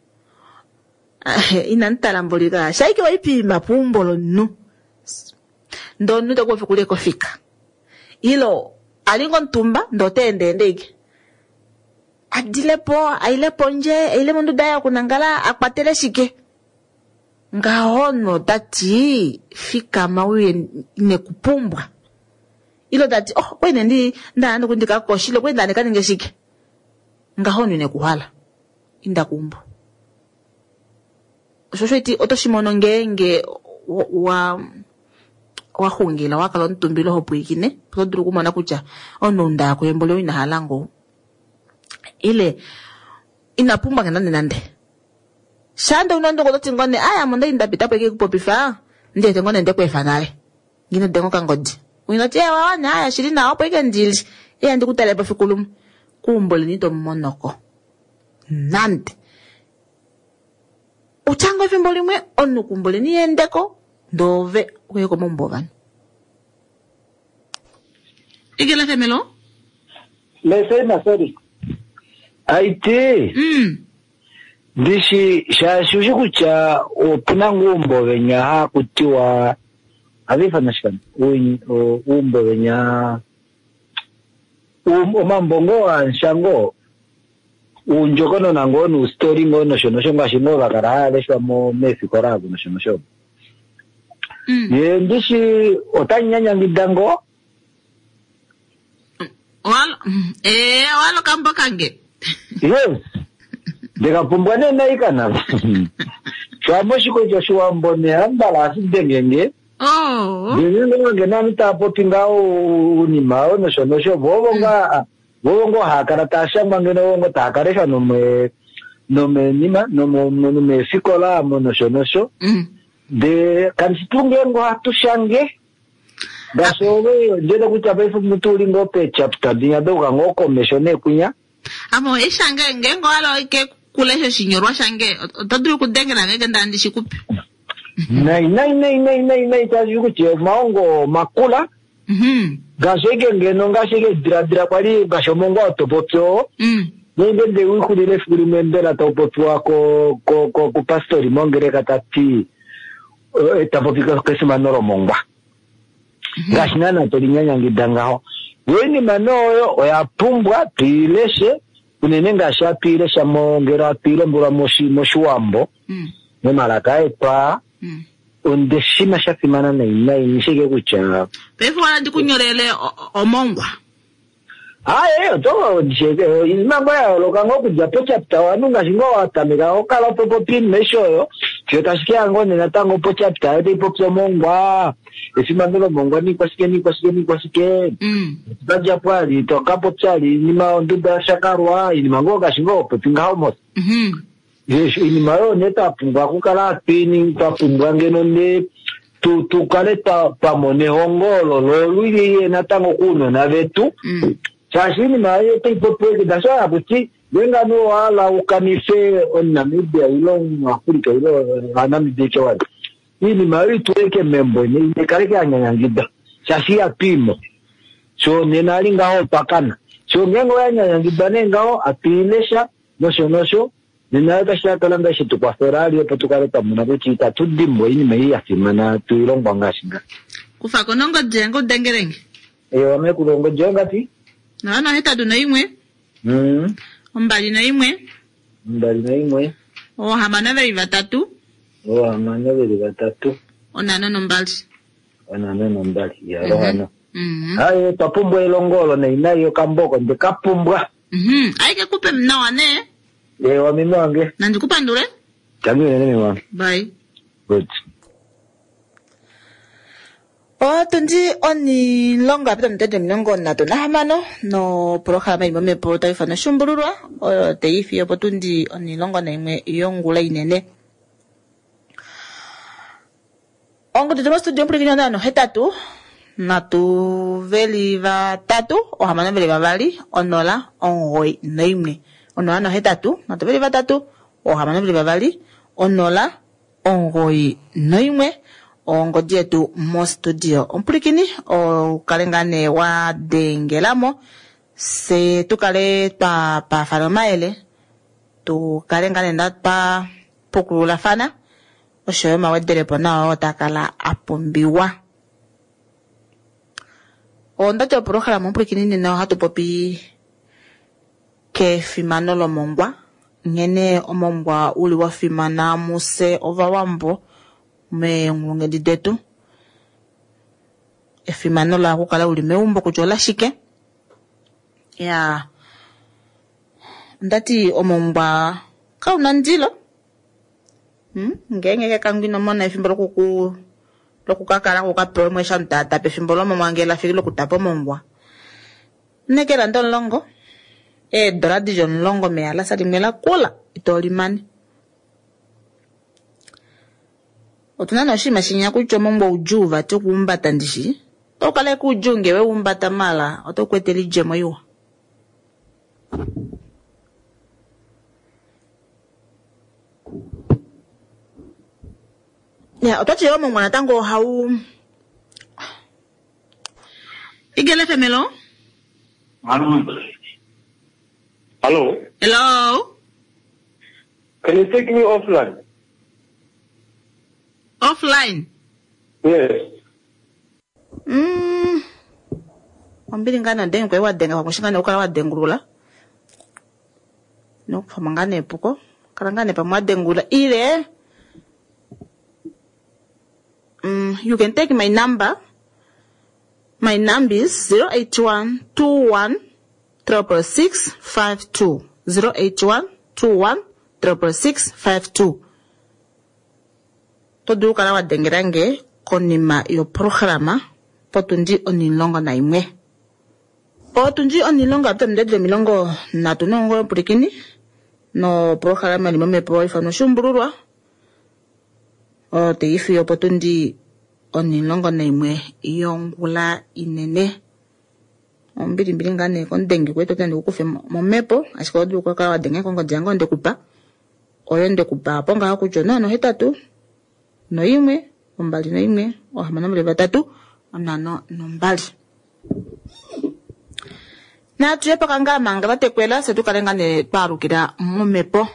ina ntalambolika shaiki waipima pumbolo nu ndo nuto kofi kule kofika ilo alingo ntumba ndo tende ndege adilepo ailepo nje ile mundu daya kunangala akwatele shike ngahono dati fika mawe ne kupumbwa ilo dati oh wene ndi ndanda kundika koshile kwenda ndika ngeshike ngahono ne kuhala inda kumbu shosheti otoshimono ngenge wa wa hungila wakalo ntumbilo hopwikine podru kumana kucha ono ndako embole ina halango ile inapumba nande nande shanda unando kodoti ngone aya monde indapita peke kupopifa ndiye tengone ndekwe fanale ngine dengo kangodi unati ewa wana aya shirina hapo ike ndili iya ndikutalepa fikulum kumbole nito monoko nande uchango fimboli mwe onu kumbole ni endeko ndove kweko mombogani igela femelo lesema sorry aite mm ndishi shashushi kucha opina ngumbo venya ha kutiwa avifa nashikana umbo venya um mambongo wa nshango unjokono nangono story ngono shono shonga shino bakara leshwa mo Mexico rago no shono shono mm ye ndishi otanyanya ngidango walo eh walo kambo kange yes dega pumbwane na ikana chamo shiko joshua mbone ambala asindengenge Oh. Ndingo ngena mitapo pingao unimao no shono sho bobonga bobongo hakara tashamba ngeno ngo takaresha no me no me nima no mo no me sikola mo no shono sho. Mm. De kansitunge ngo atushange. Gasowe jeda kuchape fu mutuli ngo pe chapter dinya doga ngo komishone kunya. Amo ishange ngengo alo ike kulesho shinyorwa shange taduru kudengera ngeke ndandi shikupi. Nai nai nai nai nai nai tazi kuche maongo makula. Mhm. Gashege ngeno ngashege dira dira kwali gashomongo atopotso. Mm. Nende de ukulile furi membela topotwa ko ko ko ko pastori mongere katati etapopika kesima noro mongwa. Gashinana tolinyanya ngidangao. Weni manoyo oyapumbwa pileshe unenenga shapilesha mongera pile mbura moshi moshuambo. Mm. Nemalakae pa Mm. undeshima shafimana na ina inishige kucha. Pefu wana di kunyorele omongwa. Aye, to dishege imangwa ya lokango kujapo chapter wanu ngashingo watamika okala popo pin meshoyo. Kyotashikia ngone natango po chapter ede popo mongwa. Esimandolo mongwa ni kwasike ni kwasike ni kwasike. Mm. Baja pwali to kapo chali ni maonduba shakarwa ini mango ngashingo popinga homos. Mhm. Yes, ini mayo neta pungwa kukala pini ta pungwa ngeno ne tu tu kale ta pa mone hongolo lo luigi natango kuno na vetu. Mm. Chashini mayo te popo da so abuti wenga no ala ukanife on Namibia ilo Afrika ilo Namibia kwa. Ini mayo tuweke membo ni kareke anyanyangida. Chashi apimo. So nenalinga ho pakana. So ngengo anyanyangida ngao apilesha nosho nosho. Nina kasha kalanga shitu kwa Ferrari opo tukaleta muna kuchita tudimbo ini mei yasimana tuilongwa ngashinga. Kufa konongo jengo dengerenge. Ewa me kulongo jonga ti? Na wana heta duna imwe. Mm. Mbali na imwe. Mbali na imwe. O hamana veri vatatu. O hamana veri vatatu. Onano nombali. Onano nombali. Ya rohano. Mhm. Ayo tapumbwa ilongolo na inayo kamboko nde kapumbwa. Mhm. Aike kupe mnawa ne. Ewa mimwange. Nanjikupa ndure? Changu nene mimwange. Bye. Good. O tundi oni longa apita mtete mnongo na tuna hamano no programa imame po taifa na shumbururwa o teifi opo tundi oni longo na ime yongula inene. Ongo tutuma studio mpuli kinyanda no hetatu na tu veli va tatu o hamano veli va vali onola ongoi na ime. Onola no hetatu na tu veli va tatu o hamano veli va vali onola ongoi na ime. Ongo dietu mo studio omplikini o kalengane wa dengelamo se tukale pa pa faramaele tu kalengane ndat pa pokula fana o shoyo mawedere pona o takala apombiwa o ndato programa omplikini ni na hatu popi ke fimano lo mongwa ngene omongwa uli wa fimana muse ovawambo me ngulunge di detu efimano la kukala uli meumbo kuchola shike ya ndati omomba kauna ndilo hmm ngenge ke kangwino mona efimbo lokuku lokukakala kukapewe mwesha ntata pe efimbo lo momangela fikilo kutapo mongwa nekela ndo longo e dora dijon longo me ala salimela kula itolimani otuna no shima shinya kucho mombo ujuva to kumbata ndishi to kale kujunge we umbata mala oto kweteli jemo yo ya otachi yo mwana tango hau igele femelo Hello. Hello. Hello. Can you take me offline? Offline. Yes. Mm. Ambili ngana dengu kwa wadenga kwa shingana ukala wadengulula. No famangane puko. Karangane pa mwadengula ile. Mm, you can take my number. My number is zero eight one two one triple six five two. zero eight one two one triple six five two. To do kala wadengerange konima yo programa potundi onilongo na imwe. Potundi onilongo apita mdede milongo na tunongo purikini no programa limo mepo ifano shumbururwa o te ifi yo potundi onilongo na imwe yongula inene. Ombili mbili ngane kondengi kwetu tende kukufe momepo ashika odi kwa kawa denge kongo jango ndekupa oyo ndekupa ponga hakujo no hetatu no imwe ombali no imwe ohamana mbili batatu onano nombali na tuye pakanga manga batekwela setu kalengane twarukira momepo.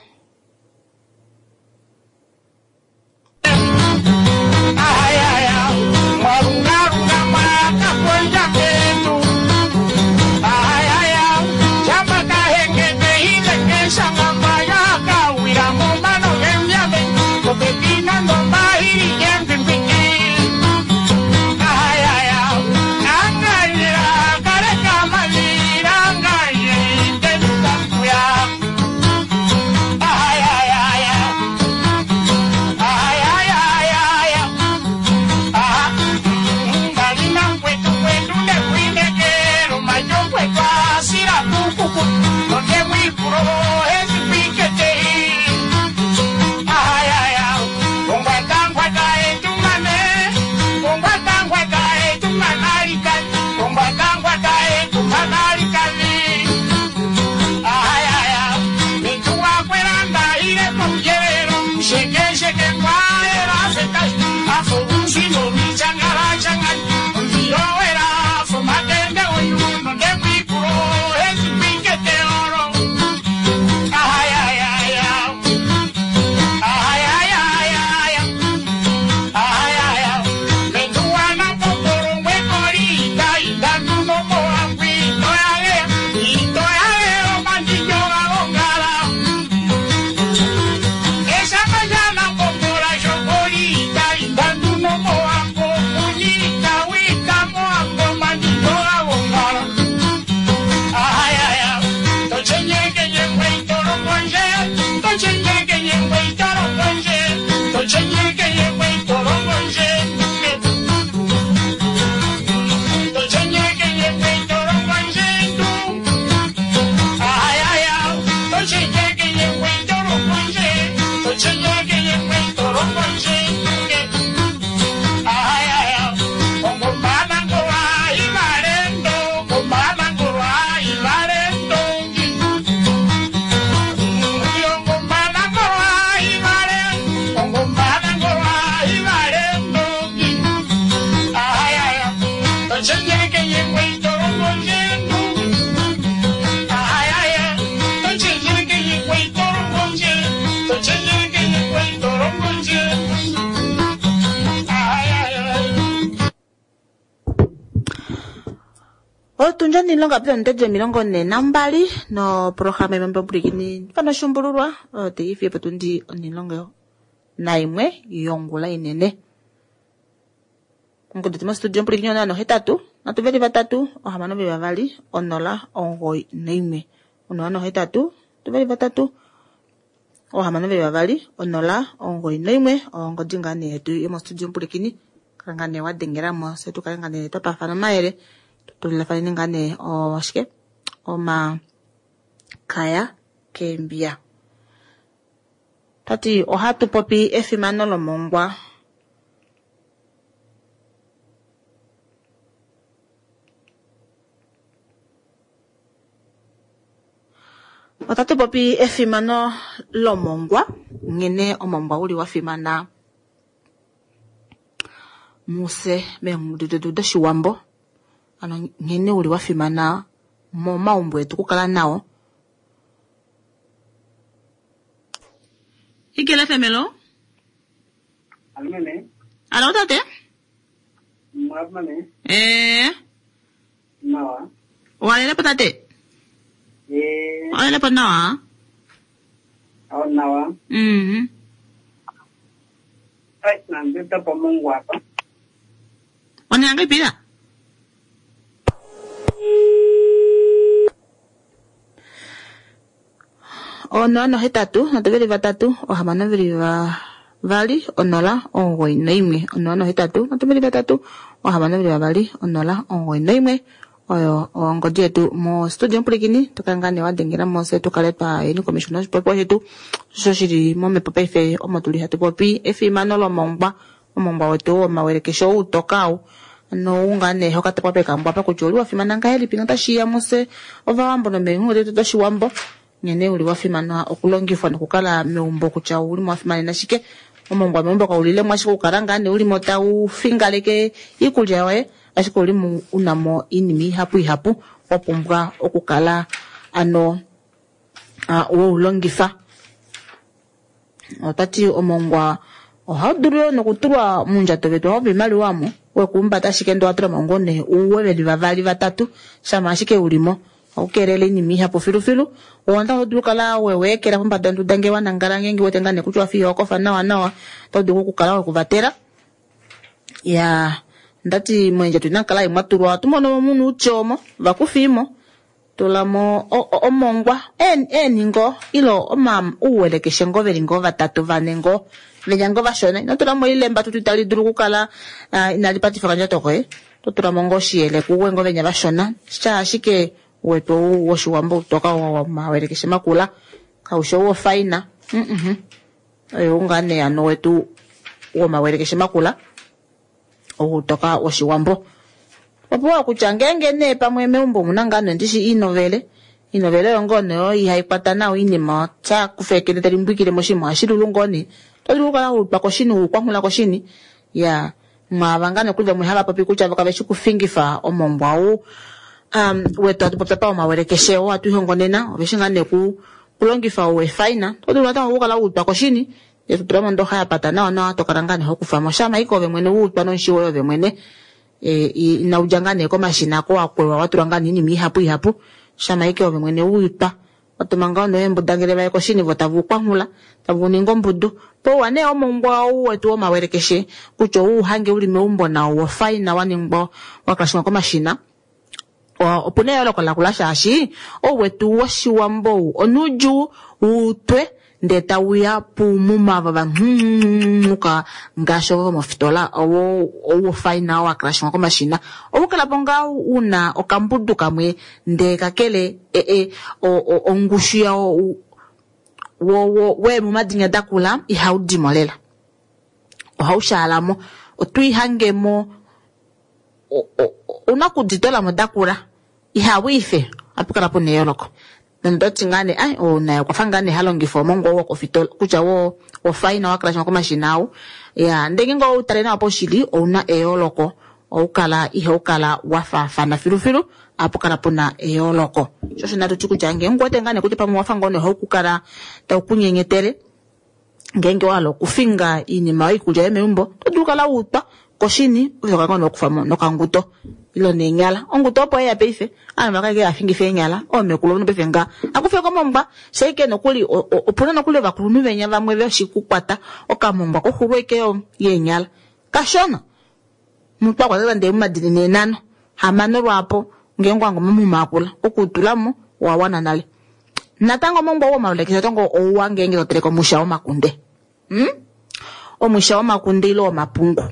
Tunja nilonga apita mteje milongo ne nambali no programa imambo purikini fano shumbururwa o te ifi patundi onilongo na imwe yongula inene. Ngo detimo studio purikini ona no hetatu na tuveli batatu o hamano bibavali onola ongoi na imwe onola no hetatu tuveli batatu o hamano bibavali onola ongoi na imwe o ngo jingane yetu yomo studio purikini kangane wa dengera mo setu kangane tapa fana maere tulilafanya ningane o washike o ma kaya kembia tati o hatu popi efimano lo mongwa o tatu popi efimano lo mongwa ngene o mongwa uli wafimana muse me mududu da shiwambo ano ngene uli wafimana mo maumbo etu kukala nao ikele femelo almene alo tate mwabmane eh nawa wale patate eh wale pa nawa au nawa mhm ai nambe ta pomongwa pa wananga pira o no no hetatu na teveli vatatu o hamana vili va vali onola omugoyi noyimwe onola nohetatu notumbili gatatu ohamano mbili vavali onola omugoyi noyimwe oyo ongodhi yetu mo studio Mpulikini tukangane wadengera mose tukale twa yeni komishona shipopo yetu sho shili momepo paife omo tuli hatu popi efimano lomongwa omongwa wetu omawerekesho utokao no ungane hoka tepa peka mbapa kucholi wafimana ngaheli pinga tashiya mose ova wambo no mengu letu toshi wambo nyene uli wafimana okulongifwa nokukala meumbo kucha uli mwafimana nashike omongwa meumbo ka ulile mwashiko ukaranga ne uli mota ufingaleke ikulya yawe ashiko uli mu unamo inimi hapu ihapu wapumbwa okukala ano uh, uwe ulongifa otati omongwa ohaduru nokutulwa munjato vetu aho vimaliwamo wekumbata ashike ndo atula mongone uweveli vavali vatatu shama ashike ulimo aukerele inimi hapu filufilu wonda hoduru kala wewekela pombada ndudange wanangala ngengi wetenga nekuchwa fiyo wakofa nawa nawa toduru kukala wekuvatera ya ndati mwenje tunakala imatulwa tumono munu uchomo vakufimo tulamo omongwa en eningo ilo omam uwelekeshe ngo velingo vatatu vanengo venyango vashone no tulamo ilemba tutitali duru kukala uh, inalipati fakanja tokoe tutulamo ngo shiele kuwengo venya vashona cha ashike wetu woshiwambo toka wa mawelekeshe makula kausho wo faina mhm ayo ungane ano wetu wo mawelekeshe makula okutoka woshiwambo opo kuchangenge ne pamwe meumbo munangano ndishi inovele inovele yongone yo ihaipata nawo inima cha kufekele talimbikile moshimo ashilulungoni toliruka ulpa koshini ukwamula koshini ya mwavangane kulva muhala papi kucha vakaveshi kufingifa omombwa u um wetu atupapa omawelekeshe o atuhongonena oveshingane ku kulongifa uwe faina toliruka ukala ulpa koshini yetu tulamo ndo haya pata nawa nawa tokarangane hokufamo shama iko vemwene ulpa nonshiwo vemwene e ina ujangane ko mashina ko akwewa waturangane inimi hapu ihapu shama iko vemwene ulpa otumanga no embu dangere baye ko shini votavu kwamula tavu ningo mbudu po wane omongwa wetu omawelekeshe kucho uhange uli meumbo na wo faina waningbo wakashima ko mashina opune yolo kola kulasha ashi o wetu washiwambo onuju utwe ndeta uya pumuma baba muka ngasho mofitola owo owo faina wa crash ko machina obukala bonga una okambudu kamwe ndeka kele e e o ongushia o wo we mumadinya dakula ihaudi molela o haushalamo otwihangemo una kuditola modakula ihawife apukala pone yoloko ndoti ngane ai ona kwafangane halongifo mongo wo kofitol kucha wo wo faina wa crash ko machinawo ya ndenge ngo utarena apo shili ona eoloko okala ihe okala wafa fana filufilu apukala pona eoloko shosho nato chukujange ngote ngane kuti pamwe wafangone hokukala ta kunyenyetere ngenge walo kufinga inima ikuja emeumbo todukala utpa koshini uzoka ngono kufamo nokanguto ilo nenyala onguto po ya peife ana makage afingife nyala o mekulo no befenga akufe ko momba sheke no kuli opona no kuli bakulumi benya bamwe bashikukwata okamomba ko hurweke yo yenyala kashona mutwa kwa ndende madini nenano hamano lwapo ngengwango mumakula okutulamo wawana nale natango momba wo malekeza tongo owangenge toteleko mushawo makunde hm o mushawo makunde ilo mapungu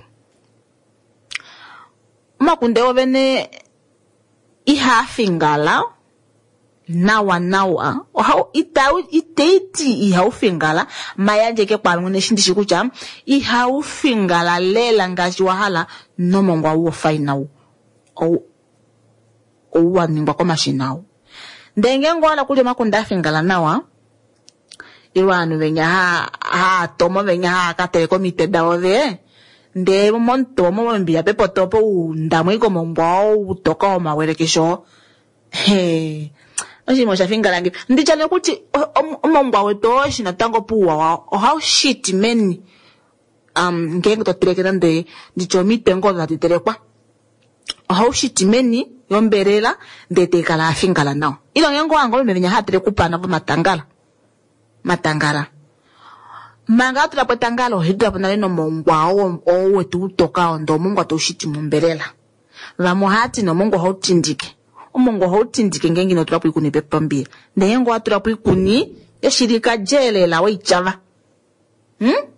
makunde ovene iha fingala nawa nawa oha itau iteiti iha fingala mayanje ke kwa ngone shindishi kucha iha fingala lela ngaji wahala no mongwa wo fainau o o wanimba kwa mashinau ndenge ngola kule makunda fingala nawa iwanu benya ha ha tomo benya ha kateko miteda ove nde monto mo mbia pepo topo ndamo iko mombo utoka omawelekesho he oshi mo shafingala ngi ndichane kuti omombo weto shina tango puwa wa how shit men um ngenge to trekera nde ndicho mitengo za titerekwa how shit men yomberela ndete kala afingala nawo ilo ngengo wango menya hatere kupana pa matangala matangara manga tula potangalo hidra ponale no mongwa o wetu utoka ondo mongwa to shiti mumbelela vamo hati no mongwa hotindike o mongwa hotindike ngengi no tula kuikuni pepambira ndengo atula kuikuni yashirika jele la weichava hm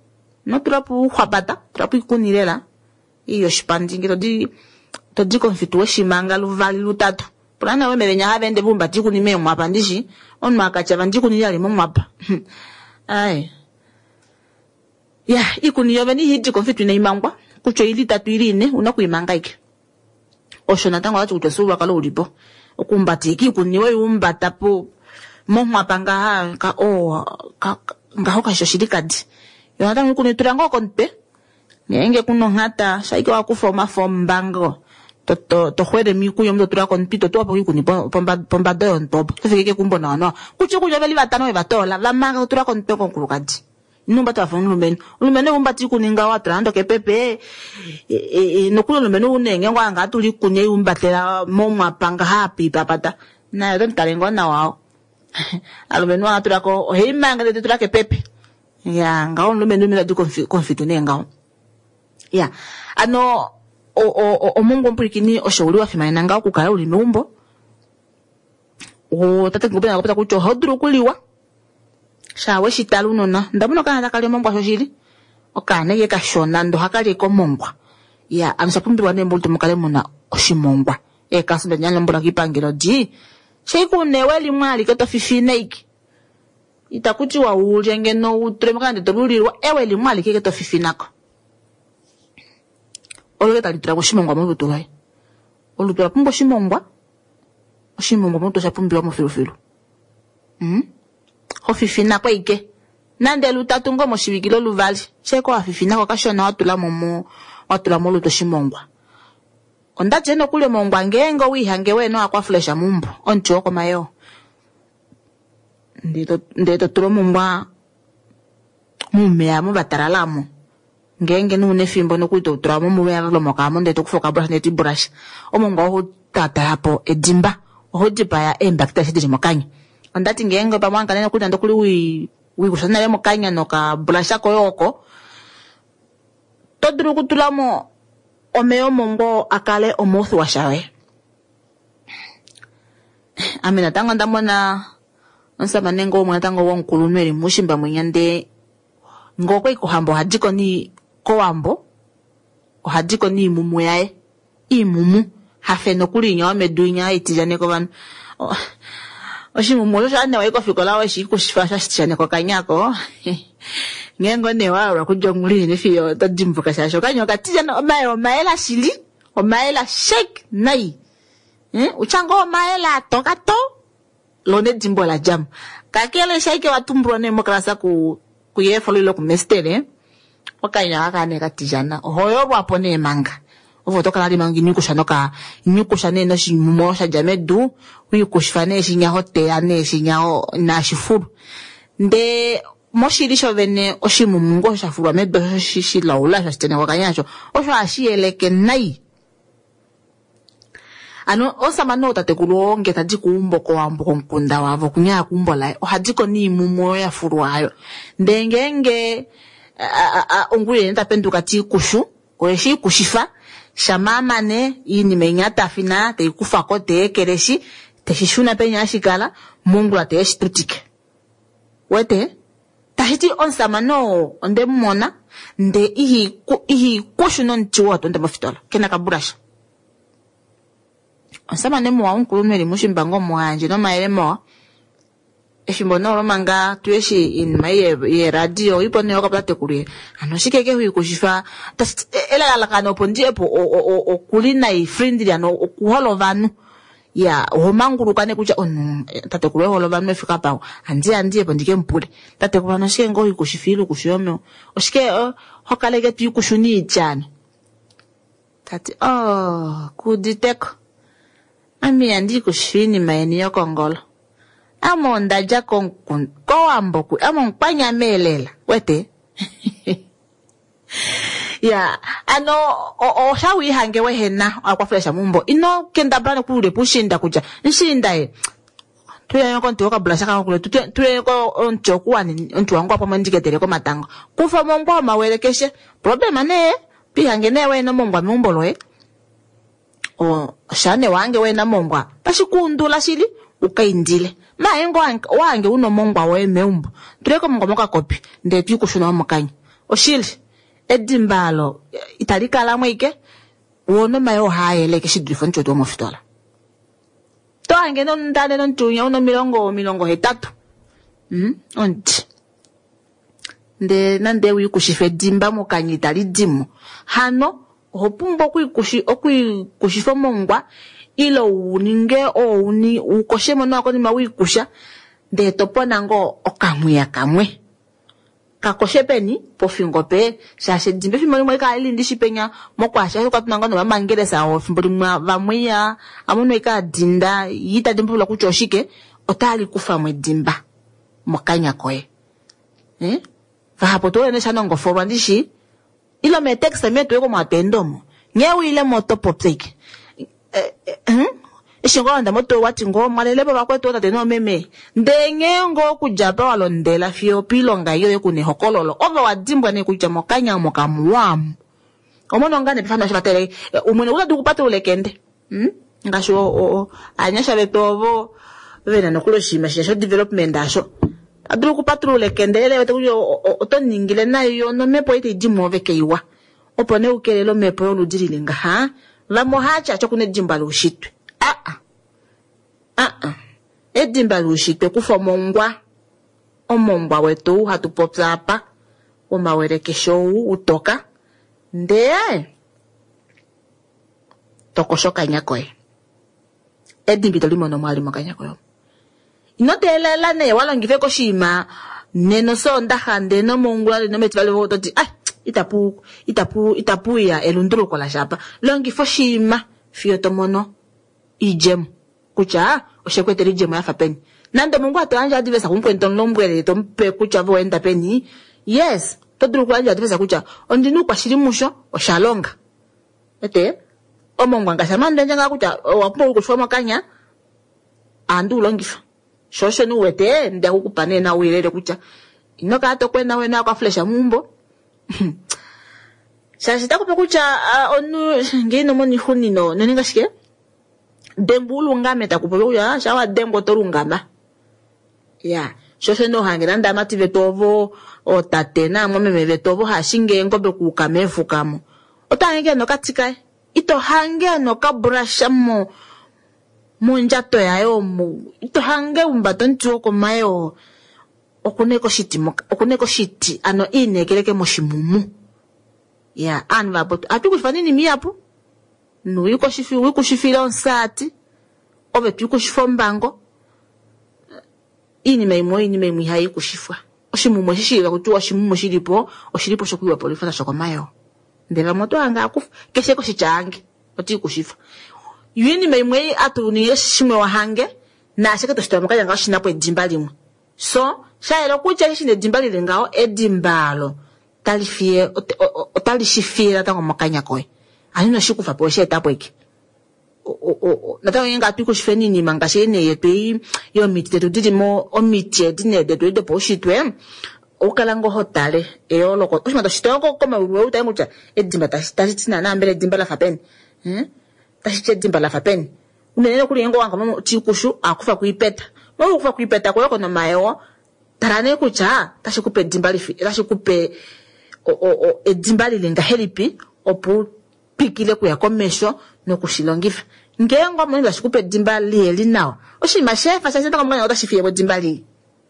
no turapu khwapata turapu ikunilela iyo shipandi ngito di to di konfitu shimanga luvali lutatu pulana we melenya havende bumba tikuni me mwapa ndishi on makacha vandi kuni yali mwapa ai ya ikuni yo beni hiti konfitu ne imangwa kucho ili tatu ili ne unakuimanga iki oshona tango ati kutosuwa kalo ulipo okumbati iki kuni we umbata po mwapa nga ka o ka nga hoka shoshirikadi yonata ngukuni turango konpe ngenge kuno ngata shaike wakufoma fombango to to to hwere miku yomdo tura konpi to to kuni pomba pomba don top tofike kumbona no kucho kujo bali batano e batola la manga tura konpe konkulukadi numba ta fonu lumeni lumeni umbati kuninga watrando ke pepe e e no kuno lumeni unenge ngwanga tuli kunye umbatela momwa panga happy papata na don talengo na wao alumeni wa tura ko heimanga de tura ke pepe ya ngao lumeni lumeni du konfitu ne ngao ya ano o o o mungu mpurikini oshauri wa fimana ngao kukala uli meumbo o tate ngopena ngopeta kucho hodru kuliwa shawe shitalu nona ndamuno kana takali mongwa shoshili okane ye kashona ndo hakali ko mongwa ya amsapumbiwa ne mbulto mukale muna oshimongwa e kasumbe nyalo mbula kipangiro di sheiku neweli mwali keto fifine iki itakuti wa ulenge no utremekande tolulirwa eweli mwali keto fifinako olo tali tra kushimongwa mu butulai olo tra pumbo shimongwa oshimongwa mu to shapumbiwa mu filufilu mhm ofifina kwa ike nande lutatu ngo moshibikilo luvali cheko afifina kwa kashona watula mu watula mu luto shimongwa onda jeno kule mongwa ngengo wihange weno akwa flesha mumbo onti oko mayo ndito ndito tulo mongwa mumea mu bataralamu ngenge nune fimbo no kuito tramo mu ya lo mokamo ndeto kufoka brush neti brush omongwa ho tata hapo edimba ho dipa ya embakta shidi mokanya ondati ngenge pa mwanga nene kuti ndokuli wi wi kusana le mokanya no ka brush ko yoko todru kutulamo omeo mongo akale omothi wa shawe amena tango ndamona onsaba nengo mwana tango wonkulumeri mushimba mwenyande ngoko ikuhambo hadiko ni kowambo ohadiko ni imumu yae imumu hafe no kuli nyawa medunya itijane ko ban oshimumu sha ne waiko fikola wa shi kushifasha shitane ko kanyako ngengo ne wa kujonguli ne fiyo to dimbuka shasho kanyo katijana omaelo maela shili omaela shake nai eh uchango maela tokato lone dimbo la jam kakele shaike watumbro ne mokrasa ku kuyefolo lo kumestere okanya akane katijana hoyo bwapo ne manga ovo kala limangi nyuko shanoka nyuko shane no shimumo sha jamedu uyuko shifane shinya hote ane shinya na shifuru nde moshirisho vene oshimumungo shafuru medo shishi laula shastene wakanyacho osho ashieleke nai ano osama no tatekulu onge tadiko umbo ko ambo konkunda wavo kunya kumbola ohadiko ni mumo ya furu ayo ndengenge a a ongule ntapenduka ti kushu ko shi kushifa shamama ne ini menyata fina te kufa ko te kereshi te shishuna penya shikala mungu la te stutike wete tahiti onsama no onde mona nde ihi ku, ihi kushu non chiwoto nde mafitola kena kaburasha onsama ne mo onkulumeri mushimbango mwanje no maele mo eshimbono romanga tueshi in maye ye radio ipone okapate kuli anoshikeke hui kushifa ela la kana opondie po o kulina i friendly ano okuholo vanu ya homanguru kane kucha onu tate kuwe holo vanu efika pawo andi andi pondike mpule tate kubana shike ngo ikushifilu kushiyome oshike hokalege tu kushuni chana tate oh kuditeko ami andi kushini maeni yokongolo amonda ja kon ko amboku amon panya melela wete ya ano o, o shawi hange wehena akwa flesha mumbo ino kenda bana kule pushinda kuja nshinda e tuya yoko ntiwoka blasha kama kule tuya yoko onchoku wani ontu wangu wapo mandiketere ko matango kufa mongo wa mawelekeshe problema ne pi hange ne wena mongwa mumbolo e o shane wange wena mongwa pashikundula shili ukaindile maengo wange uno mongwa we meumbo tuleko mongwa moka kopi ndetu kushuna mokanya oshili edimbalo italikala mwike wono mayo haele ke shidrifon choto mo fitola to ange non ndale non tunya uno milongo milongo hetatu mhm onti nde nande wi kushife dimba mo kanyita lidimo hano hopumbo kuikushi okuikushifo mongwa ilo uninge o uni ukoshe mono akoni mawikusha nde topona ngo okamwe akamwe kakoshe peni pofingo pe shashe dimbe fimoni mwe ka ilindi shipenya mokwasha kwa tunanga no bamangeresa o fimbuli mwa bamweya amono ka dinda yita dimbu la kuchoshike otali kufa mwe dimba mokanya koe eh fa hapo to ene shano ngo forwa ndishi ilo me text me to ko matendomo nyewe ile moto popsake eh eh ishingo anda moto wati ngo malele baba kwetu tate no meme ndenge ngo kujapa walondela fio pilonga yo yekune hokololo ova wadimbwa ne kuja mokanya mokamuwamu omono ngane bifana shibatele umune ula dukupata ulekende hm ngasho anyasha betovo vena nokulo shima sho development asho aduru kupata ulekende ele wete kuyo otoningile nayo no mepo ite jimove keiwa opone ukelelo mepo yo ludirilinga ha vamo hacha chokune jimbalo ushitwe ah ah ah ah edimba lushite kufoma ngwa omongwa wetu hatupopsa apa omawerekesho utoka nde tokoshoka nyakoe edimbi tolimono mwali makanyako inotelela ne walongife ko shima neno sonda hande no mongwa no metvale vototi ah itapu itapu itapu ya elunduru kola shapa longifo shima fiotomono ijem kucha oshekweteri ijem ya fapeni nando mungu atanja adivesa kumkwento lombwele tompe kucha vo enda peni yes toduru kwanja adivesa kucha ondinu kwa shirimusho oshalonga ete omongwa ngasamande njanga kucha wapo kushoma kanya andu longifa shosho ni wete ndia kukupane na uirele kucha inoka ato kwena wena kwa flesha mumbo shashita kupe kucha uh, onu ngino moni hunino neninga shike dembulu ngame takupo ya shawa dembo torungama ya shosho no hangira ndama tivetovo o tatena mwame vetovo hashinge ngobe kukamefu kamo otange no katika ito hange no kabrasha mo monjato yayo mu ito hange umbato ntuoko mayo okuneko shiti moka okuneko shiti ano inekeleke moshimumu ya anva bot atukufanini miapo no yuko shifi wiku shifira onsati obe tuko shifombango ini meimo ini meimo hayi kushifwa oshimumu shishira kutu oshimumu shilipo oshilipo shokuwa polifana shokomayo ndela moto anga akufa keshe ko shichange oti kushifwa yini meimo atu ni shimwe wahange na sheke to shitwa mukanya ngashinapo edimba limwe so shaelo kucha shine edimba lingao edimbalo talifie otalishifira tango mukanya koe ani no shikufa po sheta poiki o o natawo yenga tuko shifeni ni mangashe ne yepe yo mitite tudidi mo o mitie dine de de po shitwe o kalango hotale e o loko o shima to shitoko koma uwe uta mucha edimba tashitina na mbele dimba la fapen hm tashiche dimba la fapen unene kuli yengo wanga mo tikushu akufa kuipeta mo kufa kuipeta ko kono mayo tarane kucha tashikupe dimba lifi tashikupe o o edimba linga helipi opu pikile kuya komesho no kushilongifa ngengo mwe ngashikupe dimba lieli nawo oshima shefa sasa ndaka mwana otashifie bo dimba li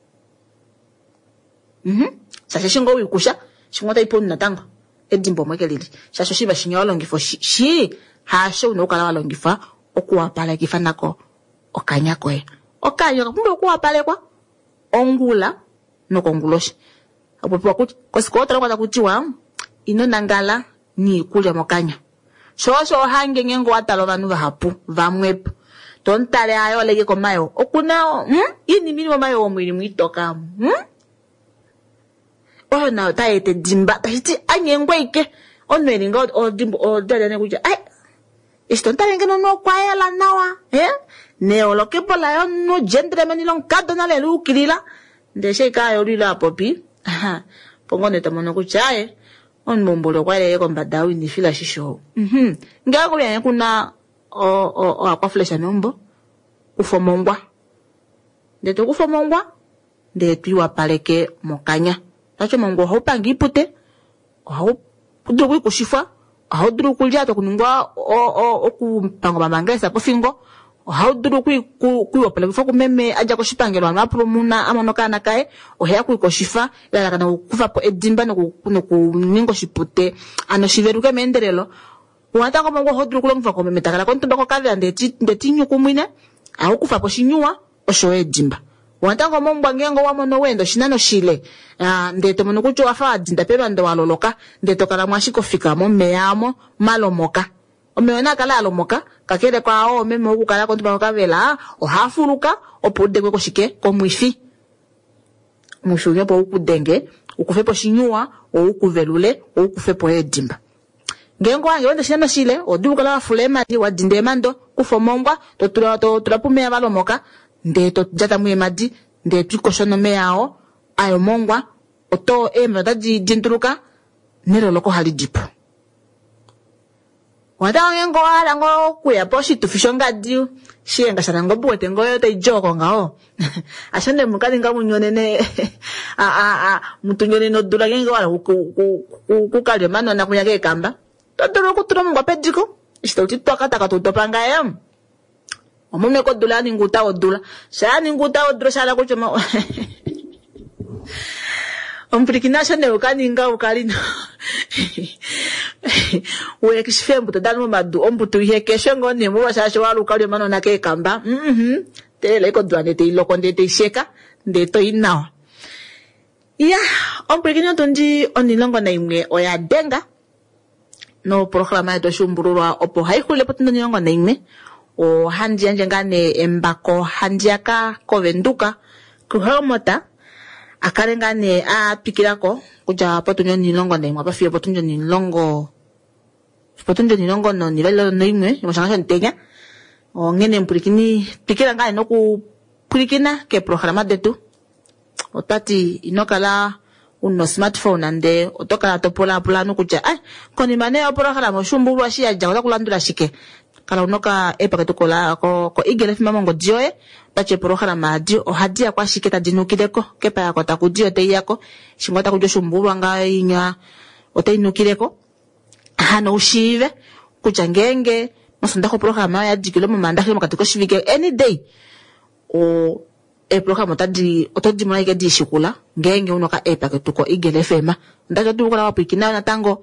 mhm sasa shingo wikusha shingota iponi natango edimbo mwekelili sasa shiba shinyolongifo shi hasho no kala walongifa okuwapala kifanako okanyako e okanya kumbe okuwapale kwa ongula no konguloshi apopo kuti kosikota lokata kutiwa ino nangala ni kulya mokanya shosho hange ngengo watalo vanu vahapu vamwepo tontale ayo lege komayo okuna hm ini mini mayo omwiri mwitoka hm oh na taete dimba tahiti anyengwe ike onweri ngo odimbo odele ne kuja ai isto ntale ngeno no kwaya la nawa eh ne oloke pola yo no gentleman long kado na le lukilila ndeshe kayo lila popi pongone tamono kuchae on mombolo kwa ile komba dawi ni fila shisho mhm ngako ya kuna o o o akwa flesha nombo ufomongwa ndeto kufomongwa ndeto iwa paleke mokanya tacho mongo hopa ngipute ho kuduru kushifwa hauduru kulja to kunungwa o o okupanga mamangesa pofingo hauduru ku ku pele bifo kumeme aja ko shipangelo amapro muna amanoka nakae oheya ku koshifa la kana kufa po edimba no ku ningo shipute ano shiveruke menderelo wata ko mongo hoduru kulongfa ko meme takala konto bako kave ndeti ndeti nyukumwina au kufa po shinyuwa osho edimba wata ko mongo ngengo wa mono wendo shinano shile ah ndeto mono kucho afa adinda peba ndo waloloka ndeto kala mwashiko fika mo meyamo malomoka omeona kala alomoka kakele kwa o meme okukala konto bako kavela o hafuluka opode ko shike ko mwifi mushuye po ukudenge ukufepo shinyuwa o ukuvelule o ukufepo edimba ngengo wange wende shinano shile odukala fulema di wadinde mando kufomombwa to tura to turapume abalomoka ndeto jata muye madi ndeto ikoshono meyao ayo mongwa oto eme daji jinturuka nero loko hali dipo wada ngengo ala ngo kuya poshi tufishonga di shienga sarango buwete ngo yote ijoko ngao ashande mukadi nga munyonene a a a mutunyone no dula ngengo ala ku ku ku kale mano na kunyage kamba todoro kutura mngwa pediko ishito titwaka takatutopanga yam omome ko dula ni nguta odula sha ni nguta odula shala ko choma omprikina shane ukaninga ukalino we kishifembu tadalmo madu ombutu yekesho ngone mu bashasho walu kalyo mano nake kamba mhm tele ko dwane te iloko ndete sheka ndeto inawa ya omprikina tondi onilongo na imwe oya denga no programa edo shumburwa opo haikule potundo nilongo na imwe o handi anje ngane embako handi aka kovenduka kuhomota akale ngane a pikirako kuja potunyo nilongo na imwe apafio potunyo nilongo potunyo nilongo no nilelo no imwe yomashangasho ntenya o ngene mpurikini pikira ngane no ku purikina ke programa detu otati inokala uno smartphone ande otoka topola plano kuja ai koni mane opora mo shumburwa shi aja ola kulandula shike kala unoka epa katukola ko ko igele fima mongo dioe tache programa dio o hadia kwa shiketa dinukileko kepa yako takudio te yako shingota kujo shumburwa ngainya oteinukileko hano ushive kuja ngenge masonda ko programa ya dikilo mu mandakilo makatiko shivike any day o e programa tadi otodi mwana ike di shikula ngenge unoka epa katuko igele fema ndaga dukula wapikina na tango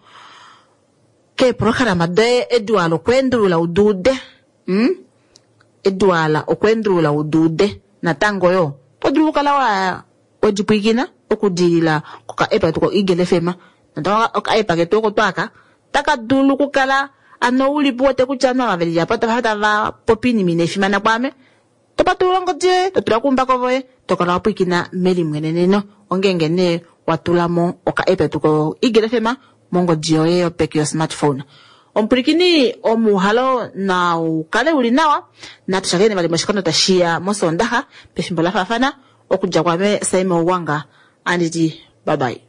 ke programa de edwalo kwendrula udude hm edwala okwendrula udude na tango yo podruka la wa odipikina okudila koka epa tuko igele fema nda oka epa ke toko twaka taka dulu kukala ano uli bote kuchana aveli ya pata hata va popini minefi na kwame to patulongo je to turakumba kovoe to kala opikina meli mweneneno ongengene watulamo oka epa tuko igele fema mongo dioe opeke yo smartphone ompurikini omuhalo na ukale uli nawa na tushagene bali mashikono tashia mosondaha peshimbola fafana okuja kwame saime uwanga anditi bye bye.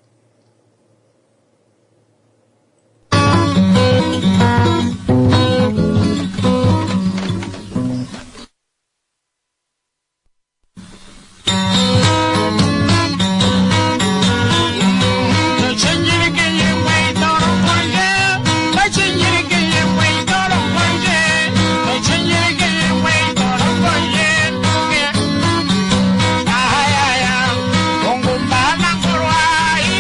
Ay, ay, ay,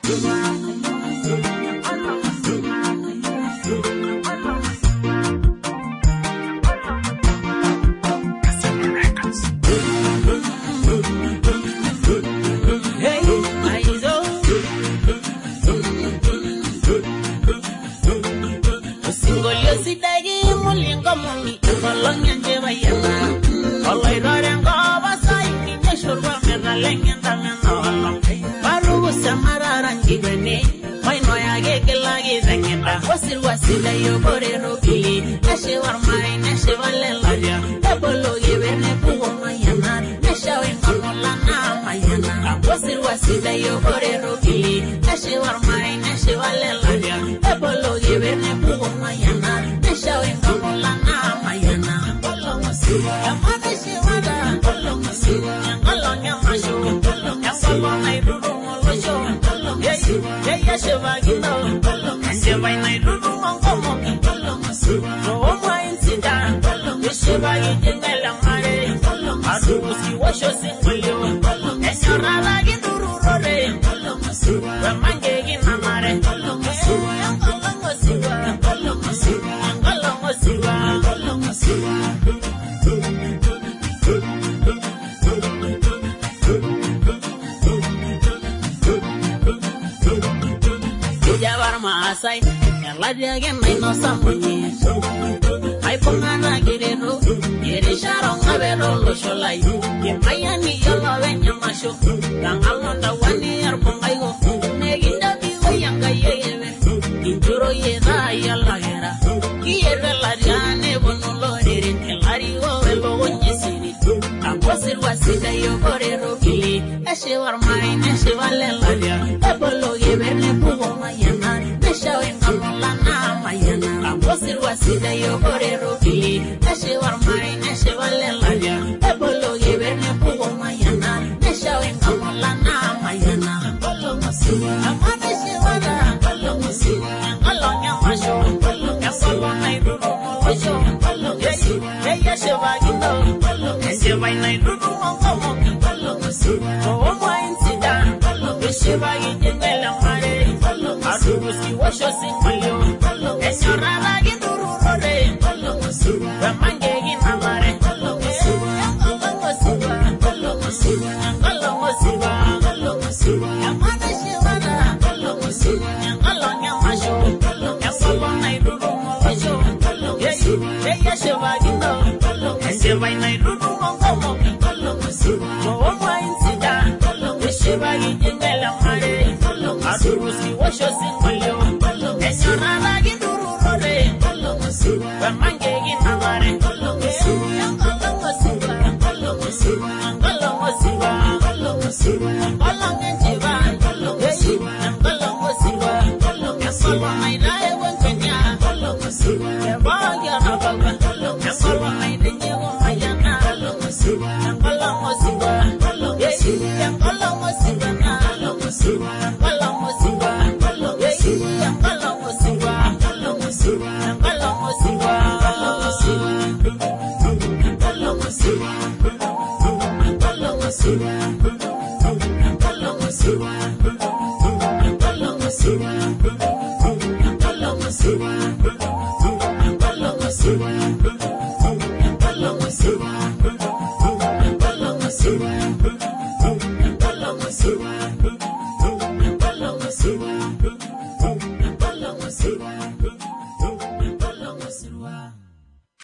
Super.